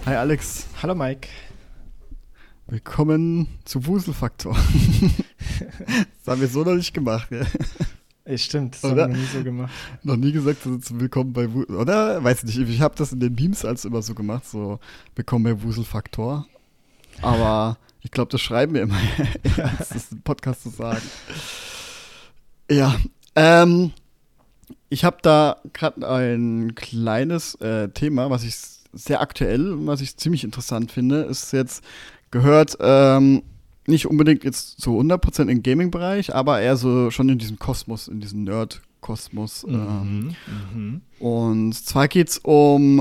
Hi Alex, Hallo Mike. willkommen zu Wuselfaktor. Das haben wir so noch nicht gemacht, ja? Stimmt, das Oder? haben wir noch nie so gemacht. Noch nie gesagt, so willkommen bei oder? Weiß nicht, ich habe das in den Memes als immer so gemacht, so willkommen bei Wuselfaktor. Aber ich glaube, das schreiben wir immer, das ist ein Podcast zu sagen. Ja, ich habe da gerade ein kleines Thema, was ich sehr aktuell und was ich ziemlich interessant finde, ist jetzt gehört nicht unbedingt jetzt zu 100% im Gaming-Bereich, aber eher so schon in diesem Kosmos, in diesem Nerd-Kosmos. Und zwar geht es um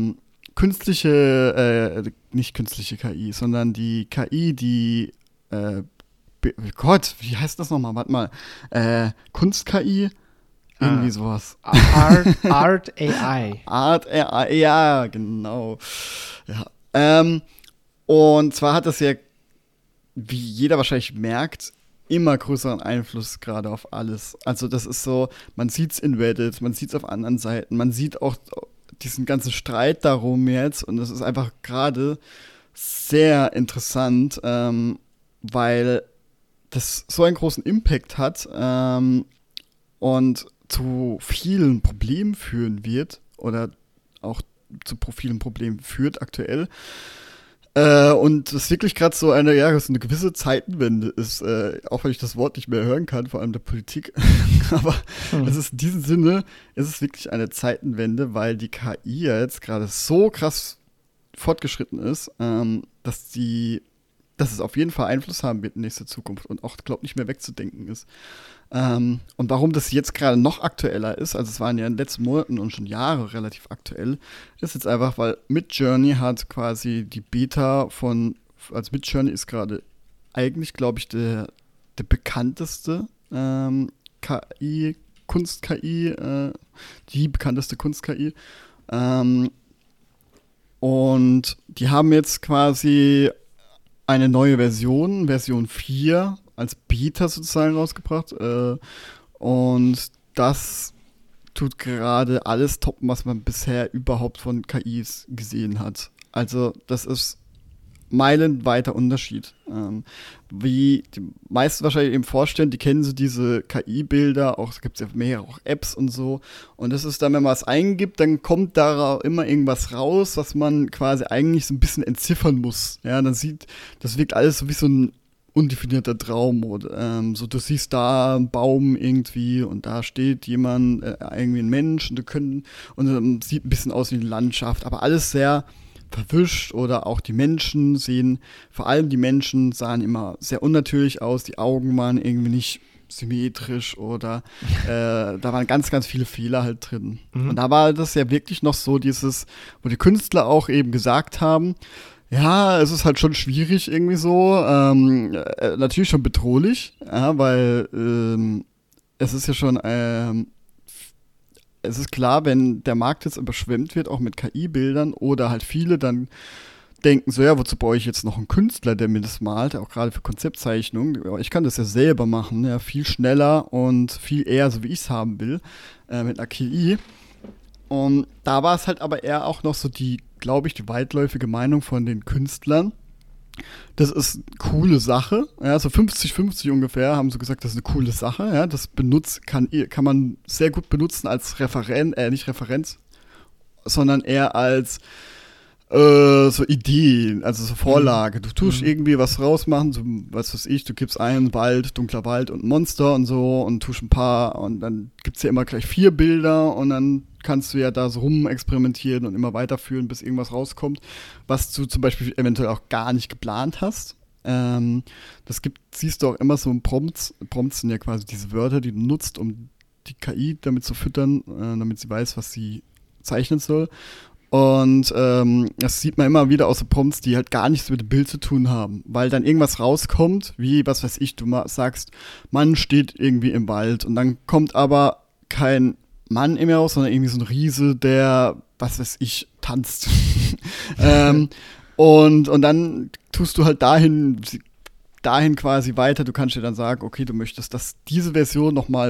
nicht künstliche KI, sondern die KI, die Gott, wie heißt das nochmal? Warte mal. Kunst-KI? Irgendwie sowas. Art AI. Art AI, ja, genau. Ja. Und zwar hat das ja, wie jeder wahrscheinlich merkt, immer größeren Einfluss gerade auf alles. Also das ist so, man sieht's in Reddit, man sieht's auf anderen Seiten, man sieht auch diesen ganzen Streit darum jetzt und das ist einfach gerade sehr interessant, weil das so einen großen Impact hat und zu vielen Problemen führen wird oder auch zu vielen Problemen führt aktuell. Und es wirklich gerade so eine gewisse Zeitenwende ist, auch wenn ich das Wort nicht mehr hören kann, vor allem der Politik. Aber es ist in diesem Sinne, es ist wirklich eine Zeitenwende, weil die KI ja jetzt gerade so krass fortgeschritten ist, dass es auf jeden Fall Einfluss haben wird in nächster Zukunft und auch, glaube ich, nicht mehr wegzudenken ist. Und warum das jetzt gerade noch aktueller ist, also es waren ja in den letzten Monaten und schon Jahre relativ aktuell, ist jetzt einfach, weil Midjourney hat quasi die Beta also Midjourney ist gerade eigentlich, glaube ich, der bekannteste KI, Kunst-KI, die bekannteste Kunst-KI. Und die haben jetzt quasi eine neue Version 4, als Beta sozusagen rausgebracht. Und das tut gerade alles toppen, was man bisher überhaupt von KIs gesehen hat. Also das ist meilenweiter Unterschied. Wie die meisten wahrscheinlich eben vorstellen, die kennen so diese KI-Bilder, auch es gibt ja mehrere auch Apps und so. Und das ist dann, wenn man es eingibt, dann kommt da immer irgendwas raus, was man quasi eigentlich so ein bisschen entziffern muss. Ja, das wirkt alles so wie so ein undefinierter Traum. Oder, so, du siehst da einen Baum irgendwie und da steht jemand, irgendwie ein Mensch und sieht ein bisschen aus wie eine Landschaft, aber alles sehr verwischt oder auch vor allem die Menschen sahen immer sehr unnatürlich aus, die Augen waren irgendwie nicht symmetrisch oder da waren ganz, ganz viele Fehler halt drin. Und da war das ja wirklich noch so wo die Künstler auch eben gesagt haben, ja, es ist halt schon schwierig irgendwie so, natürlich schon bedrohlich, ja, weil es ist ja schon es ist klar, wenn der Markt jetzt überschwemmt wird, auch mit KI-Bildern oder halt viele dann denken so, ja, wozu brauche ich jetzt noch einen Künstler, der mir das malt, auch gerade für Konzeptzeichnungen. Ich kann das ja selber machen, ja, viel schneller und viel eher, so wie ich es haben will, mit einer KI. Und da war es halt aber eher auch noch so die weitläufige Meinung von den Künstlern. Das ist eine coole Sache, ja, so 50-50 ungefähr haben so gesagt, das ist eine coole Sache, ja, das kann man sehr gut benutzen als nicht Referenz, sondern eher als so Ideen, also so Vorlage. Du tust irgendwie was rausmachen, so, was weiß ich, du gibst einen Wald, dunkler Wald und ein Monster und so und tust ein paar und dann gibt's ja immer gleich 4 Bilder und dann kannst du ja da so rumexperimentieren und immer weiterführen, bis irgendwas rauskommt, was du zum Beispiel eventuell auch gar nicht geplant hast. Siehst du auch immer so in Prompts. Prompts sind ja quasi diese Wörter, die du nutzt, um die KI damit zu füttern, damit sie weiß, was sie zeichnen soll. Und das sieht man immer wieder aus so Prompts, die halt gar nichts mit dem Bild zu tun haben, weil dann irgendwas rauskommt, wie, was weiß ich, du sagst, Mann steht irgendwie im Wald und dann kommt aber kein Mann immer raus, sondern irgendwie so ein Riese, der, was weiß ich, tanzt. Und dann tust du halt dahin quasi weiter. Du kannst dir dann sagen, okay, du möchtest, dass diese Version nochmal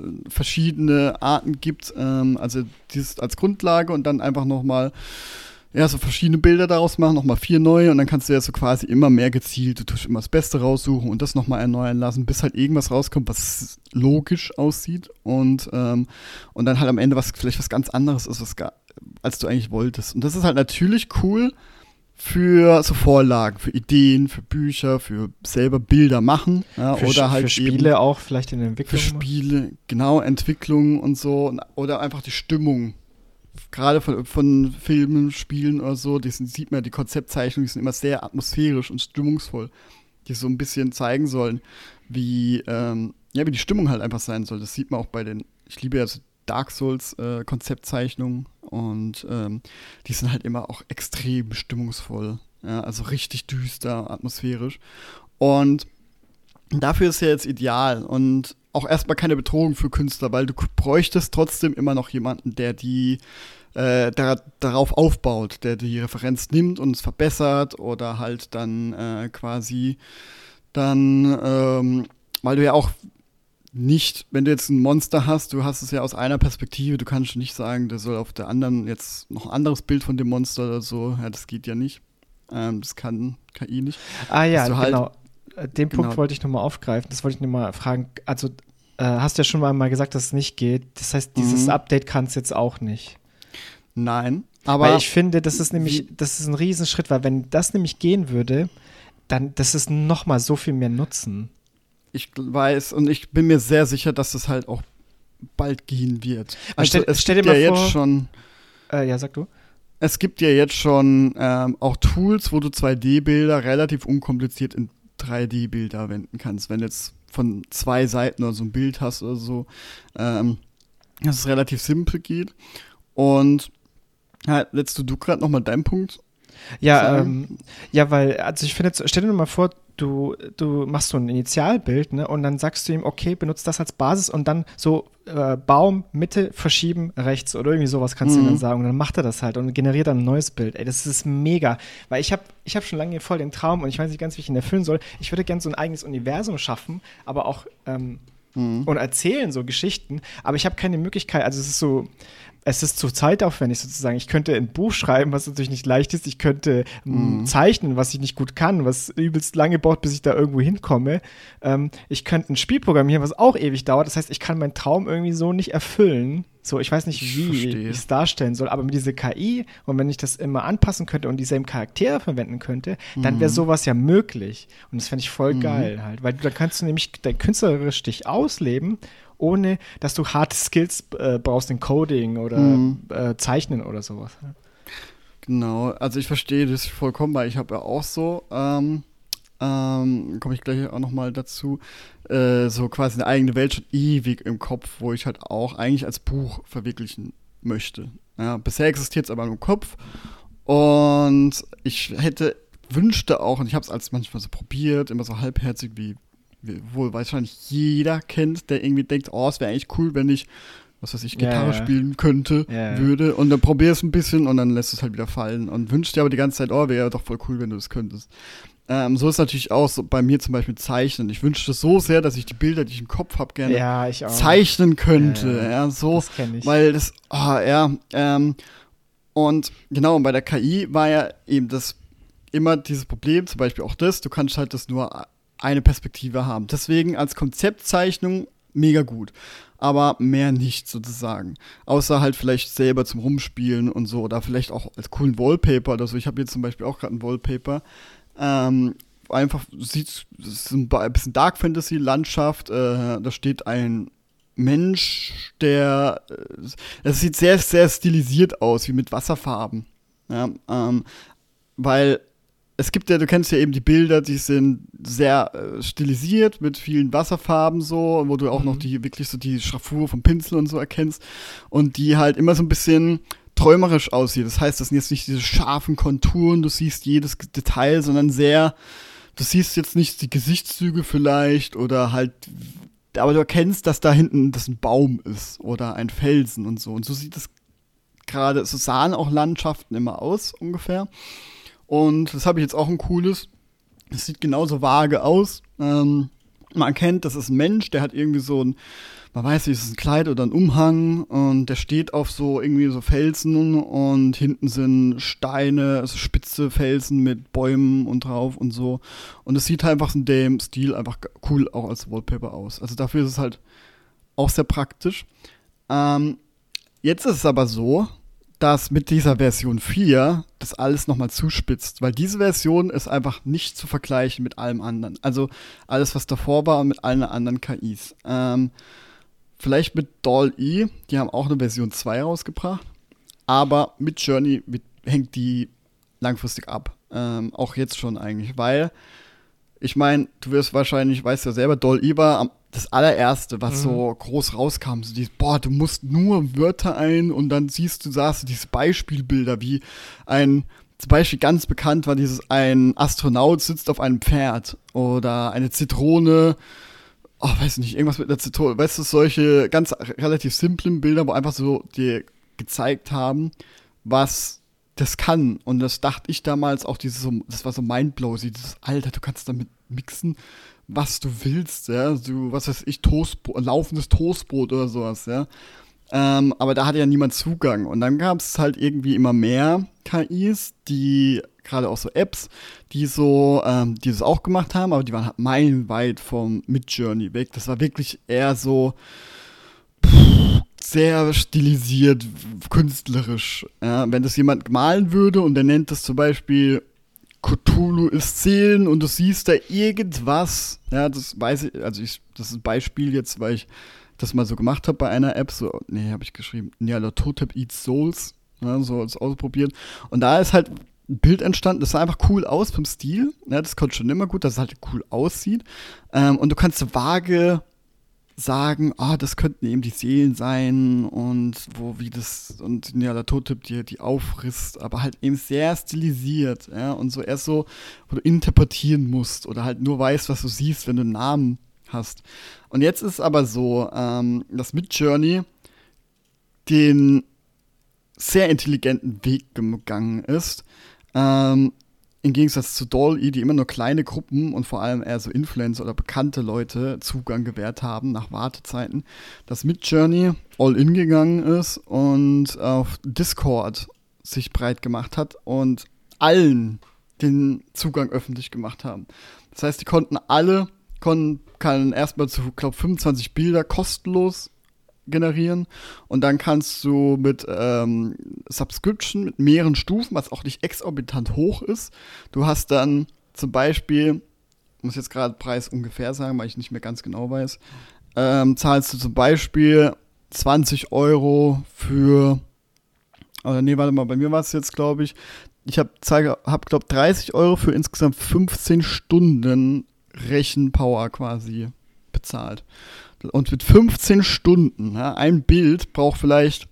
verschiedene Arten gibt, also dieses als Grundlage und dann einfach nochmal ja, so verschiedene Bilder daraus machen, nochmal 4 neue und dann kannst du ja so quasi immer mehr gezielt, du tust immer das Beste raussuchen und das nochmal erneuern lassen, bis halt irgendwas rauskommt, was logisch aussieht und dann halt am Ende vielleicht was ganz anderes ist, als du eigentlich wolltest. Und das ist halt natürlich cool für so Vorlagen, für Ideen, für Bücher, für selber Bilder machen. Ja, oder halt für Spiele auch vielleicht in der Entwicklung. Für Spiele, genau, Entwicklung und so. Oder einfach die Stimmung. Gerade von Filmen, Spielen oder so, sieht man, die Konzeptzeichnungen, die sind immer sehr atmosphärisch und stimmungsvoll, die so ein bisschen zeigen sollen, wie die Stimmung halt einfach sein soll. Das sieht man auch ich liebe ja so Dark Souls Konzeptzeichnungen und die sind halt immer auch extrem stimmungsvoll, ja, also richtig düster, atmosphärisch und dafür ist ja jetzt ideal und auch erstmal keine Bedrohung für Künstler, weil du bräuchtest trotzdem immer noch jemanden, der darauf aufbaut, der die Referenz nimmt und es verbessert oder halt dann weil du ja auch nicht, wenn du jetzt ein Monster hast, du hast es ja aus einer Perspektive, du kannst nicht sagen, der soll auf der anderen jetzt noch ein anderes Bild von dem Monster oder so, ja, das geht ja nicht. Das kann KI nicht. Ah ja, genau. Genau. Den Punkt wollte ich nochmal aufgreifen, das wollte ich nochmal fragen. Also, hast du ja schon mal gesagt, dass es nicht geht. Das heißt, dieses Update kann es jetzt auch nicht. Nein, aber weil ich finde, das ist ein Riesenschritt, weil wenn das nämlich gehen würde, dann, das ist nochmal so viel mehr Nutzen. Ich weiß und ich bin mir sehr sicher, dass das halt auch bald gehen wird. Also stell dir mal vor, ja, sag du. Es gibt ja jetzt schon auch Tools, wo du 2D-Bilder relativ unkompliziert in 3D-Bilder wenden kannst. Wenn du jetzt von 2 Seiten oder so ein Bild hast oder so, dass es relativ simpel geht. Und letztest du gerade nochmal deinen Punkt? Ja, weil, also ich finde jetzt, stell dir mal vor, du machst so ein Initialbild, ne, und dann sagst du ihm, okay, benutzt das als Basis und dann so Baum, Mitte, verschieben, rechts oder irgendwie sowas kannst du ihm dann sagen und dann macht er das halt und generiert dann ein neues Bild. Ey, das ist mega, weil ich hab schon lange voll den Traum und ich weiß nicht ganz, wie ich ihn erfüllen soll. Ich würde gerne so ein eigenes Universum schaffen, aber auch und erzählen so Geschichten, aber ich habe keine Möglichkeit, also es ist zu zeitaufwendig sozusagen. Ich könnte ein Buch schreiben, was natürlich nicht leicht ist. Ich könnte zeichnen, was ich nicht gut kann, was übelst lange braucht, bis ich da irgendwo hinkomme. Ich könnte ein Spiel programmieren, was auch ewig dauert. Das heißt, ich kann meinen Traum irgendwie so nicht erfüllen. So, ich weiß nicht, wie ich es darstellen soll, aber mit dieser KI und wenn ich das immer anpassen könnte und dieselben Charaktere verwenden könnte, dann wäre sowas ja möglich. Und das fände ich voll geil halt, weil da kannst du nämlich dein künstlerisch dich ausleben, ohne dass du harte Skills brauchst in Coding oder Zeichnen oder sowas. Genau, also ich verstehe das vollkommen, weil ich habe ja auch so, komme ich gleich auch nochmal dazu, so quasi eine eigene Welt schon ewig im Kopf, wo ich halt auch eigentlich als Buch verwirklichen möchte. Ja, bisher existiert es aber nur im Kopf und ich wünschte auch, und ich habe es als manchmal so probiert, immer so halbherzig, wie wohl wahrscheinlich jeder kennt, der irgendwie denkt, oh, es wäre eigentlich cool, wenn ich, was weiß ich, Gitarre spielen könnte, würde und dann probier es ein bisschen und dann lässt es halt wieder fallen und wünscht dir aber die ganze Zeit, oh, wäre ja doch voll cool, wenn du das könntest. So ist natürlich auch so bei mir zum Beispiel Zeichnen. Ich wünschte so sehr, dass ich die Bilder, die ich im Kopf habe, gerne zeichnen könnte. Ja, so, das kenn ich. Weil das, und genau, und bei der KI war ja eben immer dieses Problem, zum Beispiel auch du kannst halt das nur eine Perspektive haben. Deswegen als Konzeptzeichnung mega gut. Aber mehr nicht sozusagen. Außer halt vielleicht selber zum Rumspielen und so. Oder vielleicht auch als coolen Wallpaper oder so. Ich habe hier zum Beispiel auch gerade ein Wallpaper. Einfach sieht, es ist ein bisschen Dark Fantasy Landschaft. Da steht ein Mensch, es sieht sehr, sehr stilisiert aus, wie mit Wasserfarben. Ja, weil es gibt ja, du kennst ja eben die Bilder, die sind sehr stilisiert mit vielen Wasserfarben so, wo du auch noch wirklich so die Schraffur vom Pinsel und so erkennst und die halt immer so ein bisschen träumerisch aussieht. Das heißt, das sind jetzt nicht diese scharfen Konturen, du siehst jedes Detail, sondern du siehst jetzt nicht die Gesichtszüge vielleicht oder halt, aber du erkennst, dass da hinten das ein Baum ist oder ein Felsen und so. Und so sieht es gerade, so sahen auch Landschaften immer aus ungefähr. Und das habe ich jetzt auch ein cooles. Das sieht genauso vage aus. Man erkennt, das ist ein Mensch, der hat irgendwie so ein, man weiß nicht, ist es ein Kleid oder ein Umhang und der steht auf so irgendwie so Felsen und hinten sind Steine, also spitze Felsen mit Bäumen und drauf und so. Und es sieht halt einfach in dem Stil einfach cool auch als Wallpaper aus. Also dafür ist es halt auch sehr praktisch. Jetzt ist es aber so, dass mit dieser Version 4 das alles nochmal zuspitzt, weil diese Version ist einfach nicht zu vergleichen mit allem anderen. Also alles, was davor war und mit allen anderen KIs. Vielleicht mit DALL-E, die haben auch eine Version 2 rausgebracht, aber mit Journey hängt die langfristig ab. Auch jetzt schon eigentlich, weil ich meine, du wirst wahrscheinlich, weißt ja selber, DALL-E war das allererste, was so groß rauskam. So dieses, du musst nur Wörter ein und dann sahst du diese Beispielbilder, wie zum Beispiel ganz bekannt war ein Astronaut sitzt auf einem Pferd oder eine Zitrone, weiß nicht, irgendwas mit einer Zitrone. Weißt du, solche ganz relativ simplen Bilder, wo einfach so dir gezeigt haben, was das kann. Und das dachte ich damals auch, das war so mindblowing, dieses, Alter, du kannst damit mixen, was du willst, ja, so, was weiß ich, laufendes Toastbrot oder sowas, ja. Aber da hatte ja niemand Zugang. Und dann gab es halt irgendwie immer mehr KIs, die, gerade auch so Apps, die das auch gemacht haben, aber die waren halt meilenweit vom Midjourney weg. Das war wirklich eher so sehr stilisiert, künstlerisch. Ja. Wenn das jemand malen würde und der nennt das zum Beispiel Cthulhu ist Seelen und du siehst da irgendwas, ja, das weiß ich, das ist ein Beispiel jetzt, weil ich das mal so gemacht habe bei einer App, habe ich geschrieben, Nyarlathotep Eats Souls, ja, so das ausprobiert. Und da ist halt ein Bild entstanden, das sah einfach cool aus vom Stil, ja, das konnte schon immer gut, dass es halt cool aussieht. Und du kannst so vage sagen, das könnten eben die Seelen sein und und Nyarlathotep die auffrisst, aber halt eben sehr stilisiert, ja, und so erst so, wo du interpretieren musst oder halt nur weißt, was du siehst, wenn du einen Namen hast. Und jetzt ist aber so, dass Midjourney den sehr intelligenten Weg gegangen ist, im Gegensatz zu DALL-E, die immer nur kleine Gruppen und vor allem eher so Influencer oder bekannte Leute Zugang gewährt haben nach Wartezeiten, dass Midjourney all in gegangen ist und auf Discord sich breit gemacht hat und allen den Zugang öffentlich gemacht haben. Das heißt, die kann erstmal zu, glaube 25 Bilder kostenlos generieren und dann kannst du mit Subscription, mit mehreren Stufen, was auch nicht exorbitant hoch ist, du hast dann zum Beispiel, ich muss jetzt gerade Preis ungefähr sagen, weil ich nicht mehr ganz genau weiß, zahlst du zum Beispiel 20 Euro für, bei mir war es jetzt, glaube ich, glaube 30 Euro für insgesamt 15 Stunden Rechenpower quasi bezahlt. Und mit 15 Stunden, ja, ein Bild braucht vielleicht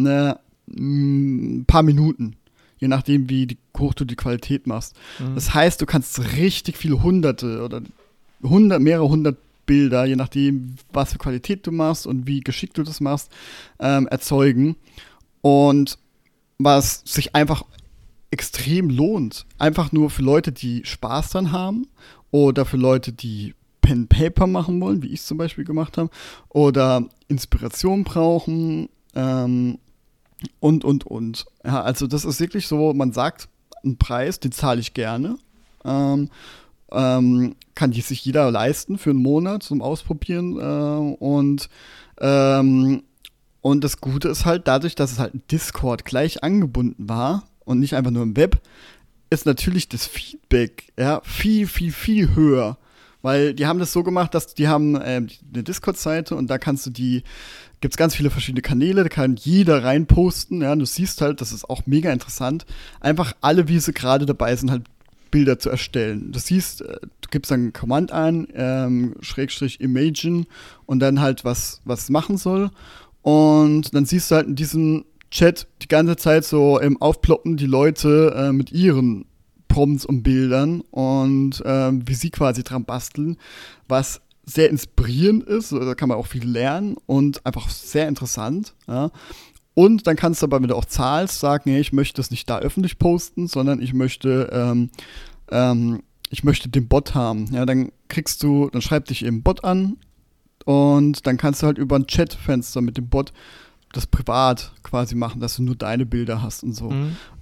ein paar Minuten, je nachdem, wie hoch du die Qualität machst. Das heißt, du kannst richtig viele Hunderte oder mehrere hundert Bilder, je nachdem, was für Qualität du machst und wie geschickt du das machst, erzeugen. Und was sich einfach extrem lohnt. Einfach nur für Leute, die Spaß dran haben oder für Leute, die Pen Paper machen wollen, wie ich es zum Beispiel gemacht habe, oder Inspiration brauchen und. Ja, also das ist wirklich so, man sagt einen Preis, den zahle ich gerne. Kann sich jeder leisten für einen Monat zum Ausprobieren. Und das Gute ist halt, dadurch, dass es halt in Discord gleich angebunden war und nicht einfach nur im Web, ist natürlich das Feedback viel, viel, viel höher. Weil die haben das so gemacht, dass die haben eine Discord-Seite und da gibt's ganz viele verschiedene Kanäle, da kann jeder reinposten, ja, und du siehst halt, das ist auch mega interessant, einfach alle, wie sie gerade dabei sind, halt Bilder zu erstellen. Du siehst, du gibst dann ein Command ein, /imagine und dann halt was machen soll und dann siehst du halt in diesem Chat die ganze Zeit so im Aufploppen die Leute mit ihren Prompts und Bildern und wie sie quasi dran basteln, was sehr inspirierend ist, da kann man auch viel lernen und einfach sehr interessant. Ja. Und dann kannst du aber, wenn du auch zahlst, sagen, hey, ich möchte das nicht da öffentlich posten, sondern ich möchte den Bot haben. Ja, dann schreibt dich eben Bot an und dann kannst du halt über ein Chatfenster mit dem Bot das privat quasi machen, dass du nur deine Bilder hast und so.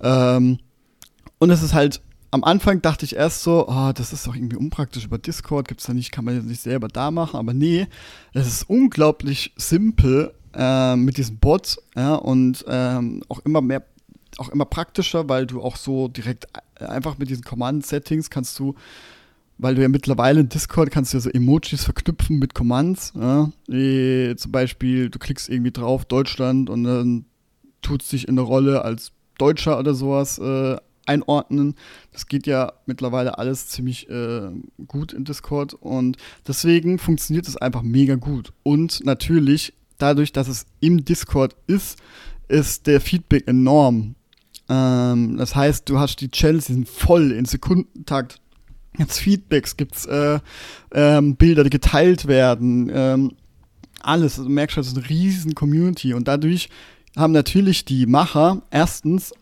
Und es ist halt, am Anfang dachte ich erst so, das ist doch irgendwie unpraktisch über Discord, gibt's da nicht, kann man das nicht selber da machen, aber nee, es ist unglaublich simpel mit diesem Bot, ja, und auch immer praktischer, weil du auch so direkt einfach mit diesen Command-Settings kannst du, weil du ja mittlerweile in Discord kannst du ja so Emojis verknüpfen mit Commands, ja, wie zum Beispiel, du klickst irgendwie drauf, Deutschland, und dann tut es dich in eine Rolle als Deutscher oder sowas einordnen. Das geht ja mittlerweile alles ziemlich gut in Discord, und deswegen funktioniert es einfach mega gut. Und natürlich, dadurch, dass es im Discord ist der Feedback enorm. Das heißt, du hast die Channels, die sind voll in Sekundentakt. Jetzt Feedbacks, gibt's Bilder, die geteilt werden, alles. Also, du merkst schon, das ist eine riesen Community, und dadurch haben natürlich die Macher erstens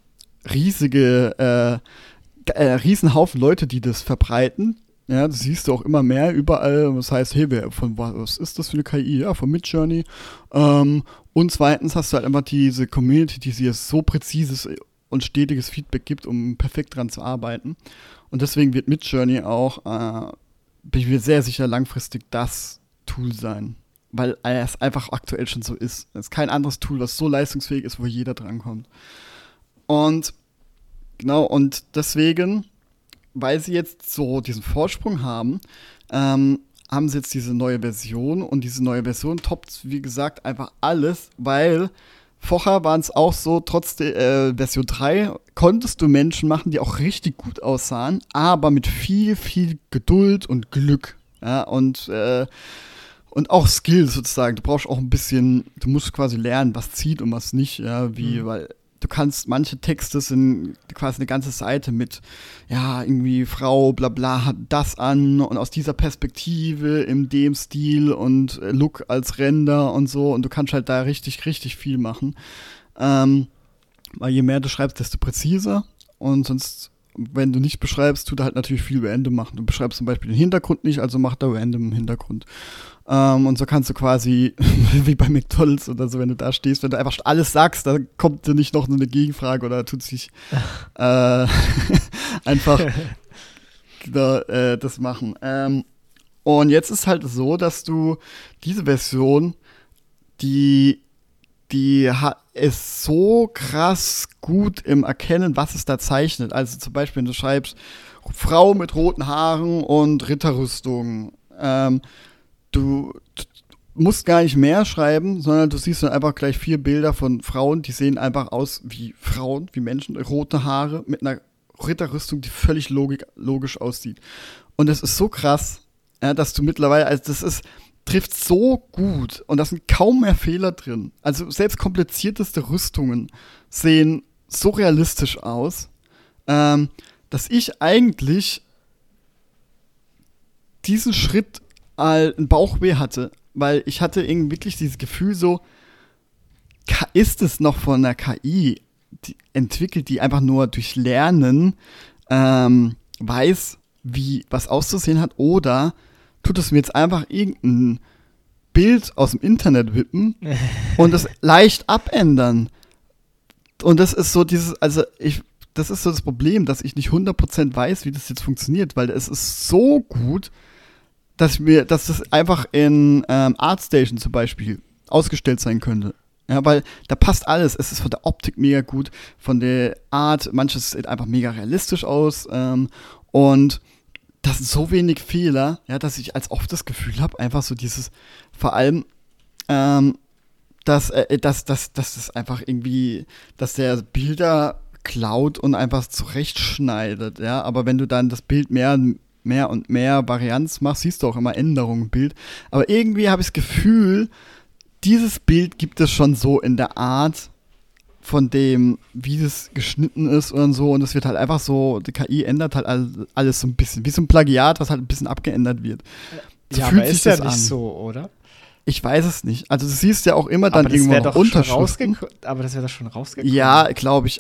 riesen Haufen Leute, die das verbreiten. Ja, das siehst du auch immer mehr überall. Das heißt, hey, was ist das für eine KI? Ja, von Midjourney. Und zweitens hast du halt einfach diese Community, die dir so präzises und stetiges Feedback gibt, um perfekt dran zu arbeiten. Und deswegen wird Midjourney auch, bin ich mir sehr sicher, langfristig das Tool sein. Weil es einfach aktuell schon so ist. Es ist kein anderes Tool, was so leistungsfähig ist, wo jeder drankommt. Und genau, und deswegen, weil sie jetzt so diesen Vorsprung haben, haben sie jetzt diese neue Version, und diese neue Version toppt, wie gesagt, einfach alles, weil vorher waren es auch so, trotz der Version 3 konntest du Menschen machen, die auch richtig gut aussahen, aber mit viel, viel Geduld und Glück. Ja, und auch Skills sozusagen. Du brauchst auch ein bisschen, du musst quasi lernen, was zieht und was nicht, ja, weil du kannst, manche Texte sind quasi eine ganze Seite mit, ja, irgendwie Frau, bla bla, hat das an und aus dieser Perspektive, in dem Stil und Look als Render und so, und du kannst halt da richtig, richtig viel machen. Weil je mehr du schreibst, desto präziser, und sonst, wenn du nicht beschreibst, tut er halt natürlich viel random machen. Du beschreibst zum Beispiel den Hintergrund nicht, also macht er random im Hintergrund. Und so kannst du quasi, wie bei McDonald's oder so, wenn du da stehst, wenn du einfach alles sagst, da kommt dir nicht noch eine Gegenfrage oder tut sich einfach das machen. Und jetzt ist halt so, dass du diese Version, die ist so krass gut im Erkennen, was es da zeichnet. Also zum Beispiel, wenn du schreibst, Frau mit roten Haaren und Ritterrüstung, du musst gar nicht mehr schreiben, sondern du siehst dann einfach gleich 4 Bilder von Frauen, die sehen einfach aus wie Frauen, wie Menschen, rote Haare mit einer Ritterrüstung, die völlig logisch aussieht. Und das ist so krass, ja, dass du mittlerweile, also trifft so gut, und da sind kaum mehr Fehler drin. Also selbst komplizierteste Rüstungen sehen so realistisch aus, dass ich eigentlich diesen Schritt ein Bauchweh hatte, weil ich hatte irgendwie wirklich dieses Gefühl so, ist es noch von einer KI entwickelt, die einfach nur durch Lernen weiß, wie was auszusehen hat, oder tut es mir jetzt einfach irgendein Bild aus dem Internet wippen und das leicht abändern. Und das ist so das ist so das Problem, dass ich nicht 100% weiß, wie das jetzt funktioniert, weil es ist so gut, dass das einfach in ArtStation zum Beispiel ausgestellt sein könnte. Ja, weil da passt alles. Es ist von der Optik mega gut, von der Art, manches sieht einfach mega realistisch aus, und das sind so wenig Fehler, ja, dass ich als oft das Gefühl habe, einfach so dieses, vor allem, dass das einfach irgendwie, dass der Bilder klaut und einfach zurechtschneidet, ja, aber wenn du dann das Bild mehr und mehr Varianz machst, siehst du auch immer Änderungen im Bild, aber irgendwie habe ich das Gefühl, dieses Bild gibt es schon so in der Art von dem, wie das geschnitten ist und so, und es wird halt einfach so, die KI ändert halt alles so ein bisschen, wie so ein Plagiat, was halt ein bisschen abgeändert wird. So ja, fühlt aber sich ist das ja nicht an. So, oder? Ich weiß es nicht. Also du siehst ja auch immer dann irgendwo noch Unterschriften. Aber das wäre doch schon rausgekommen. Ja, glaube ich auch.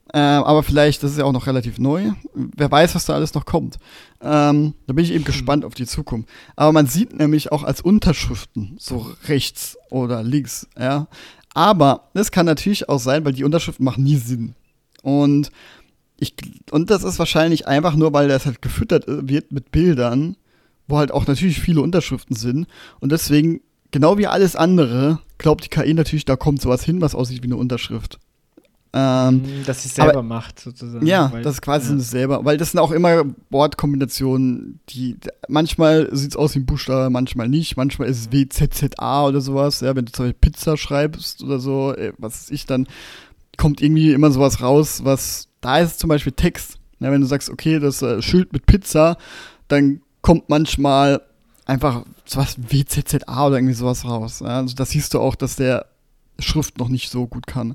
Aber vielleicht, das ist ja auch noch relativ neu. Wer weiß, was da alles noch kommt. Da bin ich eben gespannt auf die Zukunft. Aber man sieht nämlich auch als Unterschriften so rechts oder links, ja. Aber das kann natürlich auch sein, weil die Unterschriften machen nie Sinn. Und das ist wahrscheinlich einfach nur, weil das halt gefüttert wird mit Bildern, wo halt auch natürlich viele Unterschriften sind. Und deswegen, genau wie alles andere, glaubt die KI natürlich, da kommt sowas hin, was aussieht wie eine Unterschrift. Dass sie es selber macht, sozusagen. Ja, das ist quasi selber. Weil das sind auch immer Wortkombinationen, die manchmal sieht es aus wie ein Buchstabe, manchmal nicht. Manchmal ist es WZZA oder sowas. Ja, wenn du zum Beispiel Pizza schreibst oder so, was weiß ich, dann kommt irgendwie immer sowas raus, was da ist zum Beispiel Text. Ja, wenn du sagst, okay, das Schild mit Pizza, dann kommt manchmal einfach sowas WZZA oder irgendwie sowas raus. Ja, also das siehst du auch, dass der Schrift noch nicht so gut kann.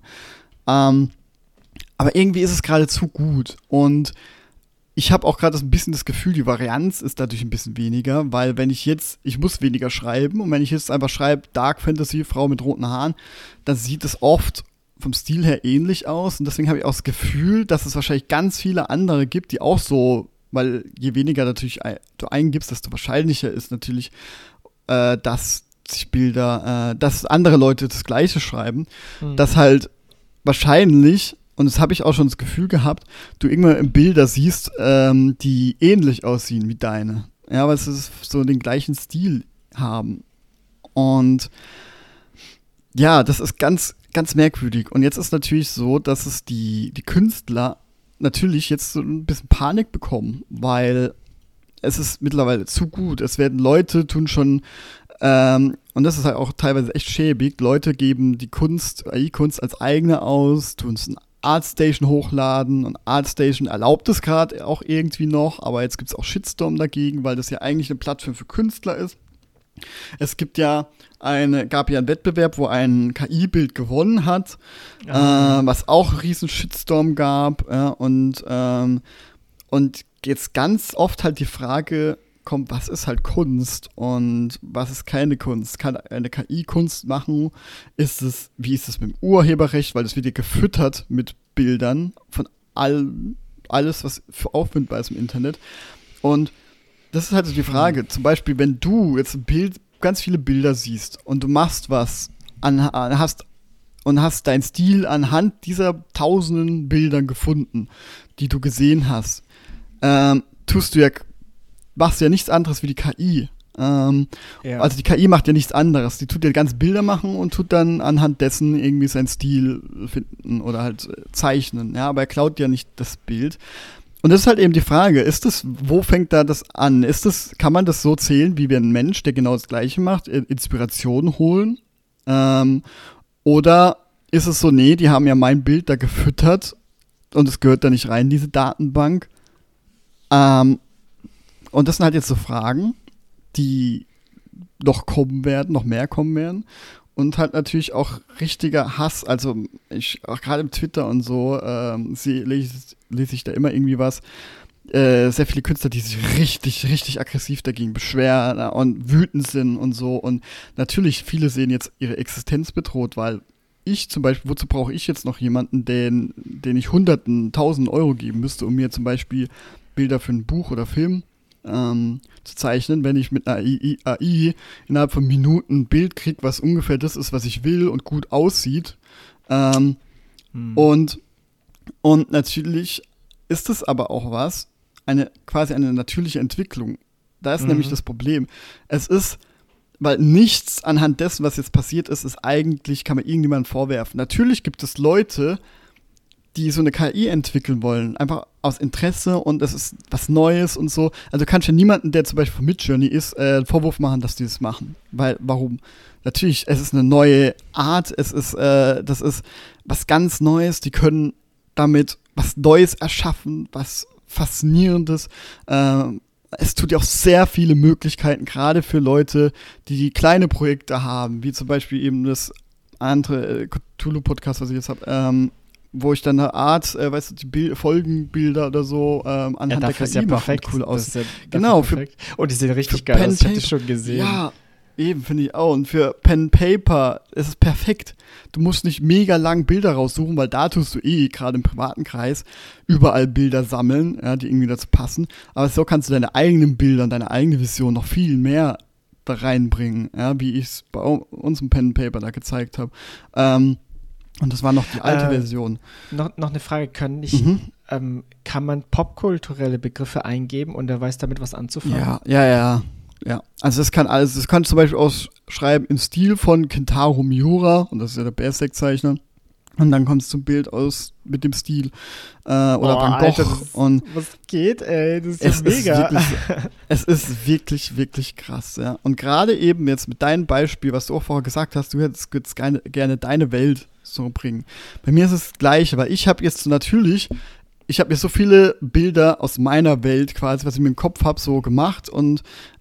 Aber irgendwie ist es gerade zu gut. Und ich habe auch gerade ein bisschen das Gefühl, die Varianz ist dadurch ein bisschen weniger, weil ich muss weniger schreiben und wenn ich jetzt einfach schreibe, Dark Fantasy, Frau mit roten Haaren, dann sieht es oft vom Stil her ähnlich aus und deswegen habe ich auch das Gefühl, dass es wahrscheinlich ganz viele andere gibt, die auch so, weil je weniger natürlich du eingibst, desto wahrscheinlicher ist natürlich, dass sich dass andere Leute das Gleiche schreiben, dass halt wahrscheinlich, und das habe ich auch schon das Gefühl gehabt, du irgendwann Bilder siehst, die ähnlich aussehen wie deine. Ja, weil es so den gleichen Stil haben. Und ja, das ist ganz, ganz merkwürdig. Und jetzt ist natürlich so, dass es die Künstler natürlich jetzt so ein bisschen Panik bekommen, weil es ist mittlerweile zu gut. Es werden Leute tun schon und das ist halt auch teilweise echt schäbig. Leute geben die AI-Kunst als eigene aus, tun es in ArtStation hochladen und ArtStation erlaubt es gerade auch irgendwie noch, aber jetzt gibt es auch Shitstorm dagegen, weil das ja eigentlich eine Plattform für Künstler ist. Es gab ja einen Wettbewerb, wo ein KI-Bild gewonnen hat, was auch einen riesen Shitstorm gab. Und jetzt ganz oft halt die Frage kommt, was ist halt Kunst und was ist keine Kunst? Kann eine KI Kunst machen? Wie ist es mit dem Urheberrecht? Weil das wird ja gefüttert mit Bildern von alles, was auffindbar ist im Internet. Und das ist halt so die Frage. Zum Beispiel, wenn du jetzt ganz viele Bilder siehst und du machst was hast deinen Stil anhand dieser tausenden Bildern gefunden, die du gesehen hast, machst du ja nichts anderes wie die KI. Also die KI macht ja nichts anderes. Die tut ja ganz Bilder machen und tut dann anhand dessen irgendwie seinen Stil finden oder halt zeichnen. Ja, aber er klaut ja nicht das Bild. Und das ist halt eben die Frage, wo fängt da das an? Kann man das so zählen, wie wir ein Mensch, der genau das Gleiche macht, Inspiration holen? Oder ist es so, nee, die haben ja mein Bild da gefüttert und es gehört da nicht rein, diese Datenbank? Und das sind halt jetzt so Fragen, die noch mehr kommen werden. Und halt natürlich auch richtiger Hass. Also auch gerade im Twitter und so lese ich da immer irgendwie was. Sehr viele Künstler, die sich richtig, richtig aggressiv dagegen beschweren und wütend sind und so. Und natürlich, viele sehen jetzt ihre Existenz bedroht, weil ich zum Beispiel, wozu brauche ich jetzt noch jemanden, den ich Hunderten, Tausenden Euro geben müsste, um mir zum Beispiel Bilder für ein Buch oder Film zu zeichnen, wenn ich mit einer AI innerhalb von Minuten ein Bild kriege, was ungefähr das ist, was ich will und gut aussieht. Und natürlich ist es aber auch quasi eine natürliche Entwicklung. Da ist nämlich das Problem. Es ist, weil nichts anhand dessen, was jetzt passiert ist eigentlich, kann man irgendjemandem vorwerfen. Natürlich gibt es Leute, die so eine KI entwickeln wollen, einfach aus Interesse und es ist was Neues und so. Also du kannst ja niemanden, der zum Beispiel von Midjourney ist, einen Vorwurf machen, dass die das machen. Warum? Natürlich, es ist eine neue Art, das ist was ganz Neues, die können damit was Neues erschaffen, was Faszinierendes. Es tut ja auch sehr viele Möglichkeiten, gerade für Leute, die kleine Projekte haben, wie zum Beispiel eben das andere Cthulhu-Podcast, was ich jetzt habe, wo ich dann eine Art, die Folgenbilder oder so anhand der KI mache, cool aus. Genau. Und die sehen richtig geil aus, das hätte ich schon gesehen. Ja, Eben, finde ich auch. Und für Pen and Paper ist es perfekt. Du musst nicht mega lang Bilder raussuchen, weil da tust du gerade im privaten Kreis überall Bilder sammeln, ja, die irgendwie dazu passen. Aber so kannst du deine eigenen Bilder und deine eigene Vision noch viel mehr da reinbringen, ja, wie ich es bei uns im Pen and Paper da gezeigt habe. Und das war noch die alte Version. Noch eine Frage, kann man popkulturelle Begriffe eingeben und er weiß damit was anzufangen? Ja. Also das kann alles, das kann zum Beispiel ausschreiben im Stil von Kentaro Miura, und das ist ja der Berserk-Zeichner. Und dann kommst du zum Bild aus mit dem Stil. Oder Van Gogh. Alter, und was geht, ey? Das ist ja mega. Es ist wirklich, wirklich krass, ja. Und gerade eben jetzt mit deinem Beispiel, was du auch vorher gesagt hast, du hättest gerne deine Welt so bringen. Bei mir ist es das Gleiche, weil ich habe jetzt so viele Bilder aus meiner Welt quasi, was ich mir im Kopf habe, so gemacht und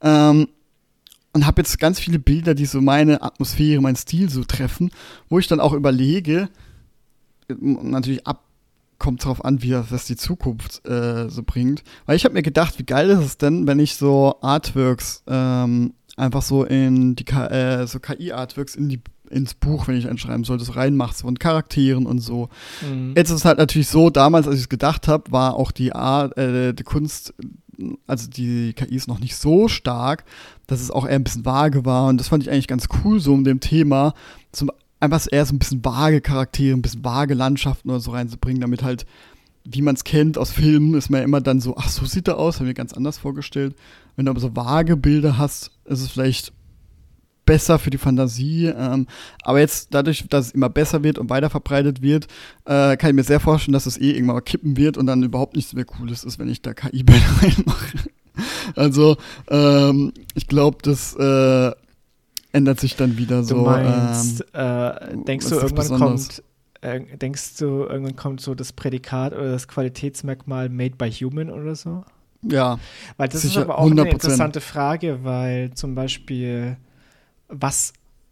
habe jetzt ganz viele Bilder, die so meine Atmosphäre, meinen Stil so treffen, wo ich dann auch überlege, natürlich kommt drauf an, wie das die Zukunft so bringt. Weil ich habe mir gedacht, wie geil ist es denn, wenn ich so Artworks einfach so in die so KI-Artworks ins Buch, wenn ich einschreiben sollte, so reinmache, so von Charakteren und so. Jetzt ist es halt natürlich so, damals, als ich es gedacht habe, war auch die Kunst, also die KI ist noch nicht so stark, dass es auch eher ein bisschen vage war, und das fand ich eigentlich ganz cool, so um dem Thema einfach eher so ein bisschen vage Charaktere, ein bisschen vage Landschaften oder so reinzubringen, damit halt, wie man es kennt aus Filmen, ist man ja immer dann so, ach, so sieht er aus, habe ich mir ganz anders vorgestellt. Wenn du aber so vage Bilder hast, ist es vielleicht besser für die Fantasie, aber jetzt dadurch, dass es immer besser wird und weiter verbreitet wird, kann ich mir sehr vorstellen, dass es irgendwann mal kippen wird und dann überhaupt nichts mehr Cooles ist, wenn ich da KI-Bilder reinmache. Also, ich glaube, das ändert sich dann wieder so. Du meinst, denkst du, irgendwann kommt so das Prädikat oder das Qualitätsmerkmal made by human oder so? Ja. Weil das sicher, ist aber auch 100%. eine interessante Frage, weil zum Beispiel was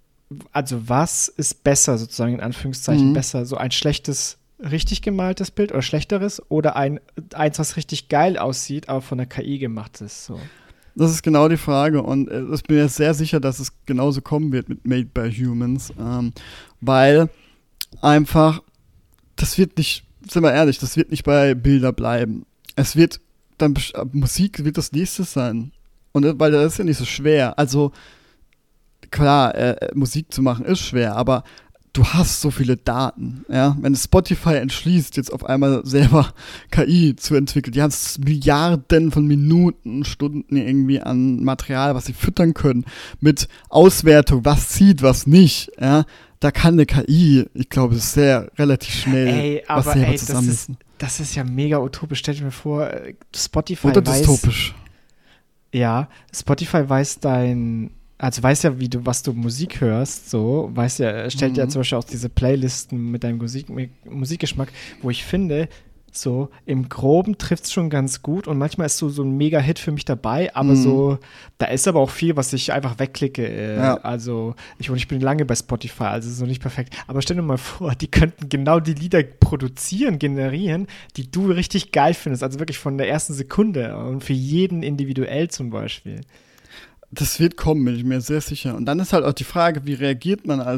ist besser, sozusagen in Anführungszeichen besser? So ein schlechtes, richtig gemaltes Bild oder schlechteres oder eins, was richtig geil aussieht, aber von der KI gemacht ist? So. Das ist genau die Frage, und ich bin mir sehr sicher, dass es genauso kommen wird mit Made by Humans, weil einfach, das wird nicht, sind wir ehrlich, das wird nicht bei Bilder bleiben. Es wird dann, Musik wird das nächste sein. Und weil das ist ja nicht so schwer. Also, klar, Musik zu machen ist schwer, aber du hast so viele Daten, ja. Wenn Spotify entschließt, jetzt auf einmal selber KI zu entwickeln, die haben Milliarden von Minuten, Stunden irgendwie an Material, was sie füttern können, mit Auswertung, was zieht, was nicht, ja. Da kann eine KI, ich glaube, sehr relativ schnell was selber zusammensetzen. Das ist ja mega utopisch. Stell dir mir vor, Spotify oder dystopisch. Ja, Spotify weiß weiß ja, was du Musik hörst, so, stellt ja zum Beispiel auch diese Playlisten mit deinem Musikgeschmack, wo ich finde, so, im Groben trifft es schon ganz gut und manchmal ist so ein Mega-Hit für mich dabei, aber so, da ist aber auch viel, was ich einfach wegklicke. Also, ich bin lange bei Spotify, also so nicht perfekt. Aber stell dir mal vor, die könnten genau die Lieder generieren, die du richtig geil findest, also wirklich von der ersten Sekunde und für jeden individuell zum Beispiel. Das wird kommen, bin ich mir sehr sicher. Und dann ist halt auch die Frage, wie reagiert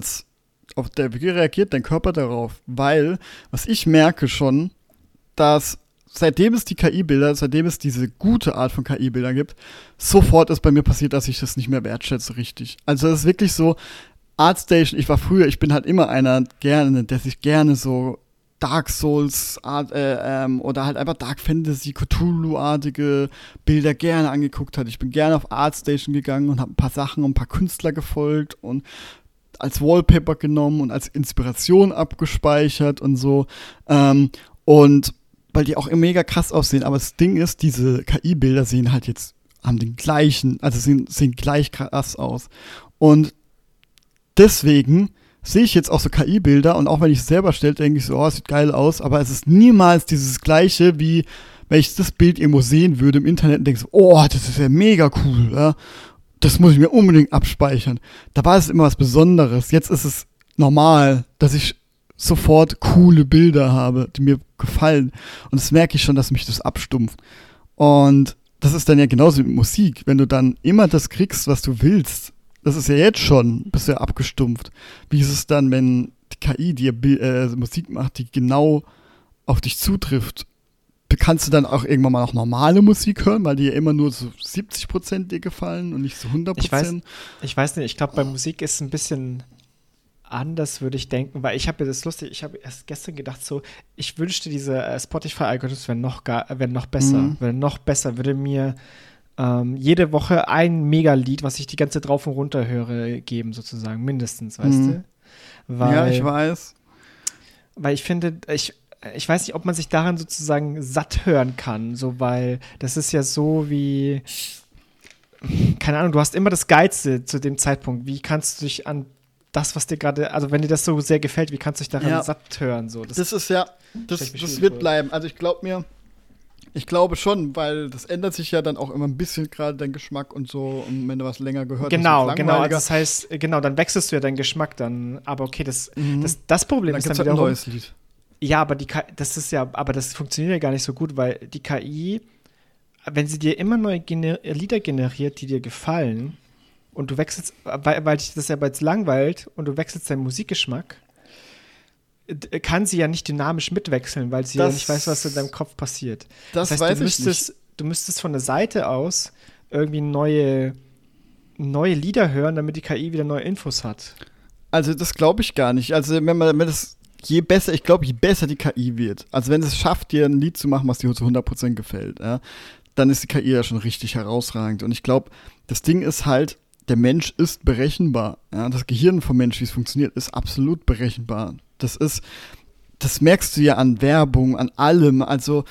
dein Körper darauf? Weil, was ich merke schon, dass seitdem es diese gute Art von KI-Bildern gibt, sofort ist bei mir passiert, dass ich das nicht mehr wertschätze richtig. Also es ist wirklich so, ArtStation, ich bin halt immer einer der sich gerne so Dark Souls oder halt einfach Dark Fantasy, Cthulhu-artige Bilder gerne angeguckt hat. Ich bin gerne auf ArtStation gegangen und habe ein paar Sachen und ein paar Künstler gefolgt und als Wallpaper genommen und als Inspiration abgespeichert und so. Und weil die auch mega krass aussehen. Aber das Ding ist, diese KI-Bilder haben den gleichen, also sehen gleich krass aus. Und deswegen sehe ich jetzt auch so KI-Bilder und auch wenn ich es selber stelle, denke ich so, oh, es sieht geil aus, aber es ist niemals dieses Gleiche, wie wenn ich das Bild irgendwo sehen würde im Internet und denke so, oh, das ist ja mega cool, ja. Das muss ich mir unbedingt abspeichern. Da war es immer was Besonderes. Jetzt ist es normal, dass ich sofort coole Bilder habe, die mir gefallen. Und das merke ich schon, dass mich das abstumpft. Und das ist dann ja genauso mit Musik. Wenn du dann immer das kriegst, was du willst, Das ist ja jetzt schon bisher abgestumpft. Wie ist es dann, wenn die KI dir Musik macht, die genau auf dich zutrifft? Kannst du dann auch irgendwann mal noch normale Musik hören, weil die ja immer nur so 70% dir gefallen und nicht so 100%? Ich weiß nicht, ich glaube, bei Musik ist es ein bisschen anders, würde ich denken, weil ich habe ja das lustig, ich habe erst gestern gedacht so, ich wünschte, diese Spotify-Algorithmus wären noch besser, würde mir jede Woche ein Megalied, was ich die ganze Zeit drauf und runter höre, geben sozusagen, mindestens, weißt du? Ja, ich weiß. Weil ich finde, ich weiß nicht, ob man sich daran sozusagen satt hören kann, so, weil das ist ja so wie, keine Ahnung, du hast immer das Geilste zu dem Zeitpunkt. Wie kannst du dich an das, was dir gerade, also wenn dir das so sehr gefällt, wie kannst du dich daran satt hören? So, das ist ja, das wird bleiben. Also ich glaube schon, weil das ändert sich ja dann auch immer ein bisschen gerade dein Geschmack und so, und wenn du was länger gehört hast, genau, also das heißt, dann wechselst du ja deinen Geschmack dann, aber okay, das Problem ist dann wiederum, ein neues Lied. Ja, aber das funktioniert ja gar nicht so gut, weil die KI, wenn sie dir immer neue Lieder generiert, die dir gefallen, und du wechselst, weil dich das ja jetzt langweilt und du wechselst deinen Musikgeschmack, kann sie ja nicht dynamisch mitwechseln, weil sie ja nicht weiß, was in deinem Kopf passiert. Das heißt, du müsstest von der Seite aus irgendwie neue Lieder hören, damit die KI wieder neue Infos hat. Also das glaube ich gar nicht. Also je besser die KI wird, also wenn es schafft, dir ein Lied zu machen, was dir zu 100% gefällt, ja, dann ist die KI ja schon richtig herausragend. Und ich glaube, das Ding ist halt, der Mensch ist berechenbar. Ja? Das Gehirn vom Mensch, wie es funktioniert, ist absolut berechenbar. Das merkst du ja an Werbung, an allem. Also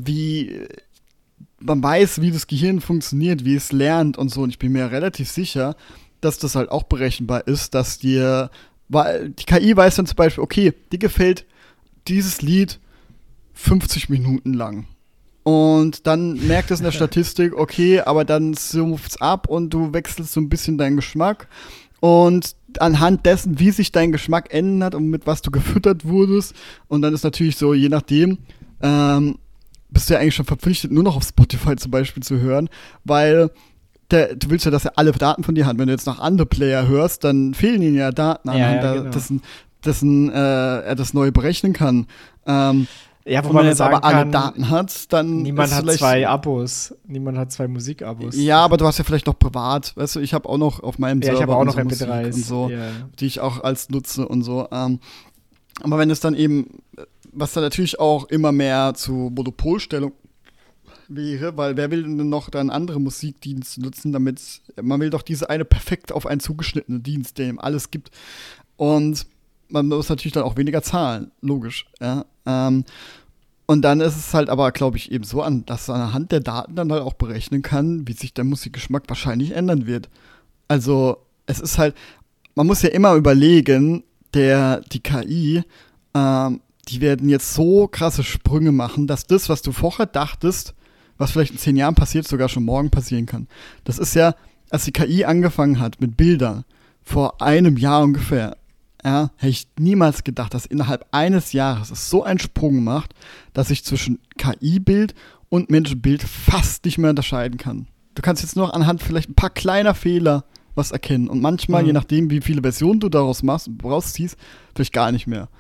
man weiß, wie das Gehirn funktioniert, wie es lernt und so. Und ich bin mir relativ sicher, dass das halt auch berechenbar ist, weil die KI weiß dann zum Beispiel, okay, dir gefällt dieses Lied 50 Minuten lang. Und dann merkt es in der Statistik, okay, aber dann zoomt ab und du wechselst so ein bisschen deinen Geschmack. Und anhand dessen, wie sich dein Geschmack ändert und mit was du gefüttert wurdest. Und dann ist natürlich so, je nachdem, bist du ja eigentlich schon verpflichtet, nur noch auf Spotify zum Beispiel zu hören, weil du willst ja, dass er alle Daten von dir hat. Wenn du jetzt noch andere Player hörst, dann fehlen ihnen ja Daten, dessen er das neu berechnen kann. Ja, wo man jetzt aber alle Daten hat, dann niemand hat 2 Abos. Niemand hat 2 Musikabos. Ja, aber du hast ja vielleicht noch privat. Weißt du, ich habe auch noch auf meinem Server ich habe auch noch so MP3s und so, die ich auch als nutze und so. Aber wenn es dann eben, was dann natürlich auch immer mehr zu Monopolstellung wäre, weil wer will denn noch dann andere Musikdienste nutzen, man will doch diese eine perfekt auf einen zugeschnittene Dienst, der ihm alles gibt. Und man muss natürlich dann auch weniger zahlen, logisch, ja. Und dann ist es halt aber, glaube ich, eben so, dass man anhand der Daten dann halt auch berechnen kann, wie sich der Musikgeschmack wahrscheinlich ändern wird. Also, es ist halt, man muss ja immer überlegen, die KI, die werden jetzt so krasse Sprünge machen, dass das, was du vorher dachtest, was vielleicht in 10 Jahren passiert, sogar schon morgen passieren kann. Das ist ja, als die KI angefangen hat mit Bildern, vor einem Jahr ungefähr, ja, hätte ich niemals gedacht, dass innerhalb eines Jahres es so einen Sprung macht, dass ich zwischen KI-Bild und Menschenbild fast nicht mehr unterscheiden kann. Du kannst jetzt nur anhand vielleicht ein paar kleiner Fehler was erkennen. Und manchmal, je nachdem, wie viele Versionen du daraus rausziehst, vielleicht gar nicht mehr.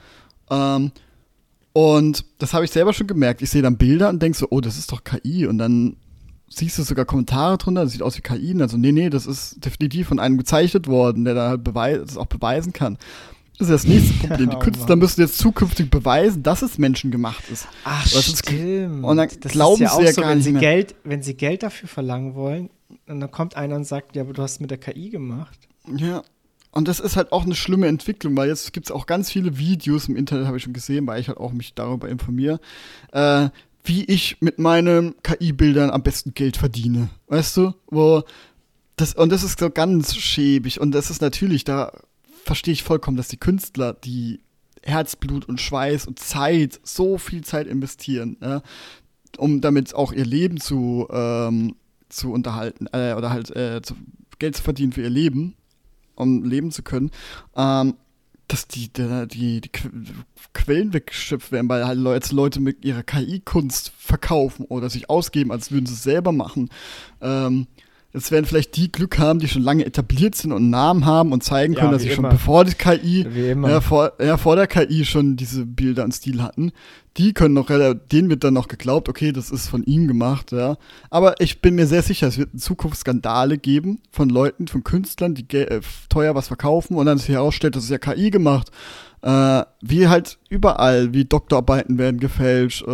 Und das habe ich selber schon gemerkt. Ich sehe dann Bilder und denke so, oh, das ist doch KI. Und dann siehst du sogar Kommentare drunter, das sieht aus wie KI. Also nee, das ist definitiv von einem gezeichnet worden, der da halt das auch beweisen kann. Das ist das nächste Problem. Die Künstler müssen jetzt zukünftig beweisen, dass es menschengemacht ist. Ach, stimmt. Und dann glauben sie ja gar nicht mehr. Wenn sie Geld dafür verlangen wollen, und dann kommt einer und sagt, ja, aber du hast mit der KI gemacht. Ja, und das ist halt auch eine schlimme Entwicklung, weil jetzt gibt es auch ganz viele Videos im Internet, habe ich schon gesehen, weil ich halt auch mich darüber informiere, wie ich mit meinen KI-Bildern am besten Geld verdiene. Weißt du? Und das ist so ganz schäbig. Und das ist natürlich, da verstehe ich vollkommen, dass die Künstler, die Herzblut und Schweiß und Zeit, so viel Zeit investieren, ja, um damit auch ihr Leben zu unterhalten, oder halt Geld zu verdienen für ihr Leben, um leben zu können, dass die Quellen weggeschöpft werden, weil halt Leute mit ihrer KI-Kunst verkaufen oder sich ausgeben, als würden sie es selber machen. Jetzt werden vielleicht die Glück haben, die schon lange etabliert sind und einen Namen haben und zeigen können, dass sie schon bevor die KI, vor der KI schon diese Bilder und Stil hatten. Die können noch, denen wird dann noch geglaubt, okay, das ist von ihm gemacht, ja. Aber ich bin mir sehr sicher, es wird in Zukunft Skandale geben von Leuten, von Künstlern, die teuer was verkaufen und dann sich herausstellt, das ist ja KI gemacht. Wie halt überall, wie Doktorarbeiten werden gefälscht,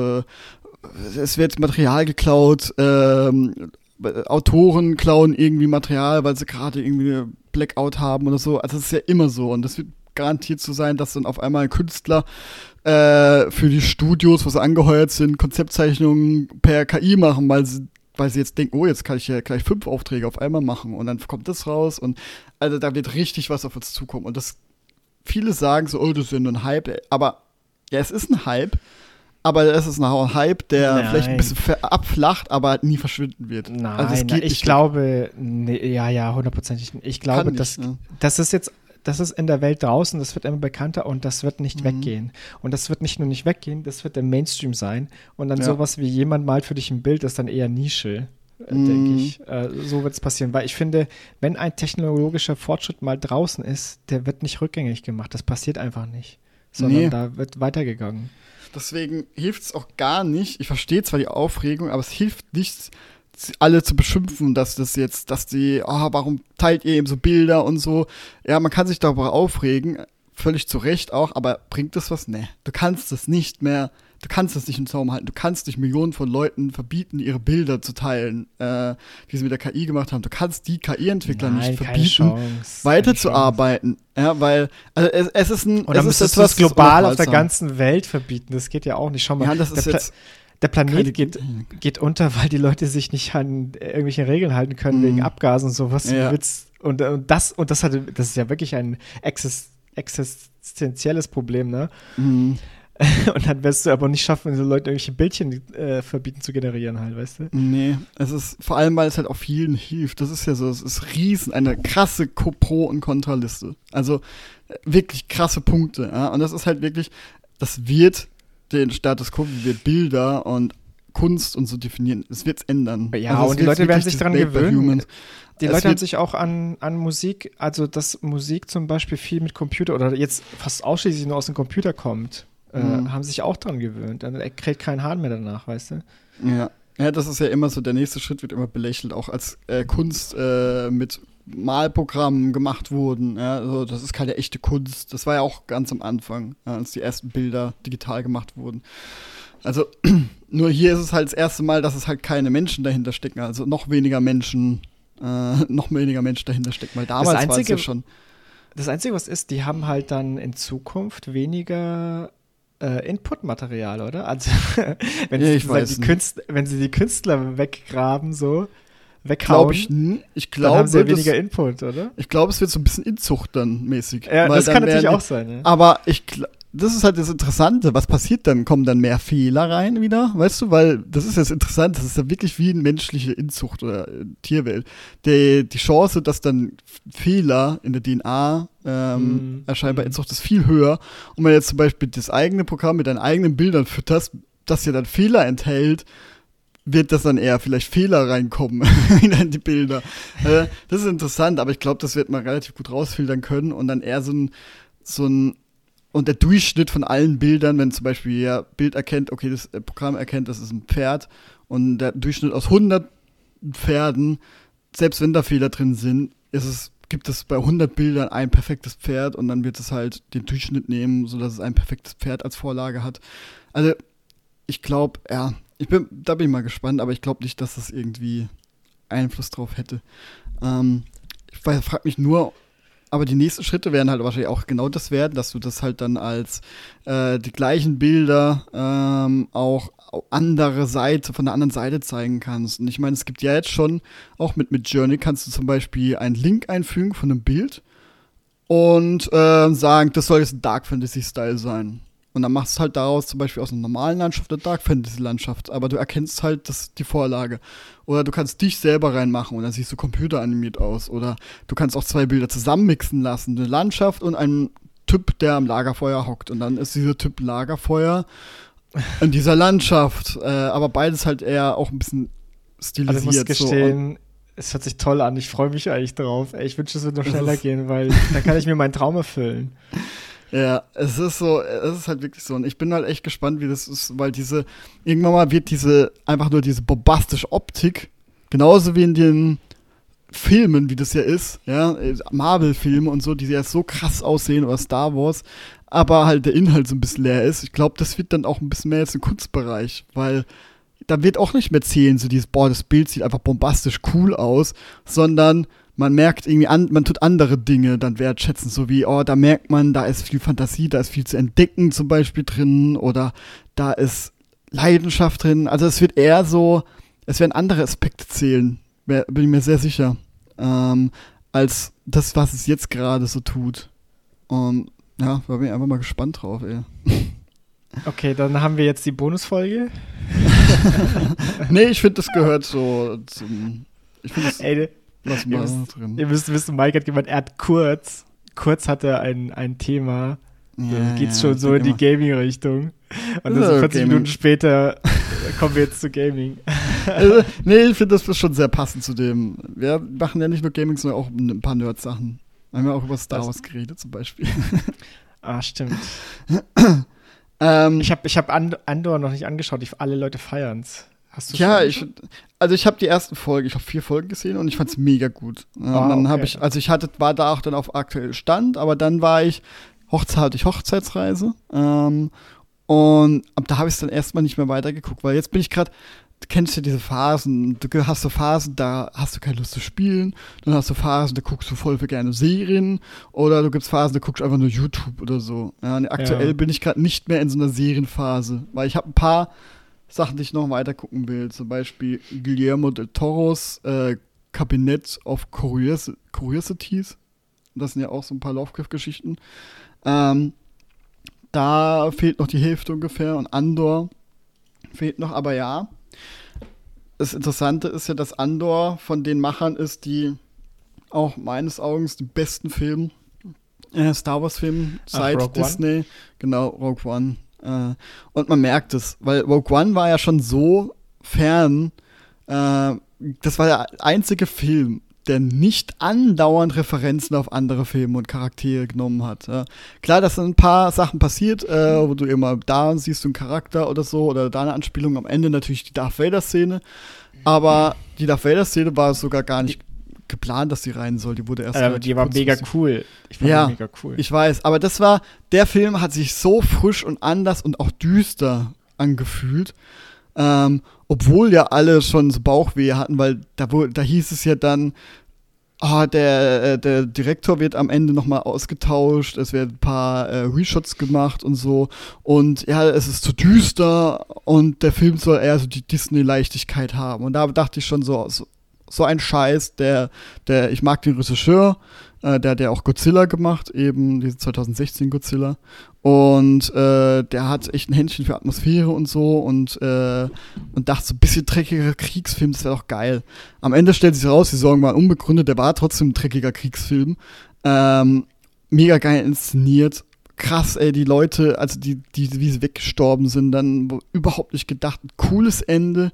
es wird Material geklaut, Autoren klauen irgendwie Material, weil sie gerade irgendwie eine Blackout haben oder so. Also das ist ja immer so. Und das wird garantiert so sein, dass dann auf einmal ein Künstler für die Studios, wo sie angeheuert sind, Konzeptzeichnungen per KI machen, weil sie jetzt denken, oh, jetzt kann ich ja gleich 5 Aufträge auf einmal machen. Und dann kommt das raus. Und also da wird richtig was auf uns zukommen. Und das viele sagen so, oh, das ist ja nur ein Hype. Aber ja, es ist ein Hype. Aber es ist ein Hype, der vielleicht ein bisschen abflacht, aber nie verschwinden wird. Nein, also ich glaube, ja, hundertprozentig. Ich glaube, das ist in der Welt draußen, das wird immer bekannter und das wird nicht weggehen. Und das wird nicht nur nicht weggehen, das wird der Mainstream sein. Und dann sowas wie jemand malt für dich ein Bild, ist dann eher Nische, denke ich. So wird es passieren. Weil ich finde, wenn ein technologischer Fortschritt mal draußen ist, der wird nicht rückgängig gemacht. Das passiert einfach nicht. Sondern da wird weitergegangen. Deswegen hilft es auch gar nicht. Ich verstehe zwar die Aufregung, aber es hilft nicht, alle zu beschimpfen, warum teilt ihr eben so Bilder und so. Ja, man kann sich darüber aufregen, völlig zu Recht auch, aber bringt das was? Nee, du kannst das nicht im Zaum halten. Du kannst nicht Millionen von Leuten verbieten, ihre Bilder zu teilen, die sie mit der KI gemacht haben. Du kannst die KI-Entwickler nicht verbieten, weiterzuarbeiten. Ja, weil es ist ein. Oder müsstest du das global auf der ganzen Welt verbieten? Das geht ja auch nicht. Schau mal, der Planet geht unter, weil die Leute sich nicht an irgendwelche Regeln halten können wegen Abgasen und sowas. Ja. Und das ist ja wirklich ein existenzielles Problem, ne? Mhm. Und dann wirst du aber nicht schaffen, so Leute irgendwelche Bildchen verbieten zu generieren halt, weißt du? Nee, es ist vor allem, weil es halt auch vielen hilft. Das ist ja so, es ist eine krasse Pro- und Kontraliste. Also wirklich krasse Punkte. Ja? Und das ist halt wirklich, das wird den Status quo, wie wir Bilder und Kunst und so definieren, es wird es ändern. Ja, also und die Leute werden sich daran gewöhnen. Die Leute haben sich auch an Musik, also dass Musik zum Beispiel viel mit Computer oder jetzt fast ausschließlich nur aus dem Computer kommt. Haben sich auch dran gewöhnt. Dann kriegt kein Hahn mehr danach, weißt du? Ja, das ist ja immer so, der nächste Schritt wird immer belächelt, auch als Kunst mit Malprogrammen gemacht wurden. Ja, also das ist keine echte Kunst. Das war ja auch ganz am Anfang, als die ersten Bilder digital gemacht wurden. Also nur hier ist es halt das erste Mal, dass es halt keine Menschen dahinter stecken, also noch weniger Menschen dahinter stecken, weil damals war es ja schon. Das Einzige, was ist, die haben halt dann in Zukunft weniger Inputmaterial, oder? Also wenn sie die Künstler weggraben, so weghauen, dann haben sie weniger Input, oder? Ich glaube, es wird so ein bisschen Inzucht dann mäßig. Ja, das kann natürlich auch sein. Ja. Aber das ist halt das Interessante. Was passiert dann? Kommen dann mehr Fehler rein wieder? Weißt du, weil das ist jetzt interessant. Das ist ja wirklich wie eine menschliche Inzucht oder Tierwelt. Die Chance, dass dann Fehler in der DNA erscheinen bei Inzucht ist viel höher. Und wenn jetzt zum Beispiel das eigene Programm mit deinen eigenen Bildern fütterst, das ja dann Fehler enthält, wird das dann eher vielleicht Fehler reinkommen in die Bilder. Das ist interessant, aber ich glaube, das wird man relativ gut rausfiltern können und dann eher so ein und der Durchschnitt von allen Bildern, wenn zum Beispiel ja Bild erkennt, okay, das Programm erkennt, das ist ein Pferd und der Durchschnitt aus 100 Pferden, selbst wenn da Fehler drin sind, gibt es bei 100 Bildern ein perfektes Pferd und dann wird es halt den Durchschnitt nehmen, sodass es ein perfektes Pferd als Vorlage hat. Also ich glaube, da bin ich mal gespannt, aber ich glaube nicht, dass das irgendwie Einfluss drauf hätte. Ich frage mich nur, aber die nächsten Schritte werden halt wahrscheinlich auch genau das werden, dass du das halt dann als die gleichen Bilder auch von der anderen Seite zeigen kannst. Und ich meine, es gibt ja jetzt schon, auch mit Midjourney kannst du zum Beispiel einen Link einfügen von einem Bild und sagen, das soll jetzt ein Dark Fantasy-Style sein. Und dann machst du halt daraus zum Beispiel aus einer normalen Landschaft eine Dark Fantasy-Landschaft, aber du erkennst halt die Vorlage. Oder du kannst dich selber reinmachen und dann siehst du computeranimiert aus. Oder du kannst auch 2 Bilder zusammenmixen lassen, eine Landschaft und einen Typ, der am Lagerfeuer hockt. Und dann ist dieser Typ Lagerfeuer in dieser Landschaft. Aber beides halt eher auch ein bisschen stilisiert. Also ich muss gestehen, Es hört sich toll an. Ich freue mich eigentlich drauf. Ey, ich wünsche, es würde noch schneller gehen, weil dann kann ich mir meinen Traum erfüllen. Ja, es ist halt wirklich so. Und ich bin halt echt gespannt, wie das ist, weil irgendwann mal wird einfach nur diese bombastische Optik, genauso wie in den Filmen, wie das ja ist, ja, Marvel-Filme und so, die ja so krass aussehen oder Star Wars, aber halt der Inhalt so ein bisschen leer ist. Ich glaube, das wird dann auch ein bisschen mehr jetzt im Kunstbereich, weil da wird auch nicht mehr zählen, so dieses, das Bild sieht einfach bombastisch cool aus, sondern man merkt irgendwie, man tut andere Dinge dann wertschätzen, so wie, da merkt man, da ist viel Fantasie, da ist viel zu entdecken zum Beispiel drin oder da ist Leidenschaft drin. Also es wird eher so, es werden andere Aspekte zählen, bin ich mir sehr sicher, als das, was es jetzt gerade so tut. Und ja, da bin ich einfach mal gespannt drauf, ey. Okay, dann haben wir jetzt die Bonusfolge. Nee, ich finde, das gehört so zum. Ich finde das. Ey, lass mal drin. Ihr müsst wissen, Mike hat gemeint, er hat kurz hatte ein Thema. Dann geht's schon so in die Gaming-Richtung. Und dann so 40 Minuten später kommen wir jetzt zu Gaming. Nee, ich finde, das ist schon sehr passend zu dem. Wir machen ja nicht nur Gaming, sondern auch ein paar Nerd-Sachen. Wir haben ja auch über Star Wars geredet, zum Beispiel. Ah, stimmt. Ich hab Andor noch nicht angeschaut. Alle Leute feiern's. Hast du schon? Ja, ich habe die ersten Folgen, ich habe 4 Folgen gesehen und ich fand's mega gut. Dann habe ich, war da auch dann auf aktuell Stand, aber dann hatte ich Hochzeitsreise. Und ab da habe ich es dann erstmal nicht mehr weitergeguckt, weil jetzt bin ich gerade, du kennst ja diese Phasen, du hast so Phasen, da hast du keine Lust zu spielen, dann hast du Phasen, da guckst du voll für gerne Serien oder du gibt's Phasen, da guckst du einfach nur YouTube oder so. Ja, aktuell bin ich gerade nicht mehr in so einer Serienphase, weil ich habe ein paar Sachen, die ich noch weiter gucken will, zum Beispiel Guillermo del Toros Cabinet of Curiosities, das sind ja auch so ein paar Lovecraft-Geschichten. Da fehlt noch die Hälfte ungefähr und Andor fehlt noch, aber ja. Das Interessante ist ja, dass Andor von den Machern ist, die auch meines Augens die besten Star Wars Filme seit Disney. One? Genau, Rogue One. Und man merkt es, weil Rogue One war ja schon so fern, das war der einzige Film, der nicht andauernd Referenzen auf andere Filme und Charaktere genommen hat. Ja. Klar, dass ein paar Sachen passiert, wo du immer da siehst du einen Charakter oder so, oder da eine Anspielung, am Ende natürlich die Darth Vader-Szene, aber die Darth Vader-Szene war sogar gar nicht geplant, dass sie rein soll, die wurde erst die war mega cool. Ich fand die mega cool. Ich weiß, aber der Film hat sich so frisch und anders und auch düster angefühlt, obwohl ja alle schon so Bauchweh hatten, weil da hieß es ja dann, der Direktor wird am Ende nochmal ausgetauscht, es werden ein paar Reshots gemacht und so und ja, es ist zu düster und der Film soll eher so die Disney-Leichtigkeit haben und da dachte ich schon so ein Scheiß, ich mag den Regisseur, der hat ja auch Godzilla gemacht, eben diesen 2016 Godzilla. Und der hat echt ein Händchen für Atmosphäre und so und dachte, so ein bisschen dreckiger Kriegsfilm, das wäre doch geil. Am Ende stellt sich raus, die Sorgen waren unbegründet, der war trotzdem ein dreckiger Kriegsfilm. Mega geil inszeniert. Krass, ey, die Leute, also die wie sie weggestorben sind, dann überhaupt nicht gedacht. Ein cooles Ende.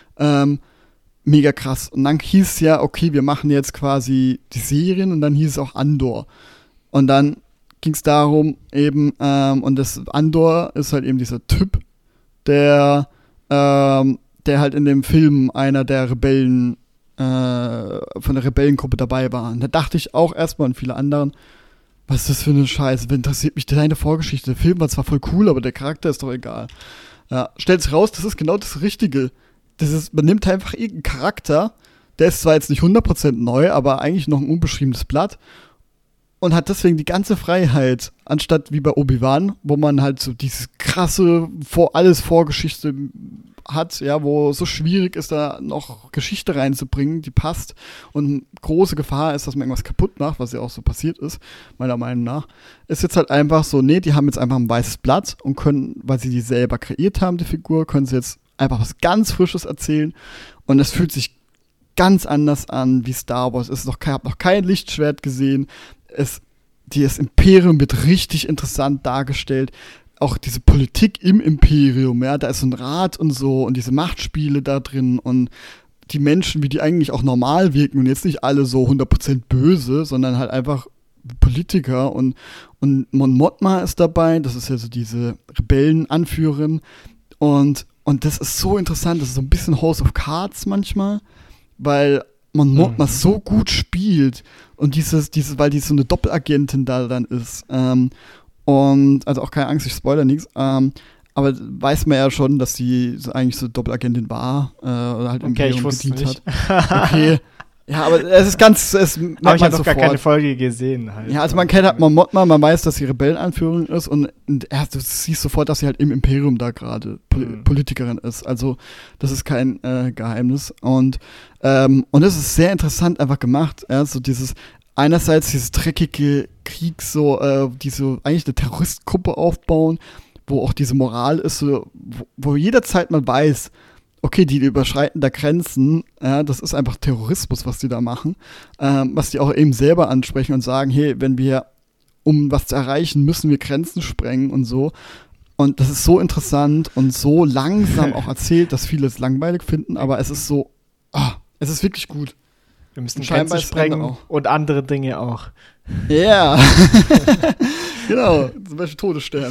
Mega krass. Und dann hieß es ja, okay, wir machen jetzt quasi die Serien und dann hieß es auch Andor. Und dann ging es darum eben, und das Andor ist halt eben dieser Typ, der halt in dem Film einer der Rebellen, von der Rebellengruppe dabei war. Und da dachte ich auch erstmal und viele anderen, was ist das für eine Scheiße? Interessiert mich deine Vorgeschichte? Der Film war zwar voll cool, aber der Charakter ist doch egal. Ja, stellt sich raus, das ist genau das Richtige. Man nimmt einfach irgendeinen Charakter, der ist zwar jetzt nicht 100% neu, aber eigentlich noch ein unbeschriebenes Blatt und hat deswegen die ganze Freiheit, anstatt wie bei Obi-Wan, wo man halt so dieses krasse Vorgeschichte hat, ja, wo so schwierig ist, da noch Geschichte reinzubringen, die passt und große Gefahr ist, dass man irgendwas kaputt macht, was ja auch so passiert ist, meiner Meinung nach, ist jetzt halt einfach so, nee, die haben jetzt einfach ein weißes Blatt und können, weil sie die selber kreiert haben, die Figur, können sie jetzt einfach was ganz Frisches erzählen und es fühlt sich ganz anders an wie Star Wars. Ich habe noch kein Lichtschwert gesehen. Das Imperium wird richtig interessant dargestellt. Auch diese Politik im Imperium, ja, da ist so ein Rat und so und diese Machtspiele da drin und die Menschen, wie die eigentlich auch normal wirken und jetzt nicht alle so 100% böse, sondern halt einfach Politiker und Mon Mothma ist dabei, das ist ja so diese Rebellenanführerin und das ist so interessant, das ist so ein bisschen House of Cards manchmal, weil Mon Mothma so gut spielt und weil die so eine Doppelagentin da dann ist und also auch keine Angst, ich spoilere nichts, aber weiß man ja schon, dass sie so eigentlich so Doppelagentin war oder halt im Imperium gedient hat. Okay. Ja, aber es ist ganz. Aber ich habe doch gar keine Folge gesehen halt. Ja, also man kennt halt Mon Mothma, man weiß, dass sie Rebellenanführerin ist und du siehst sofort, dass sie halt im Imperium da gerade Politikerin ist. Also das ist kein Geheimnis. Und es ist sehr interessant einfach gemacht. Ja, so einerseits dieses dreckige Krieg, die so eigentlich eine Terroristengruppe aufbauen, wo auch diese Moral ist, so, wo jederzeit man weiß, okay, die überschreiten da Grenzen, ja, das ist einfach Terrorismus, was die da machen, was die auch eben selber ansprechen und sagen, hey, wenn wir, um was zu erreichen, müssen wir Grenzen sprengen und so. Und das ist so interessant und so langsam auch erzählt, dass viele es langweilig finden, aber es ist so, es ist wirklich gut. Wir müssen Grenzen sprengen und andere Dinge auch. Ja, genau, zum Beispiel Todessterne.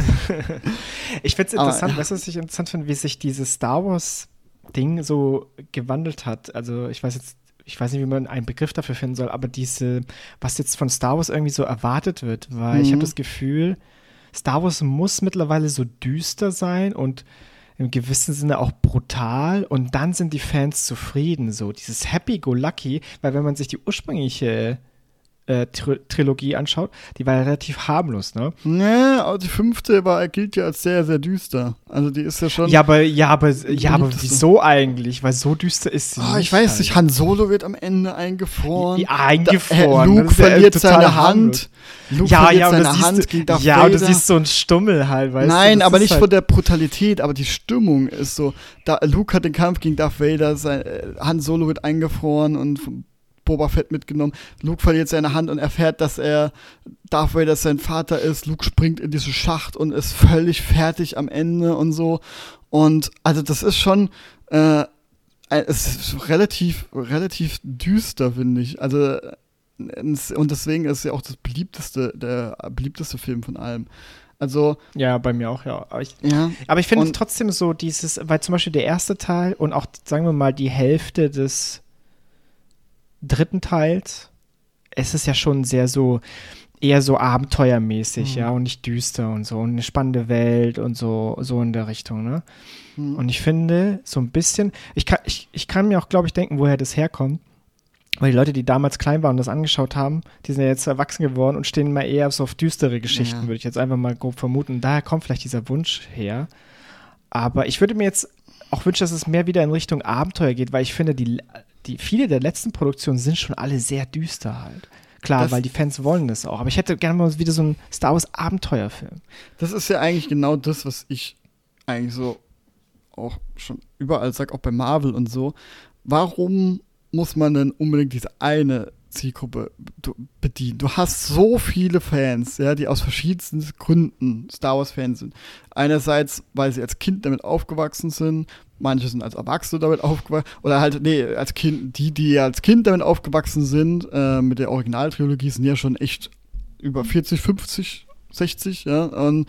Ich finde es interessant, weißt du, was ich interessant finde, wie sich dieses Star Wars-Ding so gewandelt hat. Also ich weiß nicht, wie man einen Begriff dafür finden soll, aber was jetzt von Star Wars irgendwie so erwartet wird, weil ich habe das Gefühl, Star Wars muss mittlerweile so düster sein und im gewissen Sinne auch brutal und dann sind die Fans zufrieden, so dieses Happy-Go-Lucky, weil wenn man sich die ursprüngliche Trilogie anschaut, die war ja relativ harmlos, ne? Ja, aber die 5. gilt ja als sehr, sehr düster. Also die ist ja schon. Ja, aber wieso eigentlich? Weil so düster ist sie nicht. Ich weiß nicht, Han Solo wird am Ende eingefroren. Eingefroren. Luke verliert seine Hand. Luke verliert seine Hand gegen Darth Vader. Ja, und du siehst so einen Stummel halt, weißt du? Nein, aber nicht von der Brutalität, aber die Stimmung ist so. Luke hat den Kampf gegen Darth Vader, Han Solo wird eingefroren und Boba Fett mitgenommen. Luke verliert seine Hand und erfährt, dass Darth Vader sein Vater ist. Luke springt in diesen Schacht und ist völlig fertig am Ende und so. Und also das ist schon es ist relativ düster, finde ich. Also und deswegen ist es ja auch der beliebteste Film von allem. Also ja, bei mir auch, ja. Aber ich finde trotzdem so weil zum Beispiel der erste Teil und auch, sagen wir mal, die Hälfte des 3. Teils, es ist ja schon sehr so, eher so abenteuermäßig, ja, und nicht düster und so, und eine spannende Welt und so in der Richtung, ne? Und ich finde, so ein bisschen, ich kann mir auch, glaube ich, denken, woher das herkommt, weil die Leute, die damals klein waren und das angeschaut haben, die sind ja jetzt erwachsen geworden und stehen mal eher so auf düstere Geschichten, würde ich jetzt einfach mal grob vermuten. Und daher kommt vielleicht dieser Wunsch her. Aber ich würde mir jetzt auch wünschen, dass es mehr wieder in Richtung Abenteuer geht, weil ich finde, viele der letzten Produktionen sind schon alle sehr düster halt. Klar, weil die Fans wollen das auch. Aber ich hätte gerne mal wieder so einen Star Wars Abenteuerfilm. Das ist ja eigentlich genau das, was ich eigentlich so auch schon überall sage, auch bei Marvel und so. Warum muss man denn unbedingt diese eine Zielgruppe bedienen? Du hast so viele Fans, ja, die aus verschiedensten Gründen Star Wars-Fans sind. Einerseits, weil sie als Kind damit aufgewachsen sind, manche sind als Erwachsene damit aufgewachsen, oder halt, als Kind, die als Kind damit aufgewachsen sind, mit der Originaltrilogie sind ja schon echt über 40, 50, 60, ja,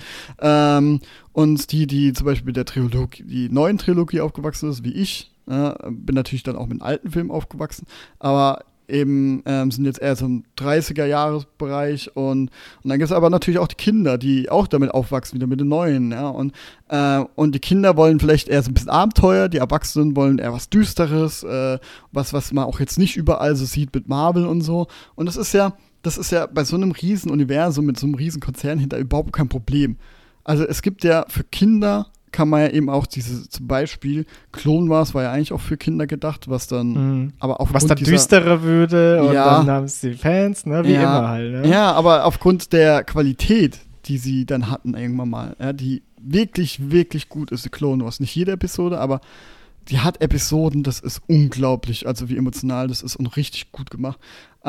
und die zum Beispiel mit der Trilogie, die neuen Trilogie aufgewachsen ist, wie ich, bin natürlich dann auch mit alten Filmen aufgewachsen, aber eben sind jetzt eher so im 30er-Jahres-Bereich und dann gibt es aber natürlich auch die Kinder, die auch damit aufwachsen, wieder mit den Neuen, ja, und die Kinder wollen vielleicht eher so ein bisschen Abenteuer, die Erwachsenen wollen eher was Düsteres, was man auch jetzt nicht überall so sieht mit Marvel und so, und das ist ja bei so einem riesen Universum mit so einem riesen Konzern hinter überhaupt kein Problem. Also es gibt ja für Kinder kann man ja eben auch zum Beispiel Clone Wars war ja eigentlich auch für Kinder gedacht, was dann aber aufgrund was dann düsterer würde und dann haben es die Fans, ne, wie immer halt. Ne? Ja, aber aufgrund der Qualität, die sie dann hatten irgendwann mal, ja, die wirklich, wirklich gut ist, die Clone Wars. Nicht jede Episode, aber die hat Episoden, das ist unglaublich, also wie emotional das ist und richtig gut gemacht.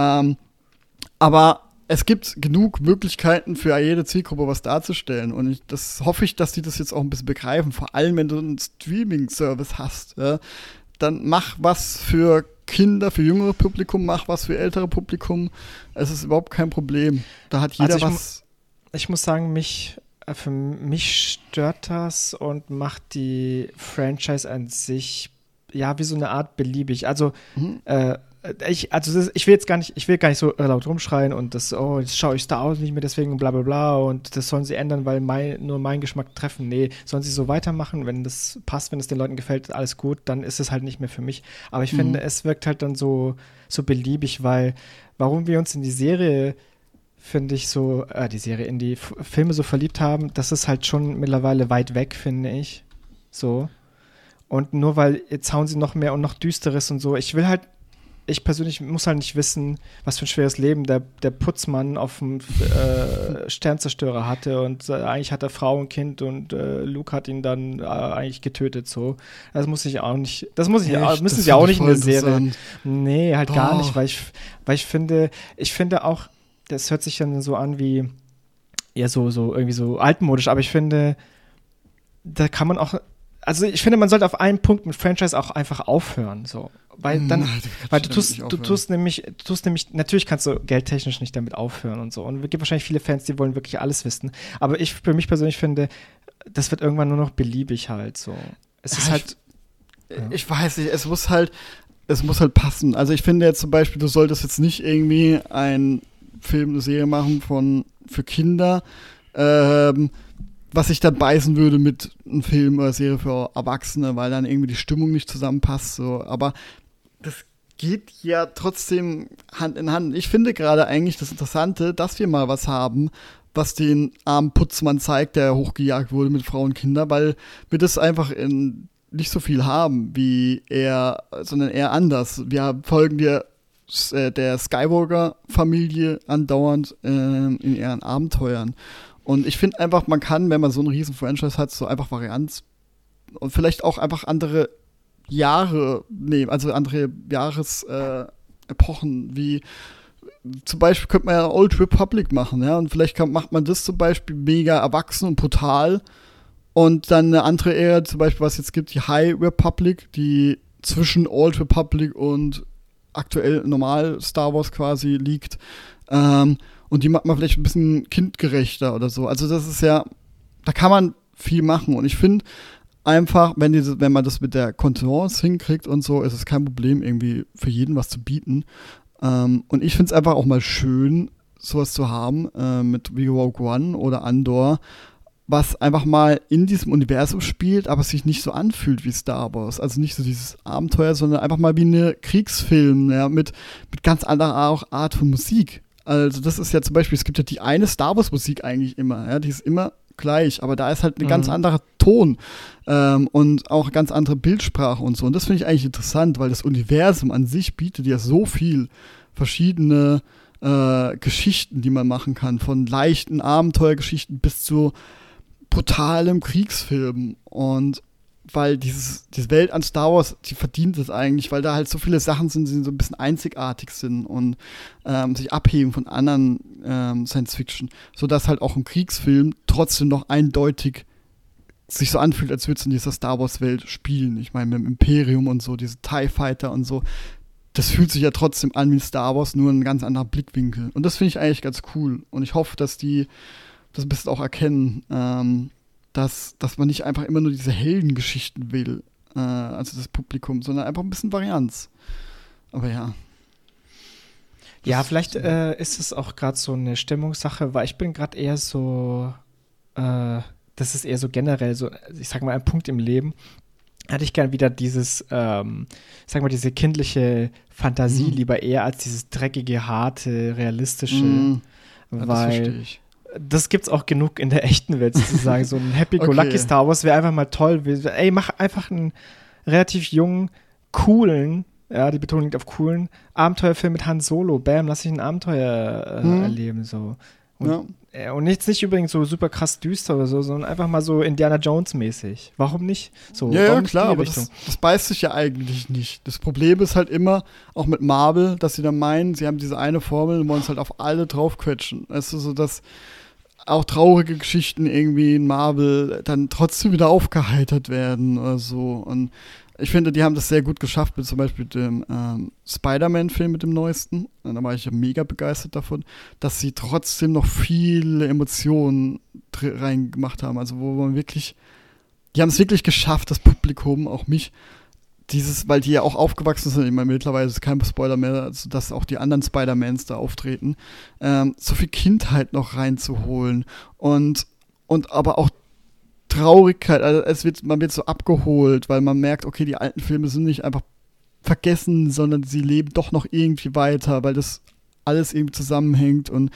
Aber es gibt genug Möglichkeiten für jede Zielgruppe was darzustellen und das hoffe ich, dass die das jetzt auch ein bisschen begreifen, vor allem wenn du einen Streaming-Service hast, ja, dann mach was für Kinder, für jüngere Publikum, mach was für ältere Publikum. Es ist überhaupt kein Problem. Da hat jeder was. Ich muss sagen, für mich stört das und macht die Franchise an sich ja wie so eine Art beliebig. Also ich will gar nicht so laut rumschreien und jetzt schaue ich Star Wars nicht mehr deswegen und bla bla bla und das sollen sie ändern, weil nur meinen Geschmack treffen. Nee, sollen sie so weitermachen, wenn das passt, wenn es den Leuten gefällt, alles gut, dann ist es halt nicht mehr für mich. Aber ich finde, es wirkt halt dann so beliebig, weil warum wir uns in die Serie, finde ich, in die Filme so verliebt haben, das ist halt schon mittlerweile weit weg, finde ich. So. Und nur weil jetzt hauen sie noch mehr und noch Düsteres und so. Ich persönlich muss halt nicht wissen, was für ein schweres Leben der Putzmann auf dem Sternzerstörer hatte und eigentlich hat er Frau und Kind und Luke hat ihn dann eigentlich getötet, so. Das muss ich auch nicht, müssen sie auch nicht in der Serie. Nee, halt gar nicht, weil ich finde auch, das hört sich dann so an wie eher so irgendwie so altmodisch, aber ich finde, da kann man auch, also ich finde, man sollte auf einen Punkt mit Franchise auch einfach aufhören, so. Weil du tust nämlich, natürlich kannst du geldtechnisch nicht damit aufhören und so. Und es gibt wahrscheinlich viele Fans, die wollen wirklich alles wissen. Aber ich für mich persönlich finde, das wird irgendwann nur noch beliebig halt so. Es ist halt. Ich weiß nicht, es muss halt passen. Also ich finde jetzt zum Beispiel, du solltest jetzt nicht irgendwie einen Film, eine Serie machen für Kinder, was sich dann beißen würde mit einem Film oder Serie für Erwachsene, weil dann irgendwie die Stimmung nicht zusammenpasst. So. Aber das geht ja trotzdem Hand in Hand. Ich finde gerade eigentlich das Interessante, dass wir mal was haben, was den armen Putzmann zeigt, der hochgejagt wurde mit Frauen und Kindern, weil wir das einfach nicht so viel haben wie er, sondern eher anders. Wir folgen der Skywalker-Familie andauernd in ihren Abenteuern. Und ich finde einfach, man kann, wenn man so einen riesen Franchise hat, so einfach Varianz und vielleicht auch einfach andere Jahre nehmen, also andere Jahresepochen, wie zum Beispiel könnte man ja Old Republic machen, ja, und vielleicht macht man das zum Beispiel mega erwachsen und brutal und dann eine andere Ära, zum Beispiel, was es jetzt gibt, die High Republic, die zwischen Old Republic und aktuell normal Star Wars quasi liegt, und die macht man vielleicht ein bisschen kindgerechter oder so. Also das ist ja, da kann man viel machen. Und ich finde einfach, wenn man das mit der Kontenance hinkriegt und so, ist es kein Problem, irgendwie für jeden was zu bieten. Und ich finde es einfach auch mal schön, sowas zu haben mit wie Rogue One oder Andor, was einfach mal in diesem Universum spielt, aber sich nicht so anfühlt wie Star Wars. Also nicht so dieses Abenteuer, sondern einfach mal wie eine Kriegsfilm, ja, mit ganz anderer Art von Musik. Also das ist ja zum Beispiel, es gibt ja die eine Star Wars Musik eigentlich immer, ja, die ist immer gleich, aber da ist halt ein ganz anderer Ton und auch ganz andere Bildsprache und so. Und das finde ich eigentlich interessant, weil das Universum an sich bietet ja so viel verschiedene Geschichten, die man machen kann, von leichten Abenteuergeschichten bis zu brutalem Kriegsfilm. Und weil diese Welt an Star Wars, die verdient es eigentlich, weil da halt so viele Sachen sind, die so ein bisschen einzigartig sind und sich abheben von anderen Science-Fiction, sodass halt auch ein Kriegsfilm trotzdem noch eindeutig sich so anfühlt, als würde es in dieser Star Wars-Welt spielen. Ich meine, mit dem Imperium und so, diese TIE Fighter und so, das fühlt sich ja trotzdem an wie Star Wars, nur ein ganz anderer Blickwinkel. Und das finde ich eigentlich ganz cool. Und ich hoffe, dass die das ein bisschen auch erkennen, dass man nicht einfach immer nur diese Heldengeschichten will, also das Publikum, sondern einfach ein bisschen Varianz. Aber ja. Ja, vielleicht ist es auch gerade so eine Stimmungssache, weil ich bin gerade eher so, das ist eher so generell so, ich sag mal, ein Punkt im Leben, hatte ich gern wieder dieses, ich sag mal, diese kindliche Fantasie lieber eher als dieses dreckige, harte, realistische, Ja, weil das gibt's auch genug in der echten Welt, sozusagen. So ein Happy-Go-Lucky Star Wars wäre einfach mal toll. Ey, mach einfach einen relativ jungen, coolen, ja, die Betonung liegt auf coolen, Abenteuerfilm mit Han Solo. Bam, lass ich ein Abenteuer erleben, so. Und jetzt nicht übrigens so super krass düster oder so, sondern einfach mal so Indiana Jones-mäßig. Warum nicht? So, ja, klar, aber das beißt sich ja eigentlich nicht. Das Problem ist halt immer, auch mit Marvel, dass sie dann meinen, sie haben diese eine Formel und wollen es halt auf alle draufquetschen. Weißt du, so dass auch traurige Geschichten irgendwie in Marvel dann trotzdem wieder aufgeheitert werden oder so. Und ich finde, die haben das sehr gut geschafft, mit zum Beispiel dem Spider-Man-Film mit dem neuesten. Und da war ich ja mega begeistert davon, dass sie trotzdem noch viele Emotionen reingemacht haben. Also wo man wirklich, die haben es wirklich geschafft, das Publikum, auch mich, weil die ja auch aufgewachsen sind, ich meine, mittlerweile ist kein Spoiler mehr, also dass auch die anderen Spider-Mans da auftreten, so viel Kindheit noch reinzuholen und aber auch Traurigkeit, also man wird so abgeholt, weil man merkt, okay, die alten Filme sind nicht einfach vergessen, sondern sie leben doch noch irgendwie weiter, weil das alles irgendwie zusammenhängt und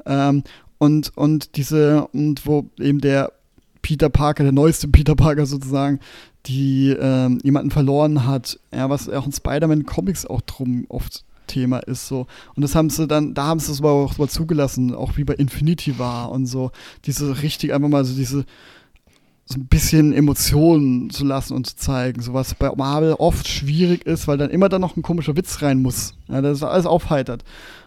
wo eben der Peter Parker, der neueste Peter Parker sozusagen, die jemanden verloren hat, ja, was auch in Spider-Man-Comics auch drum oft Thema ist, so. Und das haben sie dann, da haben sie es aber auch mal zugelassen, auch wie bei Infinity war und so, diese richtig einfach mal so ein bisschen Emotionen zu lassen und zu zeigen, so was bei Marvel oft schwierig ist, weil dann immer dann noch ein komischer Witz rein muss, ja, das alles aufheitert.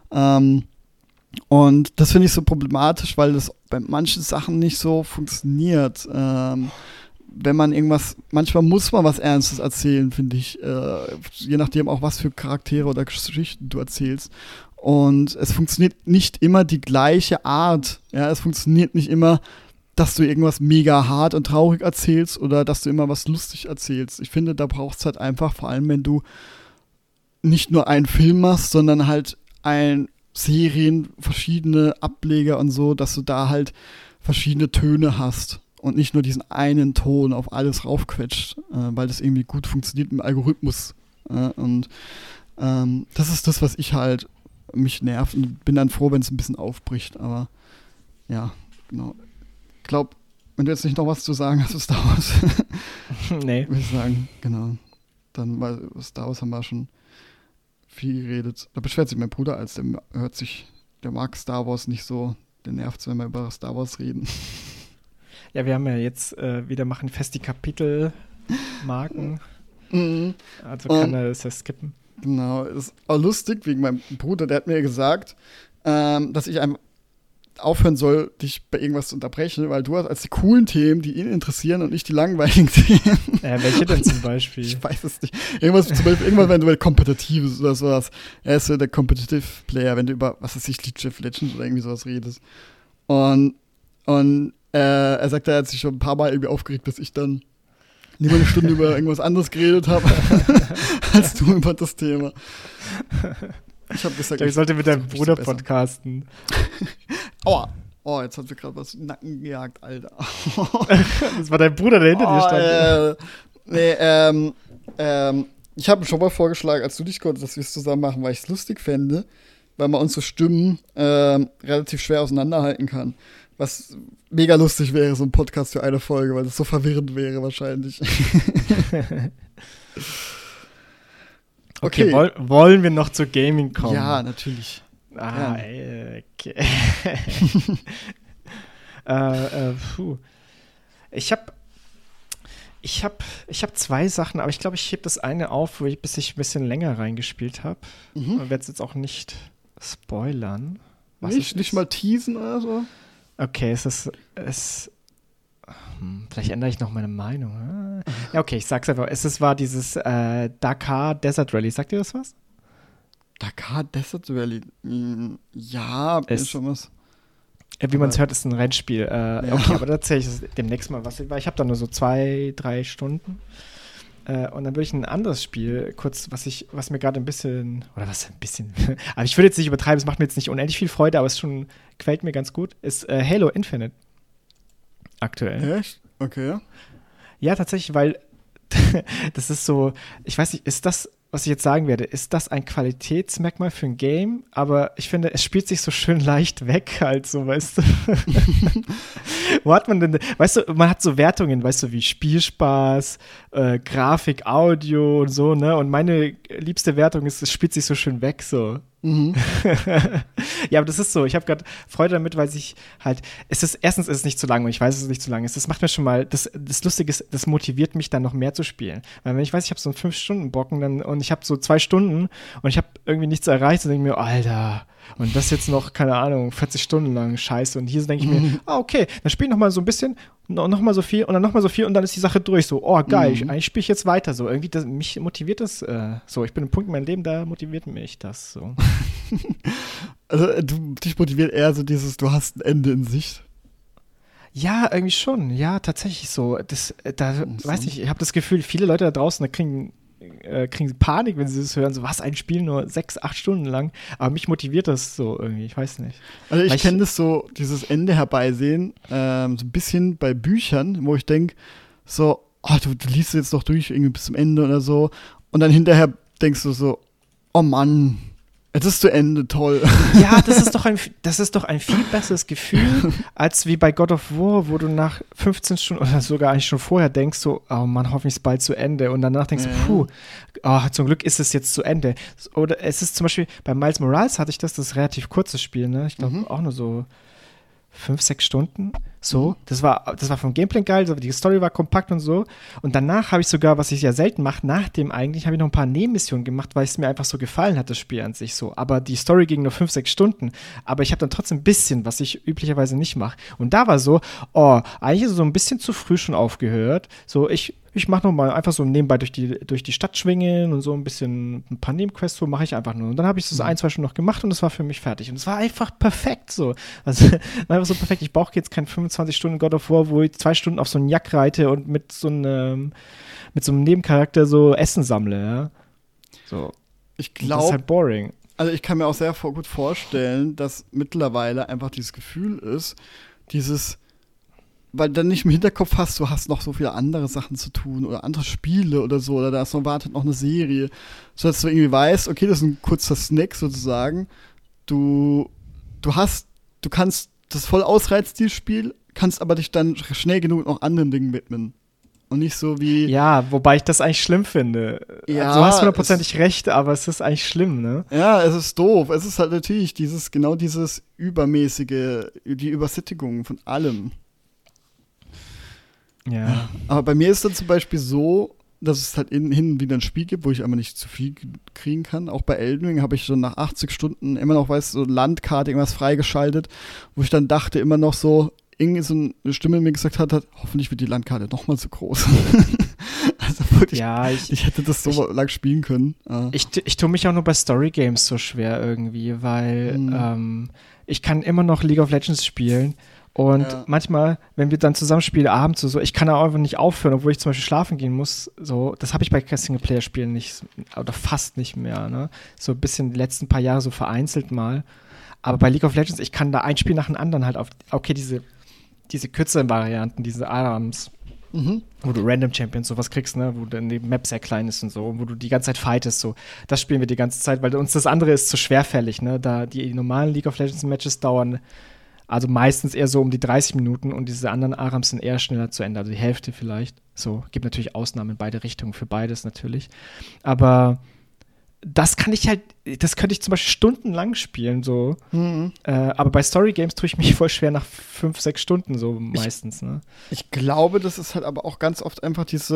Und das finde ich so problematisch, weil das bei manchen Sachen nicht so funktioniert. Wenn man manchmal muss man was Ernstes erzählen, finde ich, je nachdem auch, was für Charaktere oder Geschichten du erzählst. Und es funktioniert nicht immer die gleiche Art. Ja, es funktioniert nicht immer, dass du irgendwas mega hart und traurig erzählst oder dass du immer was lustig erzählst. Ich finde, da brauchst du halt einfach, vor allem wenn du nicht nur einen Film machst, sondern halt Serien, verschiedene Ableger und so, dass du da halt verschiedene Töne hast und nicht nur diesen einen Ton auf alles raufquetscht, weil das irgendwie gut funktioniert mit dem Algorithmus. Und das ist das, was mich nervt und bin dann froh, wenn es ein bisschen aufbricht, aber ja, genau. Ich glaube, wenn du jetzt nicht noch was zu sagen hast, zu Star Wars, nee. Würde ich sagen, genau. Dann, weil Star Wars haben wir schon viel geredet. Da beschwert sich mein Bruder, der mag Star Wars nicht so, der nervt, wenn wir über Star Wars reden. Ja, wir haben ja jetzt machen fest die Kapitelmarken. Also kann er das ja skippen. Genau, ist auch lustig, wegen meinem Bruder, der hat mir gesagt, dass ich einem aufhören soll, dich bei irgendwas zu unterbrechen, weil du hast als die coolen Themen, die ihn interessieren und nicht die langweiligen Themen. Welche denn zum Beispiel? Ich weiß es nicht. Irgendwann, wenn du über Kompetitives oder sowas, er ist so der Competitive Player, wenn du über, was weiß ich, League of Legends oder irgendwie sowas redest. Und er sagt, er hat sich schon ein paar Mal irgendwie aufgeregt, dass ich dann lieber eine Stunde über irgendwas anderes geredet habe, als du über das Thema. Ich habe gesagt, ich sollte mit deinem Bruder podcasten. Aua. Oh, jetzt hat mir gerade was in den Nacken gejagt, Alter. Das war dein Bruder, der hinter dir stand. Ich habe schon mal vorgeschlagen, als du dich konntest, dass wir es zusammen machen, weil ich es lustig fände, weil man unsere Stimmen relativ schwer auseinanderhalten kann. Was mega lustig wäre, so ein Podcast für eine Folge, weil das so verwirrend wäre wahrscheinlich. Okay, wollen wir noch zu Gaming kommen? Ja, natürlich. Okay. Ich hab 2 Sachen, aber ich glaube, ich hebe das eine auf, bis ich ein bisschen länger reingespielt habe. Und werde es jetzt auch nicht spoilern. Nicht mal teasen oder so? Okay, vielleicht ändere ich noch meine Meinung. Ja, okay, ich sag's einfach. Es war dieses Dakar Desert Rally. Sagt ihr das was? Dakar Desert Rally? Ja, ist schon was. Wie man es hört, ist ein Rennspiel. Okay, aber da erzähle ich demnächst mal was. Weil ich habe da nur so 2-3 Stunden. Und dann würde ich ein anderes Spiel kurz, was mir gerade ein bisschen, aber ich würde jetzt nicht übertreiben, es macht mir jetzt nicht unendlich viel Freude, aber es gefällt mir ganz gut, ist Halo Infinite. Aktuell. Echt? Okay. Ja, tatsächlich, weil das ist so, ich weiß nicht, ist das, was ich jetzt sagen werde, ist das ein Qualitätsmerkmal für ein Game? Aber ich finde, es spielt sich so schön leicht weg halt so, weißt du. Wo hat man denn, weißt du, man hat so Wertungen, weißt du, wie Spielspaß, Grafik, Audio und so, ne? Und meine liebste Wertung ist, es spielt sich so schön weg, so. Ja, aber das ist so, ich habe gerade Freude damit, weil erstens ist es nicht zu lang und ich weiß, dass es nicht zu lang ist. Das macht mir schon mal, das Lustige ist, das motiviert mich dann noch mehr zu spielen. Weil wenn ich weiß, ich habe so einen 5-Stunden-Bocken und ich habe so 2 Stunden und ich habe irgendwie nichts erreicht, dann denke ich mir, Alter, Und das jetzt noch, keine Ahnung, 40 Stunden lang scheiße. Und hier denke ich mir, okay, dann spiel ich noch mal so ein bisschen, noch mal so viel und dann noch mal so viel und dann ist die Sache durch. So, oh geil, eigentlich spiele ich jetzt weiter. So, irgendwie, mich motiviert das so. Ich bin im Punkt in meinem Leben, da motiviert mich das so. Also dich motiviert eher so dieses, du hast ein Ende in Sicht. Ja, irgendwie schon. Ja, tatsächlich so. Weiß ich, ich habe das Gefühl, viele Leute da draußen, da kriegen Panik, wenn sie das hören. So, was, ein Spiel nur 6, 8 Stunden lang. Aber mich motiviert das so irgendwie, ich weiß nicht. Also ich kenne das so, dieses Ende herbeisehen, so ein bisschen bei Büchern, wo ich denke, so, du liest jetzt noch durch irgendwie bis zum Ende oder so. Und dann hinterher denkst du so, oh Mann, jetzt ist zu Ende, toll. Ja, das ist doch ein viel besseres Gefühl, als wie bei God of War, wo du nach 15 Stunden oder sogar eigentlich schon vorher denkst, so, oh Mann, hoffentlich ist es bald zu Ende. Und danach denkst du, zum Glück ist es jetzt zu Ende. Oder es ist zum Beispiel, bei Miles Morales hatte ich das ist ein relativ kurzes Spiel, ne? Ich glaube auch nur so 5, 6 Stunden. So, das war vom Gameplay geil, so, die Story war kompakt und so. Und danach habe ich sogar, was ich ja selten mache, nach dem eigentlich, habe ich noch ein paar Nebenmissionen gemacht, weil es mir einfach so gefallen hat, das Spiel an sich so. Aber die Story ging nur 5, 6 Stunden. Aber ich habe dann trotzdem ein bisschen, was ich üblicherweise nicht mache. Und da war so, eigentlich ist es so ein bisschen zu früh schon aufgehört. So, ich mache noch mal einfach so nebenbei durch die Stadt schwingen und so ein paar Nebenquests, so mache ich einfach nur. Und dann habe ich das 1, 2 Stunden noch gemacht und es war für mich fertig. Und es war einfach perfekt so. Also, war einfach so perfekt. Ich brauche jetzt kein 25 Stunden God of War, wo ich 2 Stunden auf so einen Jack reite und mit so einem Nebencharakter so Essen sammle, ja. So. Ich glaube, das ist halt boring. Also ich kann mir auch sehr gut vorstellen, dass mittlerweile einfach dieses Gefühl ist, weil du dann nicht im Hinterkopf hast, du hast noch so viele andere Sachen zu tun oder andere Spiele oder so, oder da wartet noch eine Serie, sodass du irgendwie weißt, okay, das ist ein kurzer Snack sozusagen. Du kannst das voll ausreizt, dieses Spiel, kannst aber dich dann schnell genug noch anderen Dingen widmen. Und nicht so wie. Ja, wobei ich das eigentlich schlimm finde. Ja, also, du hast hundertprozentig recht, aber es ist eigentlich schlimm, ne? Ja, es ist doof. Es ist halt natürlich dieses übermäßige, die Übersättigung von allem. Ja. Aber bei mir ist dann zum Beispiel so, dass es halt hin und wieder ein Spiel gibt, wo ich aber nicht zu viel kriegen kann. Auch bei Elden Ring habe ich so nach 80 Stunden immer noch, so Landkarte, irgendwas freigeschaltet, wo ich dann dachte immer noch so, irgendwie so eine Stimme mir gesagt hat, hoffentlich wird die Landkarte noch mal so groß. Also wirklich, ich hätte das so lang spielen können. Ich tue mich auch nur bei Story Games so schwer irgendwie, weil ich kann immer noch League of Legends spielen. Und manchmal, wenn wir dann zusammen spielen, abends so, ich kann da einfach nicht aufhören, obwohl ich zum Beispiel schlafen gehen muss. So, das habe ich bei Singleplayer-Spielen nicht, oder fast nicht mehr, ne? So ein bisschen die letzten paar Jahre so vereinzelt mal. Aber bei League of Legends, ich kann da ein Spiel nach dem anderen halt diese kürzeren Varianten, diese ARAMs, wo du Random Champions sowas kriegst, ne, wo dann die Map sehr klein ist und so, wo du die ganze Zeit fightest, so. Das spielen wir die ganze Zeit, weil uns das andere ist zu schwerfällig, ne, da die normalen League of Legends Matches dauern also meistens eher so um die 30 Minuten und diese anderen ARAMs sind eher schneller zu Ende, also die Hälfte vielleicht. So, gibt natürlich Ausnahmen in beide Richtungen, für beides natürlich. Aber das könnte ich zum Beispiel stundenlang spielen, so. Aber bei Story Games tue ich mich voll schwer nach 5, 6 Stunden, so meistens, ne? Ich glaube, das ist halt aber auch ganz oft einfach dass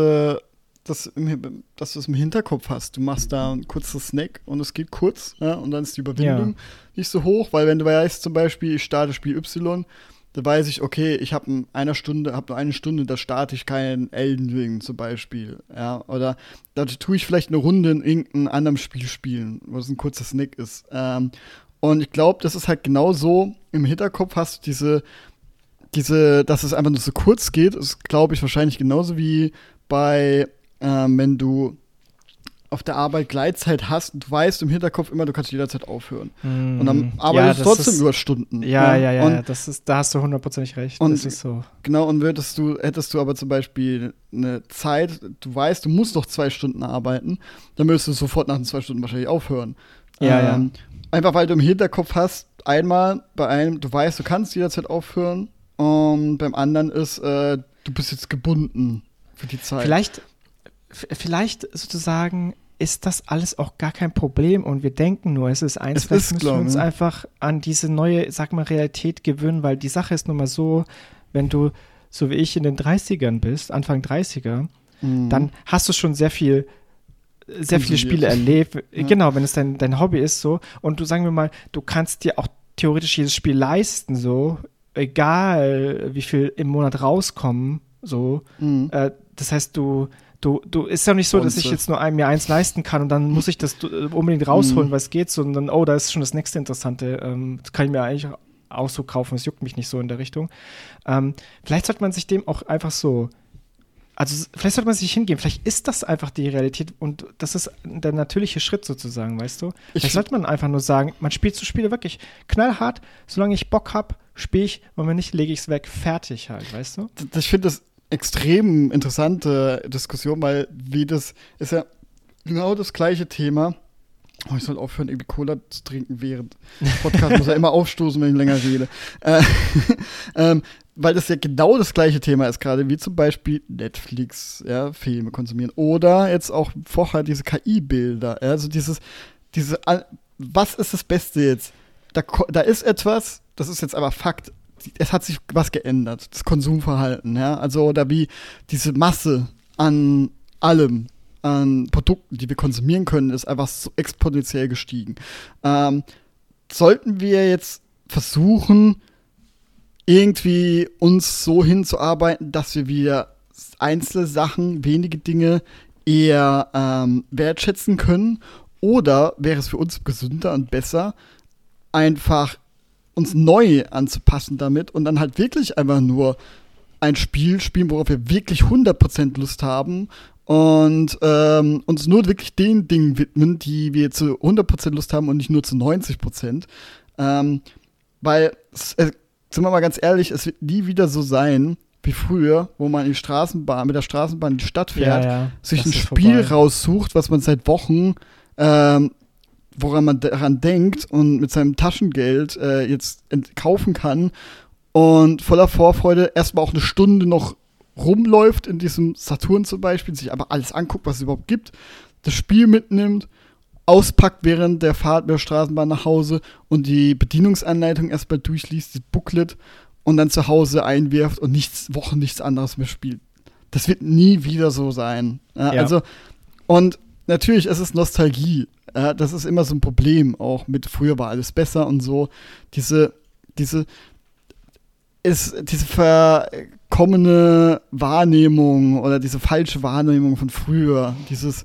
du es im Hinterkopf hast. Du machst da ein kurzes Snack und es geht kurz, ja, und dann ist die Überwindung nicht so hoch, weil wenn du weißt zum Beispiel, ich starte Spiel Y, da weiß ich, okay, ich habe nur eine Stunde, da starte ich kein Elden Ring zum Beispiel, ja, oder da tue ich vielleicht eine Runde in irgendeinem anderen Spiel spielen, was ein kurzer Snack ist. Und ich glaube, das ist halt genau so, im Hinterkopf hast du dass es einfach nur so kurz geht, ist, glaube ich, wahrscheinlich genauso wie bei wenn du auf der Arbeit Gleitzeit hast und du weißt im Hinterkopf immer, du kannst jederzeit aufhören. Und dann arbeitest du trotzdem über Stunden. Ja, und da hast du 100% recht. Und das ist so. Genau, und hättest du aber zum Beispiel eine Zeit, du weißt, du musst noch 2 Stunden arbeiten, dann würdest du sofort nach den 2 Stunden wahrscheinlich aufhören. Einfach weil du im Hinterkopf hast, einmal bei einem, du weißt, du kannst jederzeit aufhören, und beim anderen ist, du bist jetzt gebunden für die Zeit. Vielleicht sozusagen ist das alles auch gar kein Problem und wir denken nur, es ist eins, vielleicht müssen wir uns einfach an diese neue, sag mal, Realität gewöhnen, weil die Sache ist nun mal so, wenn du, so wie ich, in den 30ern bist, Anfang 30er, dann hast du schon sehr viel sehr viele Spiele erlebt. Ja. Genau, wenn es dein Hobby ist so und du, sagen wir mal, du kannst dir auch theoretisch jedes Spiel leisten, so, egal wie viel im Monat rauskommen, so. Das heißt, du ist ja nicht so, dass ich jetzt nur mir eins leisten kann und dann muss ich das unbedingt rausholen, weil es geht, sondern, da ist schon das nächste Interessante. Das kann ich mir eigentlich auch so kaufen, es juckt mich nicht so in der Richtung. Vielleicht sollte man sich dem auch einfach so, also vielleicht sollte man sich hingehen, vielleicht ist das einfach die Realität und das ist der natürliche Schritt sozusagen, weißt du? Vielleicht sollte man einfach nur sagen, man spielt so Spiele wirklich knallhart, solange ich Bock habe, spiele ich und wenn nicht, lege ich es weg, fertig halt, weißt du? Ich finde das extrem interessante Diskussion, weil das ist ja genau das gleiche Thema. Oh, ich soll aufhören, irgendwie Cola zu trinken während Podcast. Muss ja immer aufstoßen, wenn ich länger rede. Weil das ja genau das gleiche Thema ist gerade, wie zum Beispiel Netflix, ja, Filme konsumieren. Oder jetzt auch vorher diese KI-Bilder. Ja, also was ist das Beste jetzt? Da ist etwas, das ist jetzt aber Fakt. Es hat sich was geändert, das Konsumverhalten, ja, also oder wie diese Masse an allem, an Produkten, die wir konsumieren können, ist einfach so exponentiell gestiegen. Sollten wir jetzt versuchen, irgendwie uns so hinzuarbeiten, dass wir wieder einzelne Sachen, wenige Dinge eher wertschätzen können, oder wäre es für uns gesünder und besser, einfach uns neu anzupassen damit und dann halt wirklich einfach nur ein Spiel spielen, worauf wir wirklich 100% Lust haben und uns nur wirklich den Dingen widmen, die wir zu 100% Lust haben und nicht nur zu 90%. Weil, sind wir mal ganz ehrlich, es wird nie wieder so sein wie früher, wo man mit der Straßenbahn in die Stadt fährt, sich ein Spiel raussucht, was man seit Wochen woran man daran denkt und mit seinem Taschengeld jetzt kaufen kann und voller Vorfreude erstmal auch eine Stunde noch rumläuft in diesem Saturn zum Beispiel, sich aber alles anguckt, was es überhaupt gibt, das Spiel mitnimmt, auspackt während der Fahrt mit der Straßenbahn nach Hause und die Bedienungsanleitung erstmal durchliest, das Booklet und dann zu Hause einwirft und Wochen nichts anderes mehr spielt. Das wird nie wieder so sein. Ja. Also, und natürlich ist es Nostalgie. Das ist immer so ein Problem, auch mit früher war alles besser und so. Diese verkommene Wahrnehmung oder diese falsche Wahrnehmung von früher, dieses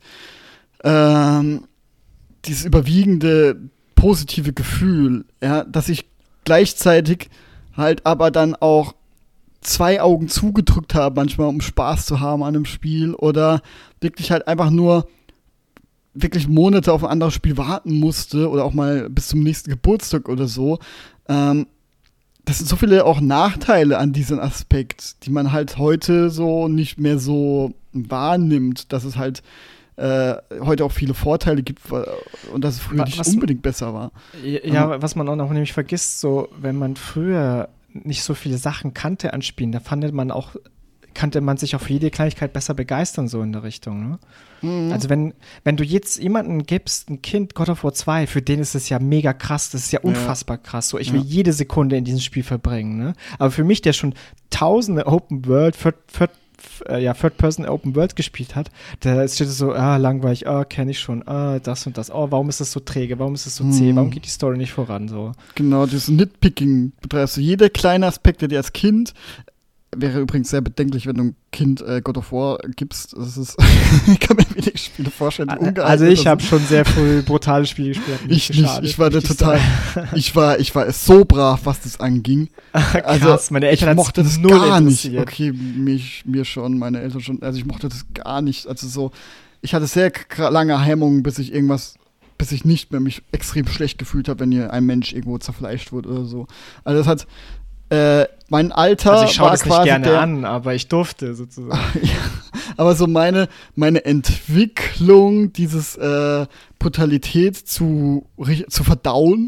überwiegende positive Gefühl, ja, dass ich gleichzeitig halt aber dann auch 2 Augen zugedrückt habe, manchmal um Spaß zu haben an einem Spiel oder wirklich halt einfach nur wirklich Monate auf ein anderes Spiel warten musste oder auch mal bis zum nächsten Geburtstag oder so. Das sind so viele auch Nachteile an diesem Aspekt, die man halt heute so nicht mehr so wahrnimmt, dass es halt heute auch viele Vorteile gibt und dass es früher nicht unbedingt besser war. Ja, was man auch noch nämlich vergisst, so wenn man früher nicht so viele Sachen kannte an Spielen, da kannte man sich auf jede Kleinigkeit besser begeistern, so in der Richtung. Ne? Mhm. Also wenn du jetzt jemanden gibst, ein Kind, God of War 2, für den ist es ja mega krass, das ist ja unfassbar krass. So, ich will jede Sekunde in diesem Spiel verbringen. Ne? Aber für mich, der schon tausende Open World, Third-Person Open World gespielt hat, da steht es so, langweilig, kenne ich schon, das und das, warum ist das so träge, warum ist das so zäh, warum geht die Story nicht voran, so. Genau, dieses Nitpicking betreibst du. Jeder kleine Aspekt, der dir als Kind wäre übrigens sehr bedenklich, wenn du ein Kind God of War gibst. Das ist ich kann mir wenig Spiele vorstellen, die ungeeignet Also ich habe schon sehr früh brutale Spiele gespielt. Ich nicht. Ich war ich war so brav, was das anging. Also, krass, meine Eltern ich mochte das gar nicht. Okay, mir schon, meine Eltern schon. Also ich mochte das gar nicht. Also so, ich hatte sehr lange Hemmungen, bis ich nicht mehr mich extrem schlecht gefühlt habe, wenn hier ein Mensch irgendwo zerfleischt wurde oder so. Also das hat mein Alter also ich schaue das quasi nicht gerne an, aber ich durfte sozusagen. Ja, aber so meine Entwicklung, dieses Brutalität zu verdauen,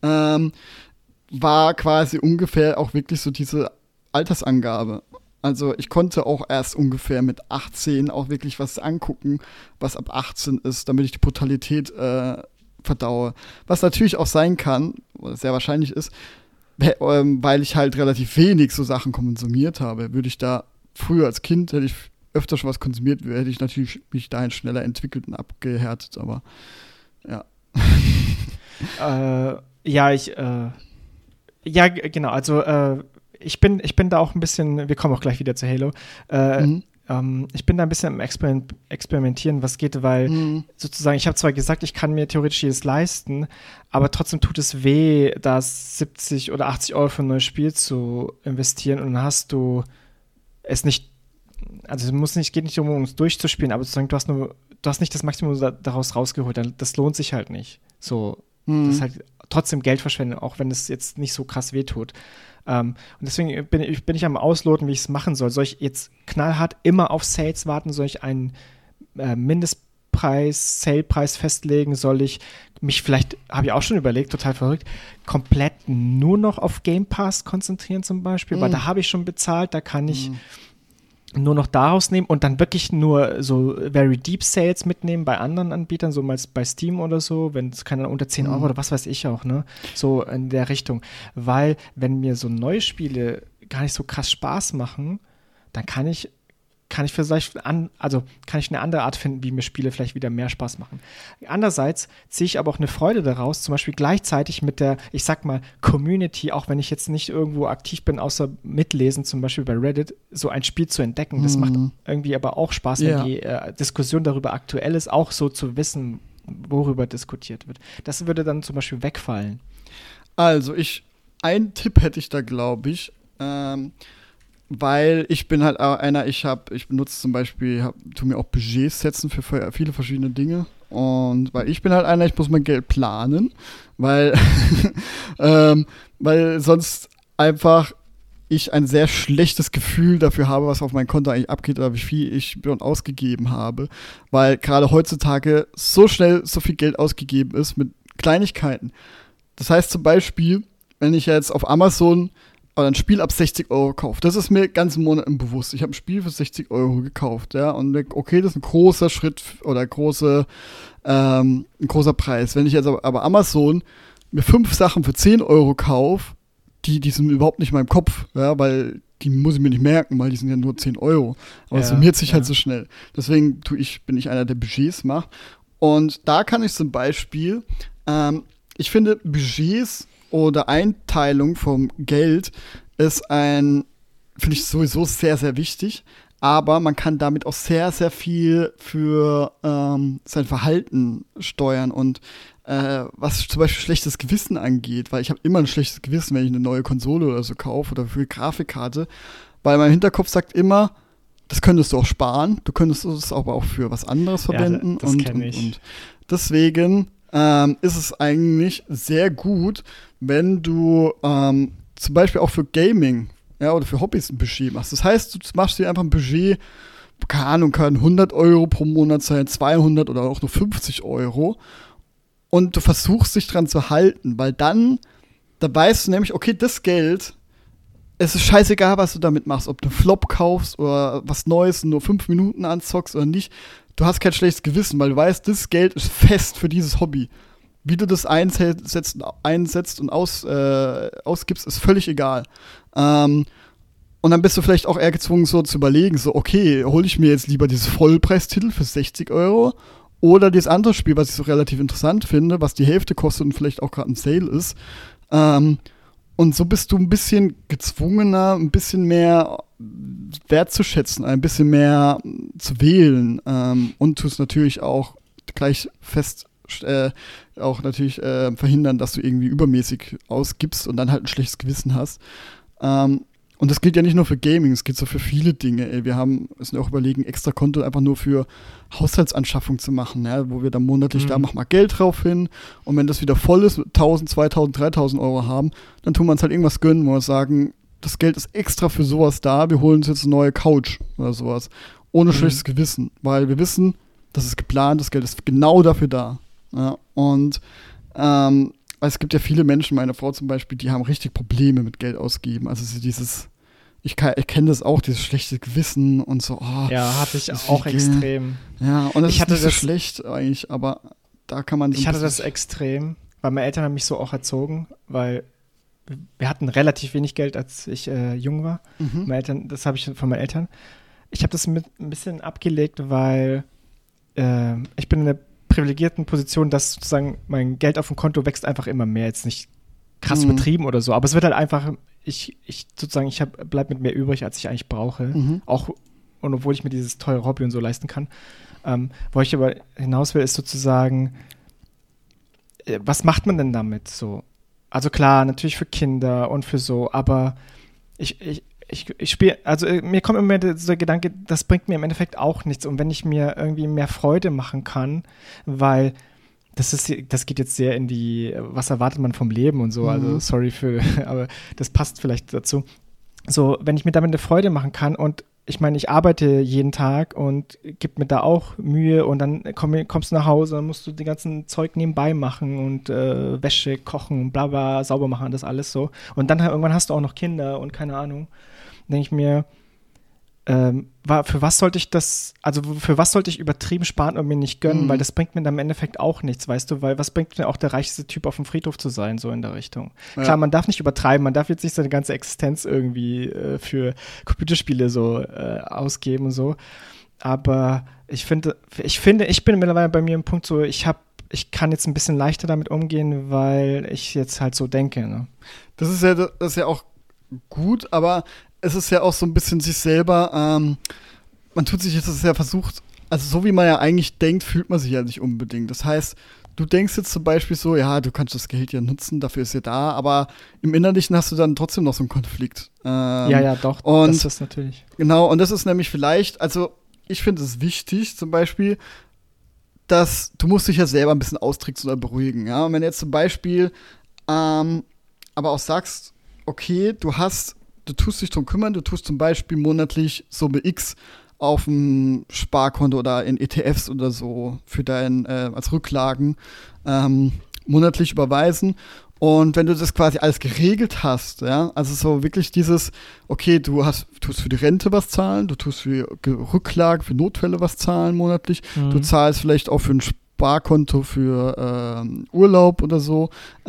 war quasi ungefähr auch wirklich so diese Altersangabe. Also ich konnte auch erst ungefähr mit 18 auch wirklich was angucken, was ab 18 ist, damit ich die Brutalität verdaue. Was natürlich auch sein kann, oder sehr wahrscheinlich ist, weil ich halt relativ wenig so Sachen konsumiert habe, würde ich da früher als Kind hätte ich öfter schon was konsumiert, hätte ich natürlich mich dahin schneller entwickelt und abgehärtet, aber ja. Genau, also ich bin da auch ein bisschen, wir kommen auch gleich wieder zu Halo, ich bin da ein bisschen am Experimentieren, was geht, weil sozusagen, ich habe zwar gesagt, ich kann mir theoretisch jedes leisten, aber trotzdem tut es weh, da 70 oder 80 Euro für ein neues Spiel zu investieren und dann hast du es nicht, also geht nicht darum, um es durchzuspielen, aber sozusagen, du hast nicht das Maximum daraus rausgeholt, das lohnt sich halt nicht. So, das ist halt trotzdem Geldverschwendung, auch wenn es jetzt nicht so krass wehtut. Und deswegen bin ich am Ausloten, wie ich es machen soll. Soll ich jetzt knallhart immer auf Sales warten? Soll ich einen Mindestpreis, Salepreis festlegen? Soll ich mich vielleicht, habe ich auch schon überlegt, total verrückt, komplett nur noch auf Game Pass konzentrieren zum Beispiel? Weil da habe ich schon bezahlt, da kann ich nur noch daraus nehmen und dann wirklich nur so very deep Sales mitnehmen bei anderen Anbietern, so mal bei Steam oder so, wenn es keine unter 10 Euro oder was weiß ich auch, ne? So in der Richtung. Weil, wenn mir so neue Spiele gar nicht so krass Spaß machen, dann kann ich vielleicht kann ich eine andere Art finden, wie mir Spiele vielleicht wieder mehr Spaß machen. Andererseits ziehe ich aber auch eine Freude daraus, zum Beispiel gleichzeitig mit der, ich sag mal, Community, auch wenn ich jetzt nicht irgendwo aktiv bin, außer mitlesen, zum Beispiel bei Reddit, so ein Spiel zu entdecken. Das macht irgendwie aber auch Spaß, wenn die Diskussion darüber aktuell ist, auch so zu wissen, worüber diskutiert wird. Das würde dann zum Beispiel wegfallen. Also einen Tipp hätte ich da, glaube ich, weil ich bin halt auch einer, ich benutze zum Beispiel, tu mir auch Budgets setzen für viele verschiedene Dinge. Und weil ich bin halt einer, ich muss mein Geld planen, weil sonst einfach ich ein sehr schlechtes Gefühl dafür habe, was auf mein Konto eigentlich abgeht oder wie viel ich ausgegeben habe. Weil gerade heutzutage so schnell so viel Geld ausgegeben ist mit Kleinigkeiten. Das heißt zum Beispiel, wenn ich jetzt auf Amazon oder ein Spiel ab 60 Euro kauft. Das ist mir ganz im Monat bewusst. Ich habe ein Spiel für 60 Euro gekauft, ja, und okay, das ist ein großer Schritt oder ein großer Preis. Wenn ich jetzt aber Amazon mir 5 Sachen für 10 Euro kaufe, die sind überhaupt nicht in meinem Kopf, ja, weil die muss ich mir nicht merken, weil die sind ja nur 10 Euro. Aber es summiert sich halt so schnell. Deswegen bin ich einer, der Budgets macht. Und da kann ich zum Beispiel, ich finde Budgets oder Einteilung vom Geld finde ich sowieso sehr, sehr wichtig. Aber man kann damit auch sehr, sehr viel für sein Verhalten steuern und was zum Beispiel schlechtes Gewissen angeht, weil ich habe immer ein schlechtes Gewissen, wenn ich eine neue Konsole oder so kaufe oder für eine Grafikkarte, weil mein Hinterkopf sagt immer, das könntest du auch sparen, du könntest es aber auch für was anderes verwenden. Ja, das kenn ich. Und deswegen ist es eigentlich sehr gut, wenn du zum Beispiel auch für Gaming, ja, oder für Hobbys ein Budget machst. Das heißt, du machst dir einfach ein Budget, keine Ahnung, kann 100 Euro pro Monat sein, 200 oder auch nur 50 Euro. Und du versuchst dich dran zu halten, weil da weißt du nämlich, okay, das Geld, es ist scheißegal, was du damit machst, ob du einen Flop kaufst oder was Neues und nur 5 Minuten anzockst oder nicht. Du hast kein schlechtes Gewissen, weil du weißt, das Geld ist fest für dieses Hobby. Wie du das einsetzt und ausgibst, ist völlig egal. Und dann bist du vielleicht auch eher gezwungen, so zu überlegen, so, okay, hole ich mir jetzt lieber dieses Vollpreistitel für 60 Euro oder dieses andere Spiel, was ich so relativ interessant finde, was die Hälfte kostet und vielleicht auch gerade ein Sale ist. Und so bist du ein bisschen gezwungener, ein bisschen mehr wertzuschätzen, ein bisschen mehr zu wählen und tust natürlich auch gleich verhindern, dass du irgendwie übermäßig ausgibst und dann halt ein schlechtes Gewissen hast. Und das gilt ja nicht nur für Gaming, es gilt so für viele Dinge. Ey. Wir müssen auch überlegen, extra Konto einfach nur für Haushaltsanschaffung zu machen, ja, wo wir dann monatlich da machen wir Geld drauf hin und wenn das wieder voll ist, 1.000, 2.000, 3.000 Euro haben, dann tun wir uns halt irgendwas gönnen, wo wir sagen, das Geld ist extra für sowas da, wir holen uns jetzt eine neue Couch oder sowas, ohne schlechtes Gewissen, weil wir wissen, das ist geplant, das Geld ist genau dafür da. Ja, und es gibt ja viele Menschen, meine Frau zum Beispiel, die haben richtig Probleme mit Geld ausgeben. Also ich kenne das auch, dieses schlechte Gewissen und so. Oh, ja, hatte ich auch extrem. Ja, und das ist nicht so schlecht eigentlich, aber da kann man Ich hatte das extrem, weil meine Eltern haben mich so auch erzogen, weil wir hatten relativ wenig Geld, als ich jung war. Meine Eltern, das habe ich von meinen Eltern. ich habe das mit ein bisschen abgelegt, weil ich bin in der privilegierten Position, dass sozusagen mein Geld auf dem Konto wächst einfach immer mehr. Jetzt nicht krass übertrieben oder so, aber es wird halt einfach, bleib mit mehr übrig, als ich eigentlich brauche. Auch, und obwohl ich mir dieses teure Hobby und so leisten kann. Wo ich aber hinaus will, ist sozusagen, was macht man denn damit so? Also klar, natürlich für Kinder und für so, aber ich spiele, also mir kommt immer der Gedanke, das bringt mir im Endeffekt auch nichts. Und wenn ich mir irgendwie mehr Freude machen kann, weil das geht jetzt sehr in die, was erwartet man vom Leben und so, also sorry aber das passt vielleicht dazu. So, wenn ich mir damit eine Freude machen kann und ich meine, ich arbeite jeden Tag und gebe mir da auch Mühe und dann kommst du nach Hause und musst du die ganzen Zeug nebenbei machen und Wäsche kochen, bla bla, sauber machen, das alles so. Und dann irgendwann hast du auch noch Kinder und keine Ahnung. Denke ich mir, für was sollte ich übertrieben sparen und mir nicht gönnen, weil das bringt mir dann im Endeffekt auch nichts, weißt du, weil was bringt mir auch der reichste Typ auf dem Friedhof zu sein, so in der Richtung. Ja. Klar, man darf nicht übertreiben, man darf jetzt nicht seine ganze Existenz irgendwie für Computerspiele so ausgeben und so, aber ich bin mittlerweile bei mir im Punkt so, ich kann jetzt ein bisschen leichter damit umgehen, weil ich jetzt halt so denke. Ne? Das ist ja auch gut, aber es ist ja auch so ein bisschen sich selber, man tut sich jetzt, das ist ja versucht, also so wie man ja eigentlich denkt, fühlt man sich ja nicht unbedingt. Das heißt, du denkst jetzt zum Beispiel so, ja, du kannst das Geld ja nutzen, dafür ist ja da, aber im Innerlichen hast du dann trotzdem noch so einen Konflikt. Ja, doch, und das ist natürlich. Genau, und das ist nämlich vielleicht, also ich finde es wichtig, zum Beispiel, dass du musst dich ja selber ein bisschen austricksen oder beruhigen, ja, und wenn du jetzt zum Beispiel aber auch sagst, okay, du tust dich drum kümmern, du tust zum Beispiel monatlich Summe X auf dem Sparkonto oder in ETFs oder so für als Rücklagen monatlich überweisen. Und wenn du das quasi alles geregelt hast, ja, also so wirklich dieses, okay, tust für die Rente was zahlen, du tust für Rücklagen, für Notfälle was zahlen monatlich, du zahlst vielleicht auch für ein Sparkonto für Urlaub oder so,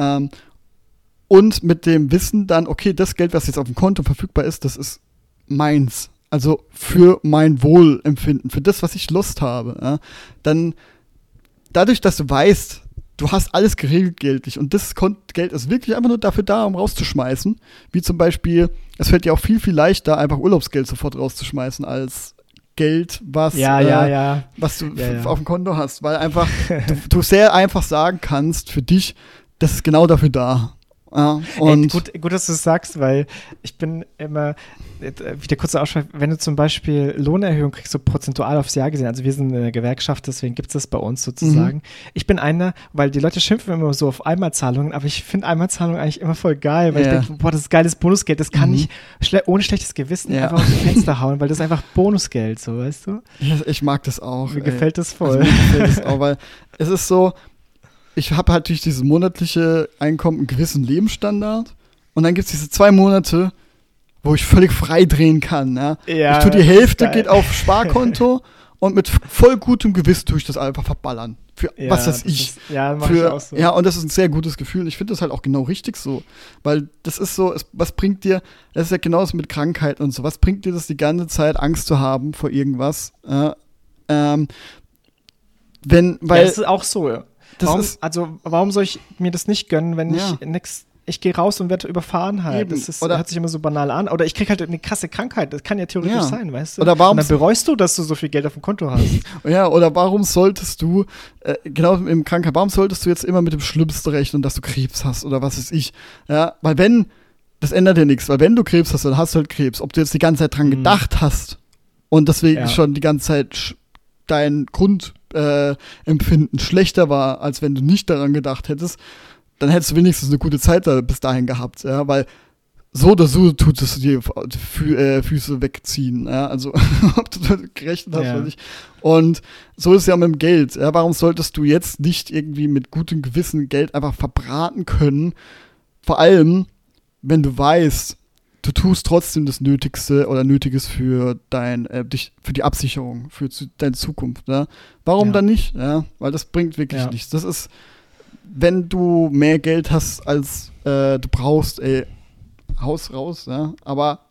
und mit dem Wissen dann, okay, das Geld, was jetzt auf dem Konto verfügbar ist, das ist meins. Also für mein Wohlempfinden, für das, was ich Lust habe. Ja? Dann, dadurch, dass du weißt, du hast alles geregelt geldlich und das Geld ist wirklich einfach nur dafür da, um rauszuschmeißen. Wie zum Beispiel, es fällt dir auch viel, viel leichter, einfach Urlaubsgeld sofort rauszuschmeißen, als Geld, was du auf dem Konto hast. Weil einfach du sehr einfach sagen kannst für dich, das ist genau dafür da. Ja, und gut, dass du es sagst, weil ich bin immer, wieder kurzer Ausschweif, wenn du zum Beispiel Lohnerhöhung kriegst, so prozentual aufs Jahr gesehen, also wir sind eine Gewerkschaft, deswegen gibt es das bei uns sozusagen. Ich bin einer, weil die Leute schimpfen immer so auf Einmalzahlungen, aber ich finde Einmalzahlungen eigentlich immer voll geil, weil ich denke, boah, das ist geiles Bonusgeld, das kann ich ohne schlechtes Gewissen einfach aus dem Fenster hauen, weil das ist einfach Bonusgeld, so, weißt du? Ja, ich mag das auch. Mir gefällt das voll. Also, mir gefällt das auch, weil es ist so, ich habe halt durch dieses monatliche Einkommen einen gewissen Lebensstandard und dann gibt es diese 2 Monate, wo ich völlig frei drehen kann. Ja? Ich tue die Hälfte, geht auf Sparkonto und mit voll gutem Gewissen tue ich das einfach verballern. Für was weiß ich. Mach ich auch so. Ja, und das ist ein sehr gutes Gefühl. Ich finde das halt auch genau richtig so. Weil das ist so, was bringt dir, das ist ja genauso mit Krankheiten und so, was bringt dir das die ganze Zeit, Angst zu haben vor irgendwas? Weil das ist auch so, ja. Warum soll ich mir das nicht gönnen, wenn ich gehe raus und werde überfahren halt. Eben. Das hört sich immer so banal an. Oder ich kriege halt eine krasse Krankheit. Das kann ja theoretisch sein, weißt du? Oder warum und dann bereust du, dass du so viel Geld auf dem Konto hast. Ja, oder warum solltest du, genau im Krankheit, warum solltest du jetzt immer mit dem Schlimmsten rechnen, dass du Krebs hast oder was weiß ich? Ja, weil das ändert ja nichts, weil wenn du Krebs hast, dann hast du halt Krebs. Ob du jetzt die ganze Zeit dran gedacht hast und deswegen schon die ganze Zeit dein Grundempfinden schlechter war, als wenn du nicht daran gedacht hättest, dann hättest du wenigstens eine gute Zeit bis dahin gehabt, ja, weil so oder so tut es dir Füße wegziehen, ja, also ob du gerechnet hast oder nicht. Und so ist es ja mit dem Geld, ja, warum solltest du jetzt nicht irgendwie mit gutem Gewissen Geld einfach verbraten können, vor allem, wenn du weißt, du tust trotzdem das Nötigste oder Nötiges für für die Absicherung, für deine Zukunft. Ja? Warum dann nicht? Ja? Weil das bringt wirklich nichts. Das ist, wenn du mehr Geld hast, als du brauchst, Haus raus, ja. Aber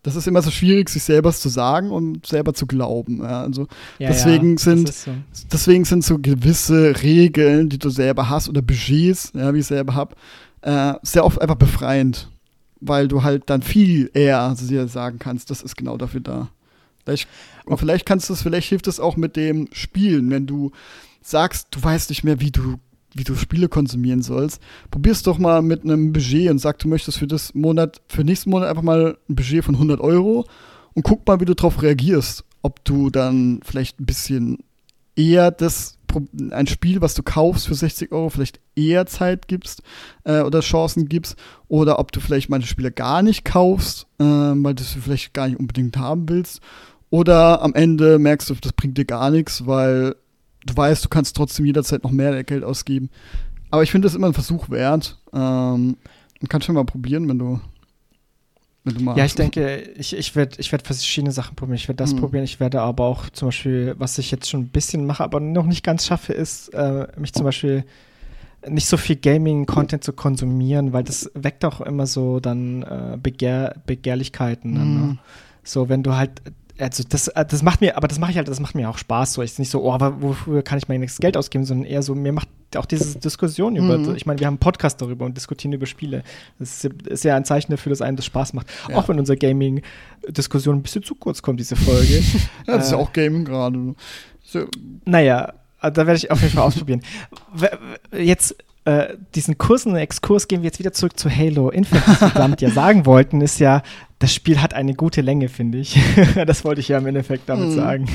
Das ist immer so schwierig, sich selber zu sagen und selber zu glauben. Ja, also Ja, deswegen ja, das sind ist so. deswegen sind so gewisse Regeln, die du selber hast oder Budgets, ja, wie ich selber habe, sehr oft einfach befreiend, weil du halt dann viel eher dir sagen kannst, das ist genau dafür da. Vielleicht vielleicht hilft es auch mit dem Spielen, wenn du sagst, du weißt nicht mehr, wie du Spiele konsumieren sollst. Probier's doch mal mit einem Budget und sag, du möchtest für nächsten Monat einfach mal ein Budget von 100 Euro und guck mal, wie du darauf reagierst. Ob du dann vielleicht ein bisschen eher ein Spiel, was du kaufst für 60 Euro, vielleicht eher Zeit gibst oder Chancen gibst, oder ob du vielleicht manche Spiele gar nicht kaufst, weil du sie vielleicht gar nicht unbedingt haben willst, oder am Ende merkst du, das bringt dir gar nichts, weil du weißt, du kannst trotzdem jederzeit noch mehr Geld ausgeben. Aber ich finde das immer ein Versuch wert. Man kann schon mal probieren, wenn du magst. Ja, ich denke, ich werd verschiedene Sachen probieren. Ich werde das probieren. Ich werde aber auch zum Beispiel, was ich jetzt schon ein bisschen mache, aber noch nicht ganz schaffe, ist, mich zum Beispiel nicht so viel Gaming-Content zu konsumieren, weil das weckt auch immer so dann Begehrlichkeiten. Dann, ne? So, wenn du halt also das macht mir auch Spaß. So, ich nicht so, wofür kann ich mein nächstes Geld ausgeben, sondern eher so, mir macht auch diese Diskussion über, ich meine, wir haben einen Podcast darüber und diskutieren über Spiele. Das ist ja ein Zeichen dafür, dass einem das Spaß macht. Ja. Auch wenn unsere Gaming-Diskussion ein bisschen zu kurz kommt, diese Folge. Ja, das ist ja auch Gaming gerade. So. Naja, da werde ich auf jeden Fall ausprobieren. Jetzt diesen kurzen Exkurs gehen wir jetzt wieder zurück zu Halo Infinite. Was wir damit ja sagen wollten, ist ja, das Spiel hat eine gute Länge, finde ich. Das wollte ich ja im Endeffekt damit sagen.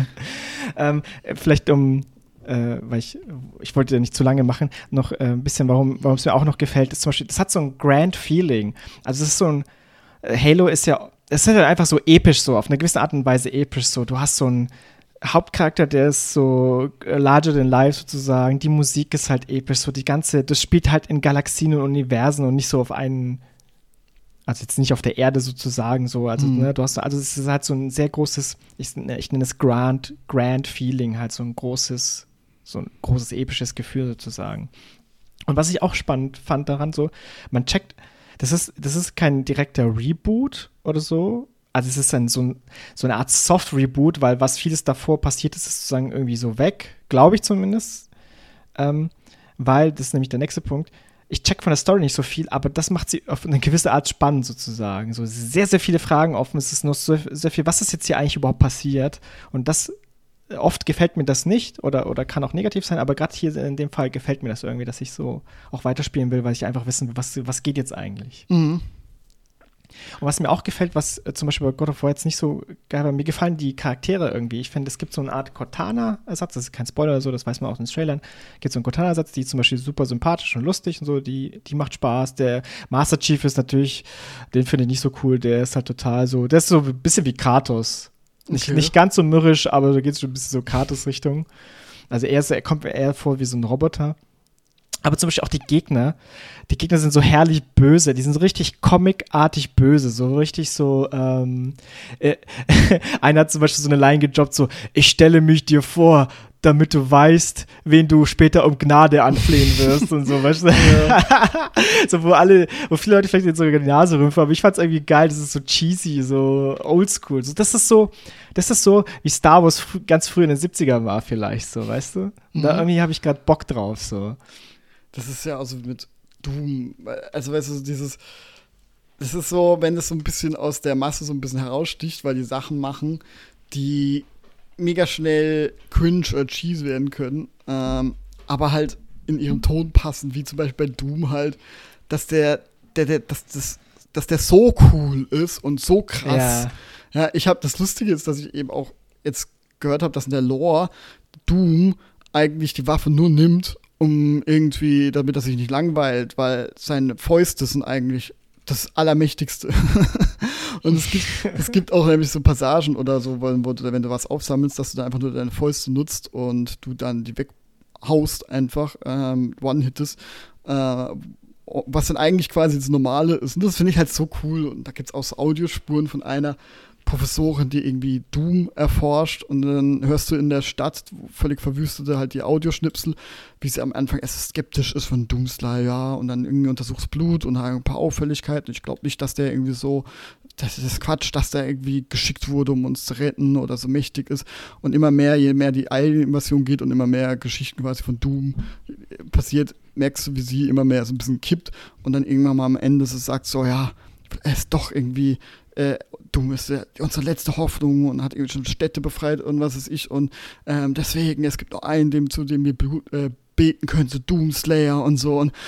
Vielleicht weil ich wollte ja nicht zu lange machen, noch ein bisschen, warum es mir auch noch gefällt, ist zum Beispiel, das hat so ein Grand Feeling. Also es ist so ein, Halo ist ja, es ist halt einfach so episch so, auf eine gewisse Art und Weise episch so. Du hast so einen Hauptcharakter, der ist so larger than life sozusagen, die Musik ist halt episch, so das spielt halt in Galaxien und Universen und nicht so auf einen, also jetzt nicht auf der Erde sozusagen so, also ne, es ist halt so ein sehr großes, ich nenne es Grand Feeling, halt so ein großes episches Gefühl sozusagen. Und was ich auch spannend fand daran, so, man checkt, das ist kein direkter Reboot oder so. Also es ist so eine Art Soft-Reboot, weil was vieles davor passiert ist sozusagen irgendwie so weg, glaube ich zumindest. Weil, das ist nämlich der nächste Punkt, ich check von der Story nicht so viel, aber das macht sie auf eine gewisse Art spannend sozusagen. So sehr, sehr viele Fragen offen, es ist noch so sehr viel, was ist jetzt hier eigentlich überhaupt passiert? Und das, oft gefällt mir das nicht oder kann auch negativ sein, aber gerade hier in dem Fall gefällt mir das irgendwie, dass ich so auch weiterspielen will, weil ich einfach wissen will, was geht jetzt eigentlich? Mhm. Und was mir auch gefällt, was zum Beispiel bei God of War jetzt nicht so geil war, mir gefallen die Charaktere irgendwie. Ich finde, es gibt so eine Art Cortana-Ersatz, das ist kein Spoiler oder so, das weiß man auch in den Trailern. Gibt so einen Cortana-Ersatz, die zum Beispiel super sympathisch und lustig und so, die macht Spaß. Der Master Chief ist natürlich, den finde ich nicht so cool, der ist halt total so, der ist so ein bisschen wie Kratos. Okay. Nicht ganz so mürrisch, aber da geht es schon ein bisschen so Kratos-Richtung. Also er kommt mir eher vor wie so ein Roboter. Aber zum Beispiel auch die Gegner sind so herrlich böse, die sind so richtig comicartig böse, so richtig so, einer hat zum Beispiel so eine Line gedroppt, so, ich stelle mich dir vor, damit du weißt, wen du später um Gnade anflehen wirst und so, weißt du? Ja. So, wo viele Leute vielleicht jetzt sogar die Nase rümpfen, aber ich fand's irgendwie geil, das ist so cheesy, so oldschool, so, das ist so, wie Star Wars ganz früh in den 70ern war vielleicht, so, weißt du? Und da irgendwie habe ich gerade Bock drauf, so. Das ist ja also mit Doom, also weißt du, das ist so, wenn es so ein bisschen aus der Masse so ein bisschen heraussticht, weil die Sachen machen, die mega schnell cringe oder cheese werden können, aber halt in ihren Ton passen, wie zum Beispiel bei Doom halt, dass der so cool ist und so krass. Ja, das Lustige ist, dass ich eben auch jetzt gehört habe, dass in der Lore Doom eigentlich die Waffe nur nimmt, damit er sich nicht langweilt, weil seine Fäuste sind eigentlich das Allermächtigste. Und es gibt auch nämlich so Passagen oder so, wo du, wenn du was aufsammelst, dass du dann einfach nur deine Fäuste nutzt und du dann die weghaust einfach, one-hittest, was dann eigentlich quasi das Normale ist. Und das finde ich halt so cool. Und da gibt es auch so Audiospuren von einer, Professorin, die irgendwie Doom erforscht und dann hörst du in der Stadt, völlig verwüstete, halt die Audioschnipsel, wie sie am Anfang erst skeptisch ist von Doomslayer, ja, und dann irgendwie untersuchst Blut und ein paar Auffälligkeiten. Ich glaube nicht, dass der irgendwie so, das ist Quatsch, dass der irgendwie geschickt wurde, um uns zu retten oder so mächtig ist. Und immer mehr, je mehr die Alien-Invasion geht und immer mehr Geschichten quasi von Doom passiert, merkst du, wie sie immer mehr so ein bisschen kippt und dann irgendwann mal am Ende so sagt, so, ja, er ist doch irgendwie Doom ist unsere letzte Hoffnung und hat irgendwie schon Städte befreit und was weiß ich und deswegen, es gibt noch einen, zu dem wir beten können, so Doomslayer und so und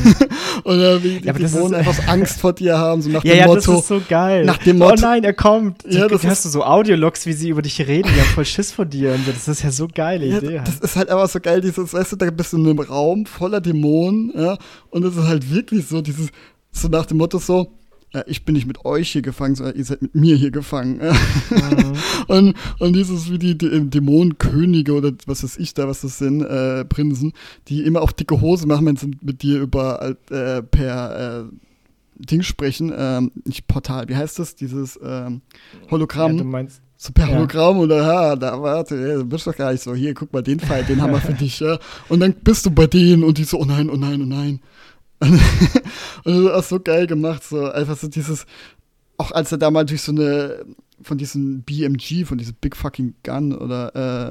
oder wie die Dämonen einfach Angst vor dir haben, so nach dem Motto. Ja, das ist so geil. Nach dem Motto, oh nein, er kommt. Ja, das hast du so Audiologs, wie sie über dich reden, die haben voll Schiss vor dir und so. Das ist ja so geile Idee. Das ist halt einfach so geil, dieses, weißt du, da bist du in einem Raum voller Dämonen, ja, und es ist halt wirklich so, dieses, so nach dem Motto so, ja, ich bin nicht mit euch hier gefangen, sondern ihr seid mit mir hier gefangen. Mhm. und dieses wie die Dämonenkönige oder was weiß ich da, was das sind, Prinzen, die immer auf dicke Hose machen, wenn sie mit dir über per Ding sprechen, nicht Portal, wie heißt das? Dieses Hologramm. Ja, du meinst so per Hologramm oder da warte, du bist doch gar nicht so, hier, guck mal, den Fall, den haben wir für dich, ja. Und dann bist du bei denen und die so, oh nein, oh nein, oh nein. Und das ist auch so geil gemacht, so einfach so dieses, auch als er da mal durch so eine, von diesem BMG, von diesem Big Fucking Gun oder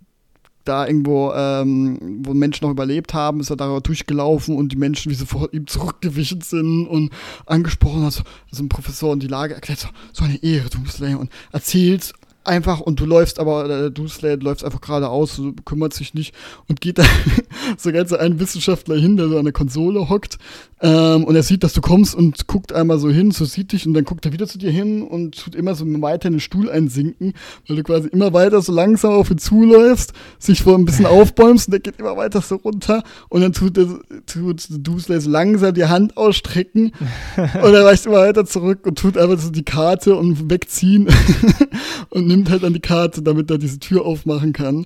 da irgendwo, wo Menschen noch überlebt haben, ist er da durchgelaufen und die Menschen, wie sie vor ihm zurückgewichen sind und angesprochen hat, so ein Professor und die Lage erklärt, so eine Ehre, Doomslayer, und erzählt einfach und du läufst aber, Doomslayer läuft einfach geradeaus, du kümmerst dich nicht und geht da sogar so ein Wissenschaftler hin, der so an der Konsole hockt und er sieht, dass du kommst und guckt einmal so hin, so sieht dich und dann guckt er wieder zu dir hin und tut immer so weiter in den Stuhl einsinken, weil du quasi immer weiter so langsam auf ihn zuläufst, sich vor ein bisschen aufbäumst und der geht immer weiter so runter und dann tut Doomslayer so langsam die Hand ausstrecken und er weicht immer weiter zurück und tut einfach so die Karte und wegziehen und nimmt halt dann die Karte, damit er diese Tür aufmachen kann.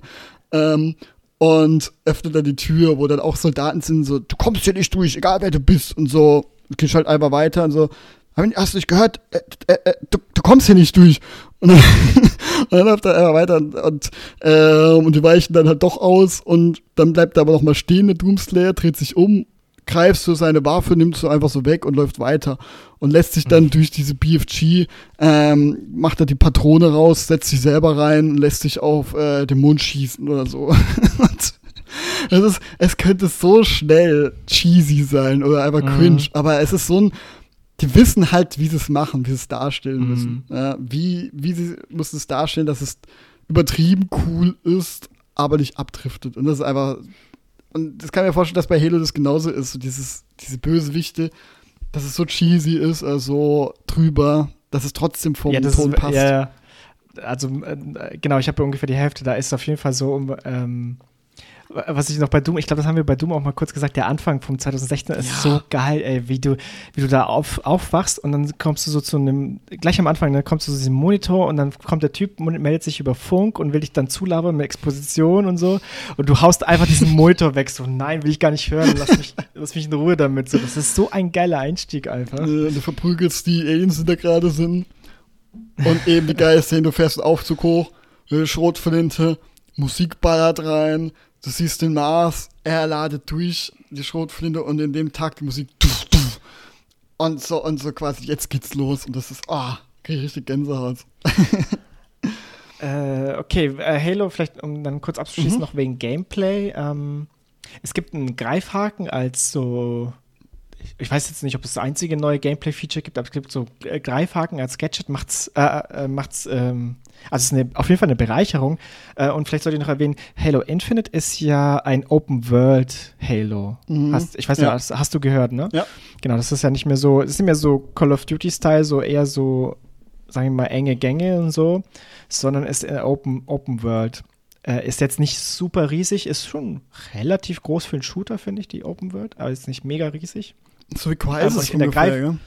Und öffnet dann die Tür, wo dann auch Soldaten sind, so, du kommst hier nicht durch, egal wer du bist. Und so, du gehst halt einfach weiter und so, hast du nicht gehört? Du kommst hier nicht durch. Und dann läuft er einfach weiter und die weichen dann halt doch aus und dann bleibt er aber noch mal stehen, der Doomslayer, dreht sich um, greift so seine Waffe, nimmt so einfach so weg und läuft weiter und lässt sich dann durch diese BFG, macht er die Patrone raus, setzt sich selber rein und lässt sich auf den Mund schießen oder so. Und es könnte so schnell cheesy sein oder einfach cringe, aber es ist so ein, die wissen halt, wie sie es machen, wie sie es darstellen müssen. Ja, wie sie müssen es darstellen, dass es übertrieben cool ist, aber nicht abdriftet. Und das ist einfach. Und das kann ich mir vorstellen, dass bei Halo das genauso ist. So diese Bösewichte, dass es so cheesy ist, so drüber, dass es trotzdem vom Ton passt. Ja, also genau, ich habe ungefähr die Hälfte. Da ist es auf jeden Fall so, was ich noch bei Doom, ich glaube, das haben wir bei Doom auch mal kurz gesagt, der Anfang vom 2016 ist so geil, ey, wie du da aufwachst und dann kommst du so zu einem, gleich am Anfang, dann kommst du zu diesem Monitor und dann kommt der Typ, meldet sich über Funk und will dich dann zulabern mit Exposition und so und du haust einfach diesen Monitor weg, so, nein, will ich gar nicht hören, lass mich in Ruhe damit, so, das ist so ein geiler Einstieg einfach. Du verprügelst die Aliens, die da gerade sind und eben die Geister, du fährst einen Aufzug hoch, Schrotflinte, Musik ballert rein, du siehst den Mars, er ladet durch die Schrotflinte und in dem Tag die Musik und so quasi, jetzt geht's los und das ist, krieg ich richtig Gänsehaut. Okay, Halo, vielleicht um dann kurz abzuschließen, noch wegen Gameplay. Es gibt einen Greifhaken als so, ich weiß jetzt nicht, ob es das einzige neue Gameplay-Feature gibt, aber es gibt so Greifhaken als Gadget, also es ist auf jeden Fall eine Bereicherung. Und vielleicht sollte ich noch erwähnen, Halo Infinite ist ja ein Open-World-Halo. Ich weiß nicht, hast du gehört, ne? Ja. Genau, das ist ja nicht mehr so, es ist nicht mehr so Call of Duty-Style, so eher so, sagen wir mal, enge Gänge und so, sondern ist Open World. Ist jetzt nicht super riesig, ist schon relativ groß für einen Shooter, finde ich, die Open World, aber ist nicht mega riesig. So wie Crysis ungefähr, ja?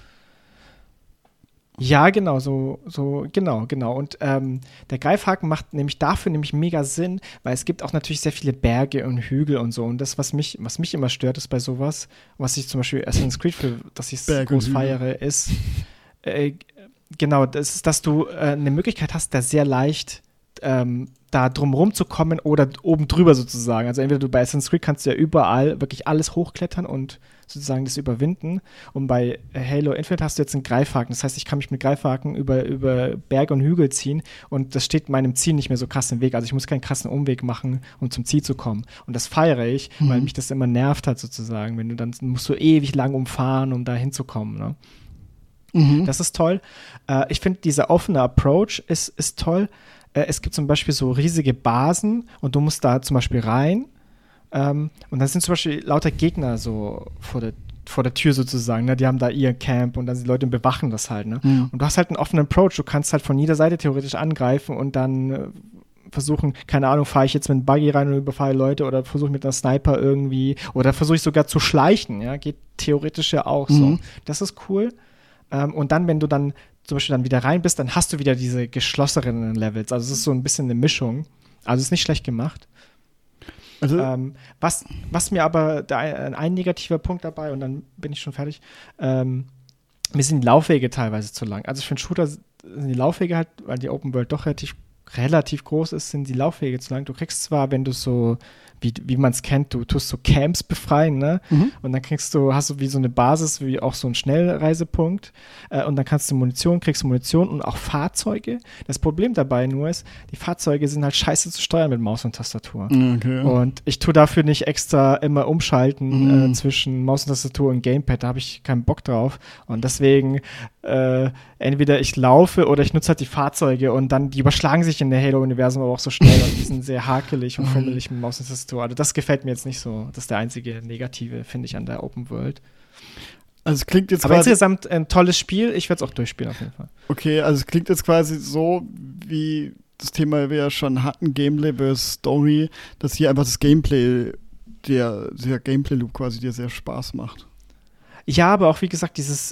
Ja, genau, genau. Und der Greifhaken macht dafür mega Sinn, weil es gibt auch natürlich sehr viele Berge und Hügel und so. Und das, was mich immer stört, ist bei sowas, was ich zum Beispiel Assassin's Creed, für das ich es groß feiere, ist, Genau, das ist, dass du eine Möglichkeit hast, da sehr leicht da drum rumzukommen oder oben drüber sozusagen. Also entweder du bei Assassin's Creed kannst du ja überall wirklich alles hochklettern und sozusagen das überwinden. Und bei Halo Infinite hast du jetzt einen Greifhaken. Das heißt, ich kann mich mit Greifhaken über Berge und Hügel ziehen und das steht meinem Ziel nicht mehr so krass im Weg. Also ich muss keinen krassen Umweg machen, um zum Ziel zu kommen. Und das feiere ich, weil mich das immer nervt hat sozusagen. Wenn du dann musst du ewig lang umfahren, um da hinzukommen, ne? Das ist toll. Ich finde, dieser offene Approach ist toll. Es gibt zum Beispiel so riesige Basen und du musst da zum Beispiel rein. Und dann sind zum Beispiel lauter Gegner so vor der Tür sozusagen. Ne? Die haben da ihr Camp und dann sind die Leute und bewachen das halt. Ne? Und du hast halt einen offenen Approach. Du kannst halt von jeder Seite theoretisch angreifen und dann versuchen, keine Ahnung, fahre ich jetzt mit einem Buggy rein und überfalle Leute oder versuche mit einer Sniper irgendwie oder versuche ich sogar zu schleichen. Ja? Geht theoretisch ja auch so. Das ist cool. Und dann, wenn du dann zum Beispiel dann wieder rein bist, dann hast du wieder diese geschlossenen Levels. Also es ist so ein bisschen eine Mischung. Also es ist nicht schlecht gemacht. Also, was mir aber ein negativer Punkt dabei, und dann bin ich schon fertig, mir sind die Laufwege teilweise zu lang. Also für einen Shooter sind die Laufwege halt, weil die Open World doch relativ groß ist, sind die Laufwege zu lang. Du kriegst zwar, wenn du so, wie man es kennt, du tust so Camps befreien, ne? Und dann hast du wie so eine Basis, wie auch so einen Schnellreisepunkt. Und dann kriegst du Munition und auch Fahrzeuge. Das Problem dabei nur ist, die Fahrzeuge sind halt scheiße zu steuern mit Maus und Tastatur. Okay. Und ich tue dafür nicht extra immer umschalten zwischen Maus und Tastatur und Gamepad. Da habe ich keinen Bock drauf. Und deswegen entweder ich laufe oder ich nutze halt die Fahrzeuge und dann, die überschlagen sich in der Halo-Universum aber auch so schnell und die sind sehr hakelig und fummelig mit Maus und Tastatur. Also das gefällt mir jetzt nicht so. Das ist der einzige Negative, finde ich, an der Open World. Also es klingt jetzt aber insgesamt ein tolles Spiel. Ich werde es auch durchspielen auf jeden Fall. Okay, also es klingt jetzt quasi so, wie das Thema wir ja schon hatten, Gameplay versus Story, dass hier einfach das Gameplay, der Gameplay-Loop quasi dir sehr Spaß macht. Ja, aber auch wie gesagt, dieses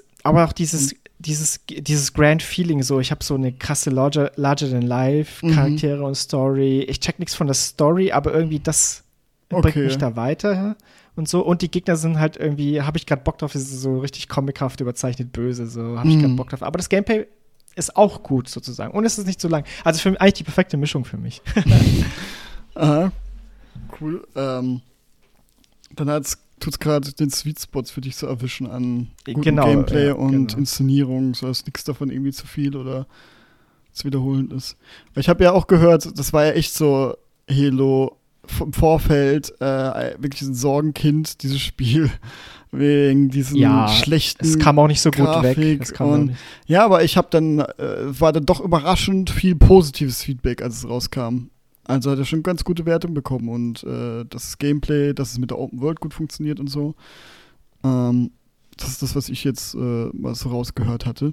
Grand Feeling, so, ich habe so eine krasse Larger-than-Life-Charaktere und Story. Ich check nichts von der Story, aber irgendwie das bringt mich da weiter und so. Und die Gegner sind halt irgendwie, habe ich gerade Bock drauf, ist so richtig comichaft überzeichnet böse, so habe ich gerade Bock drauf. Aber das Gameplay ist auch gut sozusagen und es ist nicht so lang. Also für mich eigentlich die perfekte Mischung für mich. Aha, cool. Dann tut es gerade den Sweet Spots für dich zu erwischen an gutem Gameplay und Inszenierung, so dass nichts davon irgendwie zu viel oder zu wiederholend ist. Weil ich habe ja auch gehört, das war ja echt so Halo im Vorfeld wirklich ein Sorgenkind, dieses Spiel, wegen diesen schlechten es kam auch nicht so Grafik gut weg. Ja, aber ich habe dann, war dann doch überraschend viel positives Feedback, als es rauskam. Also hat er schon ganz gute Wertung bekommen und das Gameplay, dass es mit der Open World gut funktioniert und so. Das ist das, was ich jetzt mal so rausgehört hatte.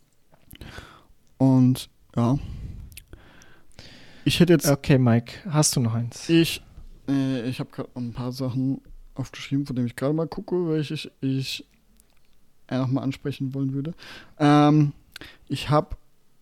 Und ja. Ich hätte jetzt. Okay, Mike, hast du noch eins? Ich habe gerade ein paar Sachen aufgeschrieben, von denen ich gerade mal gucke, welche ich nochmal ansprechen wollen würde. Ich habe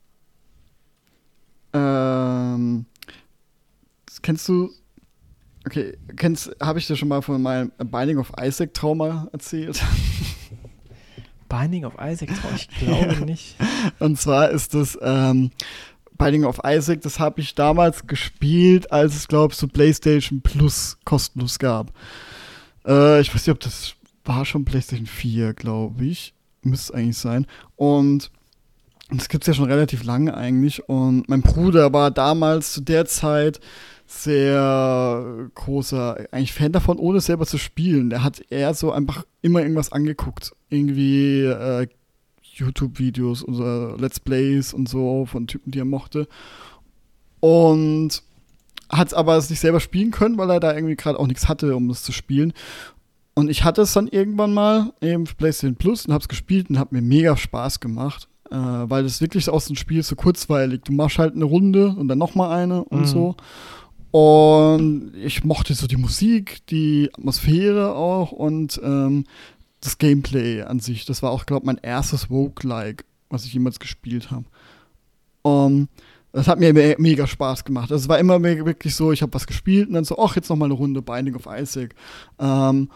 kennst du, habe ich dir schon mal von meinem Binding of Isaac Trauma erzählt? Binding of Isaac Trauma? Ich glaube nicht. Und zwar ist das Binding of Isaac, das habe ich damals gespielt, als es, glaube ich, so PlayStation Plus kostenlos gab. Ich weiß nicht, ob das war schon PlayStation 4, glaube ich. Müsste es eigentlich sein. Und das gibt es ja schon relativ lange eigentlich. Und mein Bruder war damals zu der Zeit sehr großer eigentlich Fan davon, ohne selber zu spielen. Der hat eher so einfach immer irgendwas angeguckt. Irgendwie YouTube-Videos oder Let's Plays und so von Typen, die er mochte. Und hat aber es nicht selber spielen können, weil er da irgendwie gerade auch nichts hatte, um es zu spielen. Und ich hatte es dann irgendwann mal eben für PlayStation Plus und hab's gespielt und hat mir mega Spaß gemacht. Weil das wirklich aus dem Spiel ist so kurzweilig. Du machst halt eine Runde und dann nochmal eine und so. Und ich mochte so die Musik, die Atmosphäre auch und das Gameplay an sich. Das war auch, glaube ich, mein erstes Roguelike, was ich jemals gespielt habe. Das hat mir mega Spaß gemacht. Also es war immer wirklich so, ich habe was gespielt und dann so, ach, jetzt noch mal eine Runde Binding of Isaac.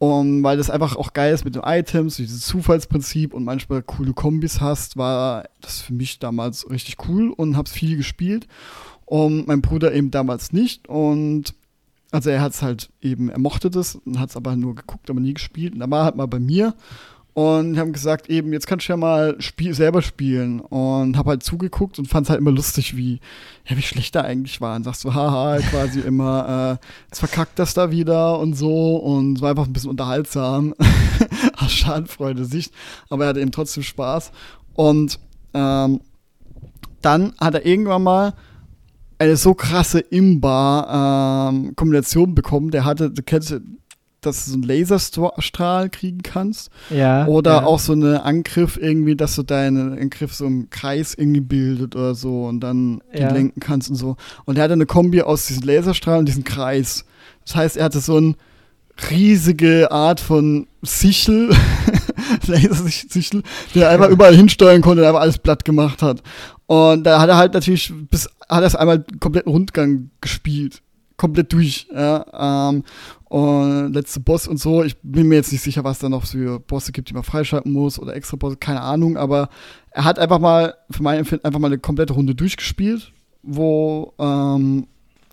Und weil das einfach auch geil ist mit den Items, dieses Zufallsprinzip und manchmal coole Kombis hast, war das für mich damals richtig cool und hab's viel gespielt. Und mein Bruder eben damals nicht. Und also er mochte das und hat's aber nur geguckt, aber nie gespielt. Und da war halt mal bei mir. Und haben gesagt, eben, jetzt kannst du ja mal selber spielen. Und hab halt zugeguckt und fand's halt immer lustig, wie schlecht er eigentlich war. Und sagst du, haha, quasi immer, jetzt verkackt das da wieder und so. Und es war einfach ein bisschen unterhaltsam. Aus Schadenfreude-Sicht. Aber er hatte eben trotzdem Spaß. Und dann hat er irgendwann mal eine so krasse Imba-Kombination bekommen. Du kennst, dass du so einen Laserstrahl kriegen kannst. Ja. Oder auch so einen Angriff irgendwie, dass du deinen Angriff so im Kreis irgendwie bildet oder so und dann den lenken kannst und so. Und er hatte eine Kombi aus diesem Laserstrahl und diesem Kreis. Das heißt, er hatte so eine riesige Art von Sichel, Lasersichel, der einfach überall hinsteuern konnte und einfach alles platt gemacht hat. Und da hat er halt natürlich hat er es einmal kompletten Rundgang gespielt. Komplett durch, ja. Und letzte Boss und so. Ich bin mir jetzt nicht sicher, was da noch für Bosse gibt, die man freischalten muss oder extra Bosse, keine Ahnung. Aber er hat einfach mal, für mein Empfinden, einfach mal eine komplette Runde durchgespielt. Und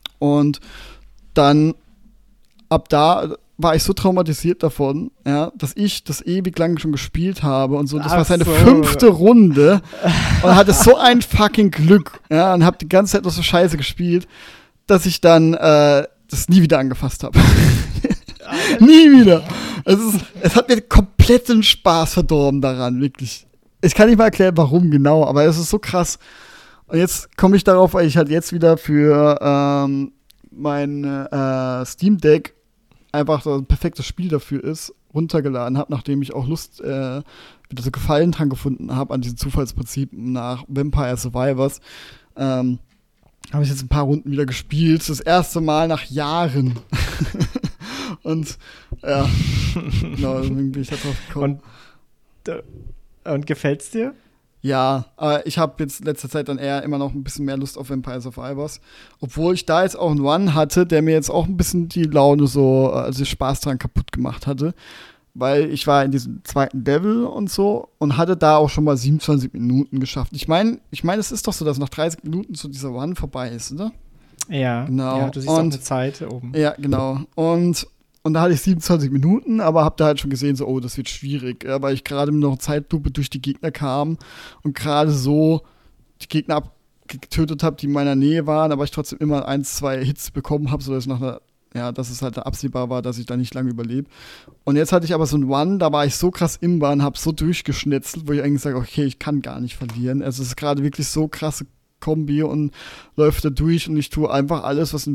dann ab da war ich so traumatisiert davon, ja, dass ich das ewig lang schon gespielt habe und so. Das war seine 5. Runde und hatte so ein fucking Glück, ja, und hab die ganze Zeit noch so scheiße gespielt, dass ich dann das nie wieder angefasst habe. Nie wieder. Es hat mir kompletten Spaß verdorben daran, wirklich. Ich kann nicht mal erklären, warum genau, aber es ist so krass. Und jetzt komme ich darauf, weil ich halt jetzt wieder für mein Steam Deck einfach so ein perfektes Spiel dafür ist, runtergeladen habe, nachdem ich auch Lust, wieder so Gefallen dran gefunden habe an diesen Zufallsprinzip nach Vampire Survivors. Habe ich jetzt ein paar Runden wieder gespielt. Das erste Mal nach Jahren. Und ja, genau, deswegen bin ich da drauf gekommen. Und gefällt's dir? Ja, aber ich habe jetzt in letzter Zeit dann eher immer noch ein bisschen mehr Lust auf Vampire Survivors. Obwohl ich da jetzt auch einen One hatte, der mir jetzt auch ein bisschen die Laune so, also Spaß dran kaputt gemacht hatte. Weil ich war in diesem 2. Level und so und hatte da auch schon mal 27 Minuten geschafft. Ich meine, es ist doch so, dass nach 30 Minuten so dieser One vorbei ist, oder? Ja, genau. Ja, du siehst auch eine Zeit oben. Ja, genau. Und da hatte ich 27 Minuten, aber hab da halt schon gesehen, so, oh, das wird schwierig, ja, weil ich gerade mit noch Zeitlupe durch die Gegner kam und gerade so die Gegner getötet habe, die in meiner Nähe waren, aber ich trotzdem immer 1, 2 Hits bekommen habe, sodass dass es halt absehbar war, dass ich da nicht lange überlebe. Und jetzt hatte ich aber so ein One, da war ich so krass imbar und hab so durchgeschnitzelt, wo ich eigentlich sage, okay, ich kann gar nicht verlieren. Also es ist gerade wirklich so krasse Kombi und läuft da durch und ich tue einfach alles, was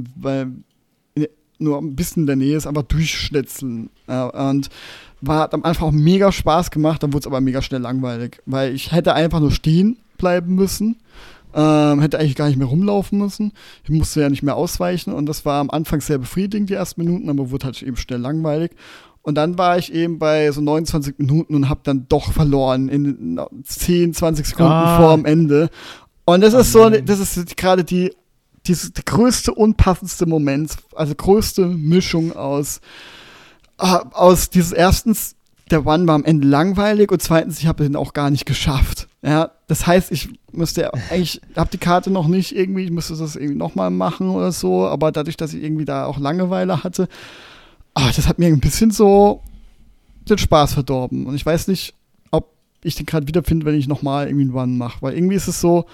nur ein bisschen in der Nähe ist, einfach durchschnitzeln. Ja, und hat am Anfang auch mega Spaß gemacht, dann wurde es aber mega schnell langweilig, weil ich hätte einfach nur stehen bleiben müssen, hätte eigentlich gar nicht mehr rumlaufen müssen, ich musste ja nicht mehr ausweichen und das war am Anfang sehr befriedigend, die ersten Minuten, aber wurde halt eben schnell langweilig. Und dann war ich eben bei so 29 Minuten und habe dann doch verloren in 10, 20 Sekunden vor dem Ende. Und das ist gerade die größte unpassendste Moment, also größte Mischung aus dieses erstens, der One war am Ende langweilig und zweitens, ich habe den auch gar nicht geschafft. Ja, das heißt, ich habe die Karte noch nicht irgendwie, ich müsste das irgendwie nochmal machen oder so, aber dadurch, dass ich irgendwie da auch Langeweile hatte, das hat mir ein bisschen so den Spaß verdorben. Und ich weiß nicht, ob ich den gerade wiederfinde, wenn ich nochmal irgendwie einen One mache, weil irgendwie ist es so,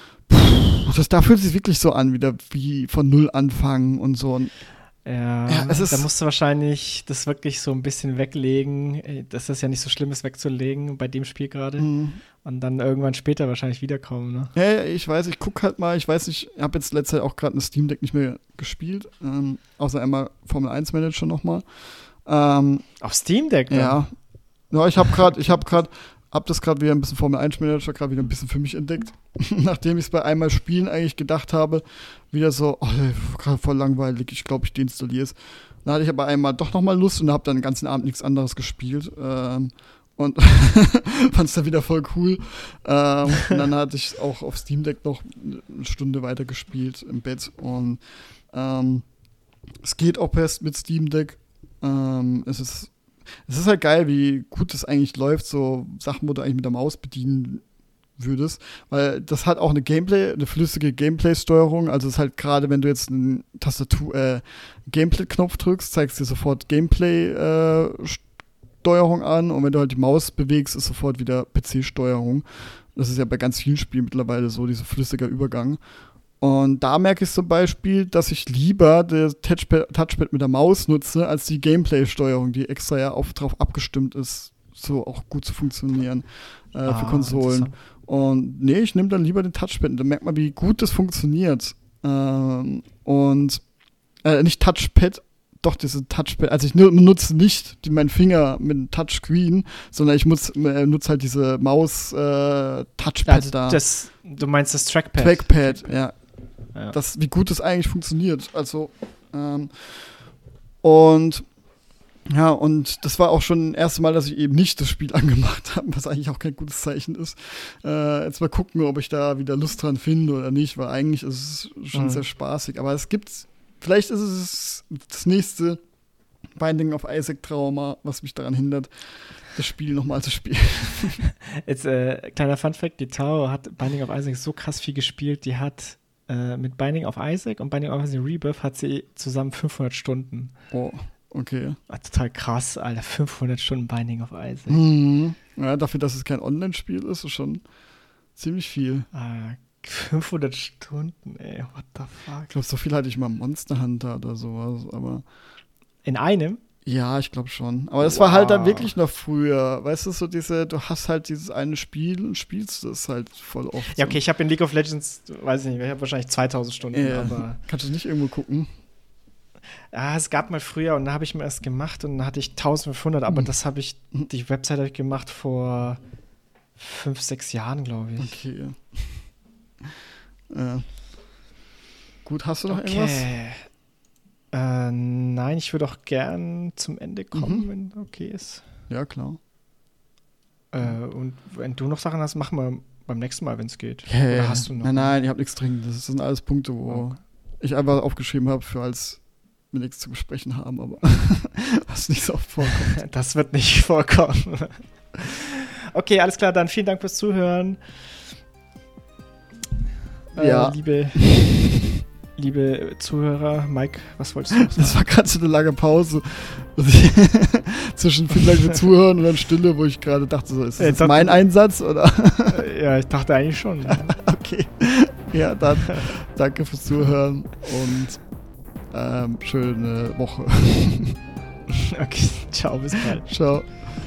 da fühlt es sich wirklich so an, wieder wie von Null anfangen und so. Ja, da musst du wahrscheinlich das wirklich so ein bisschen weglegen, dass das ja nicht so schlimm ist, wegzulegen bei dem Spiel gerade. Und dann irgendwann später wahrscheinlich wiederkommen, ne? Ja, ich weiß, ich gucke halt mal, ich weiß nicht, ich habe jetzt letzte Zeit auch gerade ein Steam Deck nicht mehr gespielt, außer einmal Formel 1 Manager nochmal. Auf Steam Deck, ne? Ja. Ja, ich hab das gerade wieder ein bisschen Formel 1 Manager gerade wieder ein bisschen für mich entdeckt. Nachdem ich es bei einmal Spielen eigentlich gedacht habe, wieder so, gerade voll langweilig, ich glaube, ich deinstalliere es. Dann hatte ich aber einmal doch nochmal Lust und habe dann den ganzen Abend nichts anderes gespielt. Und fand es dann wieder voll cool. Und dann hatte ich auch auf Steam Deck noch eine Stunde weiter gespielt im Bett. Und es geht auch best mit Steam Deck. Es ist es ist halt geil, wie gut das eigentlich läuft, so Sachen, wo du eigentlich mit der Maus bedienen würdest, weil das hat auch eine flüssige Gameplay-Steuerung, also es ist halt gerade, wenn du jetzt einen Gameplay-Knopf drückst, zeigst dir sofort Gameplay-Steuerung an und wenn du halt die Maus bewegst, ist sofort wieder PC-Steuerung. Das ist ja bei ganz vielen Spielen mittlerweile so, dieser flüssige Übergang. Und da merke ich zum Beispiel, dass ich lieber das Touchpad mit der Maus nutze, als die Gameplay-Steuerung, die extra ja darauf abgestimmt ist, so auch gut zu funktionieren für Konsolen. Und nee, ich nehme dann lieber den Touchpad. Da merkt man, wie gut das funktioniert. Nicht Touchpad, doch diese Touchpad. Also ich nutze nicht meinen Finger mit dem Touchscreen, sondern ich nutze halt diese Maus-Touchpad also da. Du meinst das Trackpad? Trackpad, ja. Ja. Wie gut das eigentlich funktioniert. Also, und das war auch schon das erste Mal, dass ich eben nicht das Spiel angemacht habe, was eigentlich auch kein gutes Zeichen ist. Jetzt mal gucken, ob ich da wieder Lust dran finde oder nicht, weil eigentlich ist es schon sehr spaßig. Aber vielleicht ist es das nächste Binding of Isaac-Trauma, was mich daran hindert, das Spiel nochmal zu spielen. Jetzt, kleiner Funfact, die Tao hat Binding of Isaac so krass viel gespielt, die hat mit Binding of Isaac und Binding of Isaac Rebirth hat sie zusammen 500 Stunden. Oh, okay. Total krass, Alter, 500 Stunden Binding of Isaac. Mhm. Ja, dafür, dass es kein Online-Spiel ist schon ziemlich viel. 500 Stunden, ey, what the fuck. Ich glaube, so viel hatte ich mal Monster Hunter oder sowas, aber in einem? Ja, ich glaube schon. Aber das war halt dann wirklich noch früher. Weißt du, so du hast halt dieses eine Spiel und spielst das halt voll oft. Ja, okay, ich habe in League of Legends, weiß ich nicht, ich habe wahrscheinlich 2000 Stunden, aber. Kannst du nicht irgendwo gucken? Ja, es gab mal früher und da habe ich mir erst gemacht und dann hatte ich 1500, aber die Website habe ich gemacht vor 5, 6 Jahren, glaube ich. Okay. Gut, hast du noch irgendwas? Nein, ich würde auch gern zum Ende kommen, wenn okay ist. Ja, klar. Und wenn du noch Sachen hast, machen wir beim nächsten Mal, wenn es geht. Yeah. Oder hast du noch? Nein, ich habe nichts Dringendes. Das sind alles Punkte, wo ich einfach aufgeschrieben habe, als wir nichts zu besprechen haben, aber was nicht so oft vorkommt. Das wird nicht vorkommen. Okay, alles klar, dann vielen Dank fürs Zuhören. Ja. Liebe Zuhörer, Mike, was wolltest du noch sagen? Das war gerade so eine lange Pause zwischen vielen Dank für Zuhören und dann Stille, wo ich gerade dachte, so, ist das jetzt mein Einsatz, oder? Ja, ich dachte eigentlich schon. Ja. Okay. Ja, dann danke fürs Zuhören und schöne Woche. Okay, ciao, bis bald. Ciao.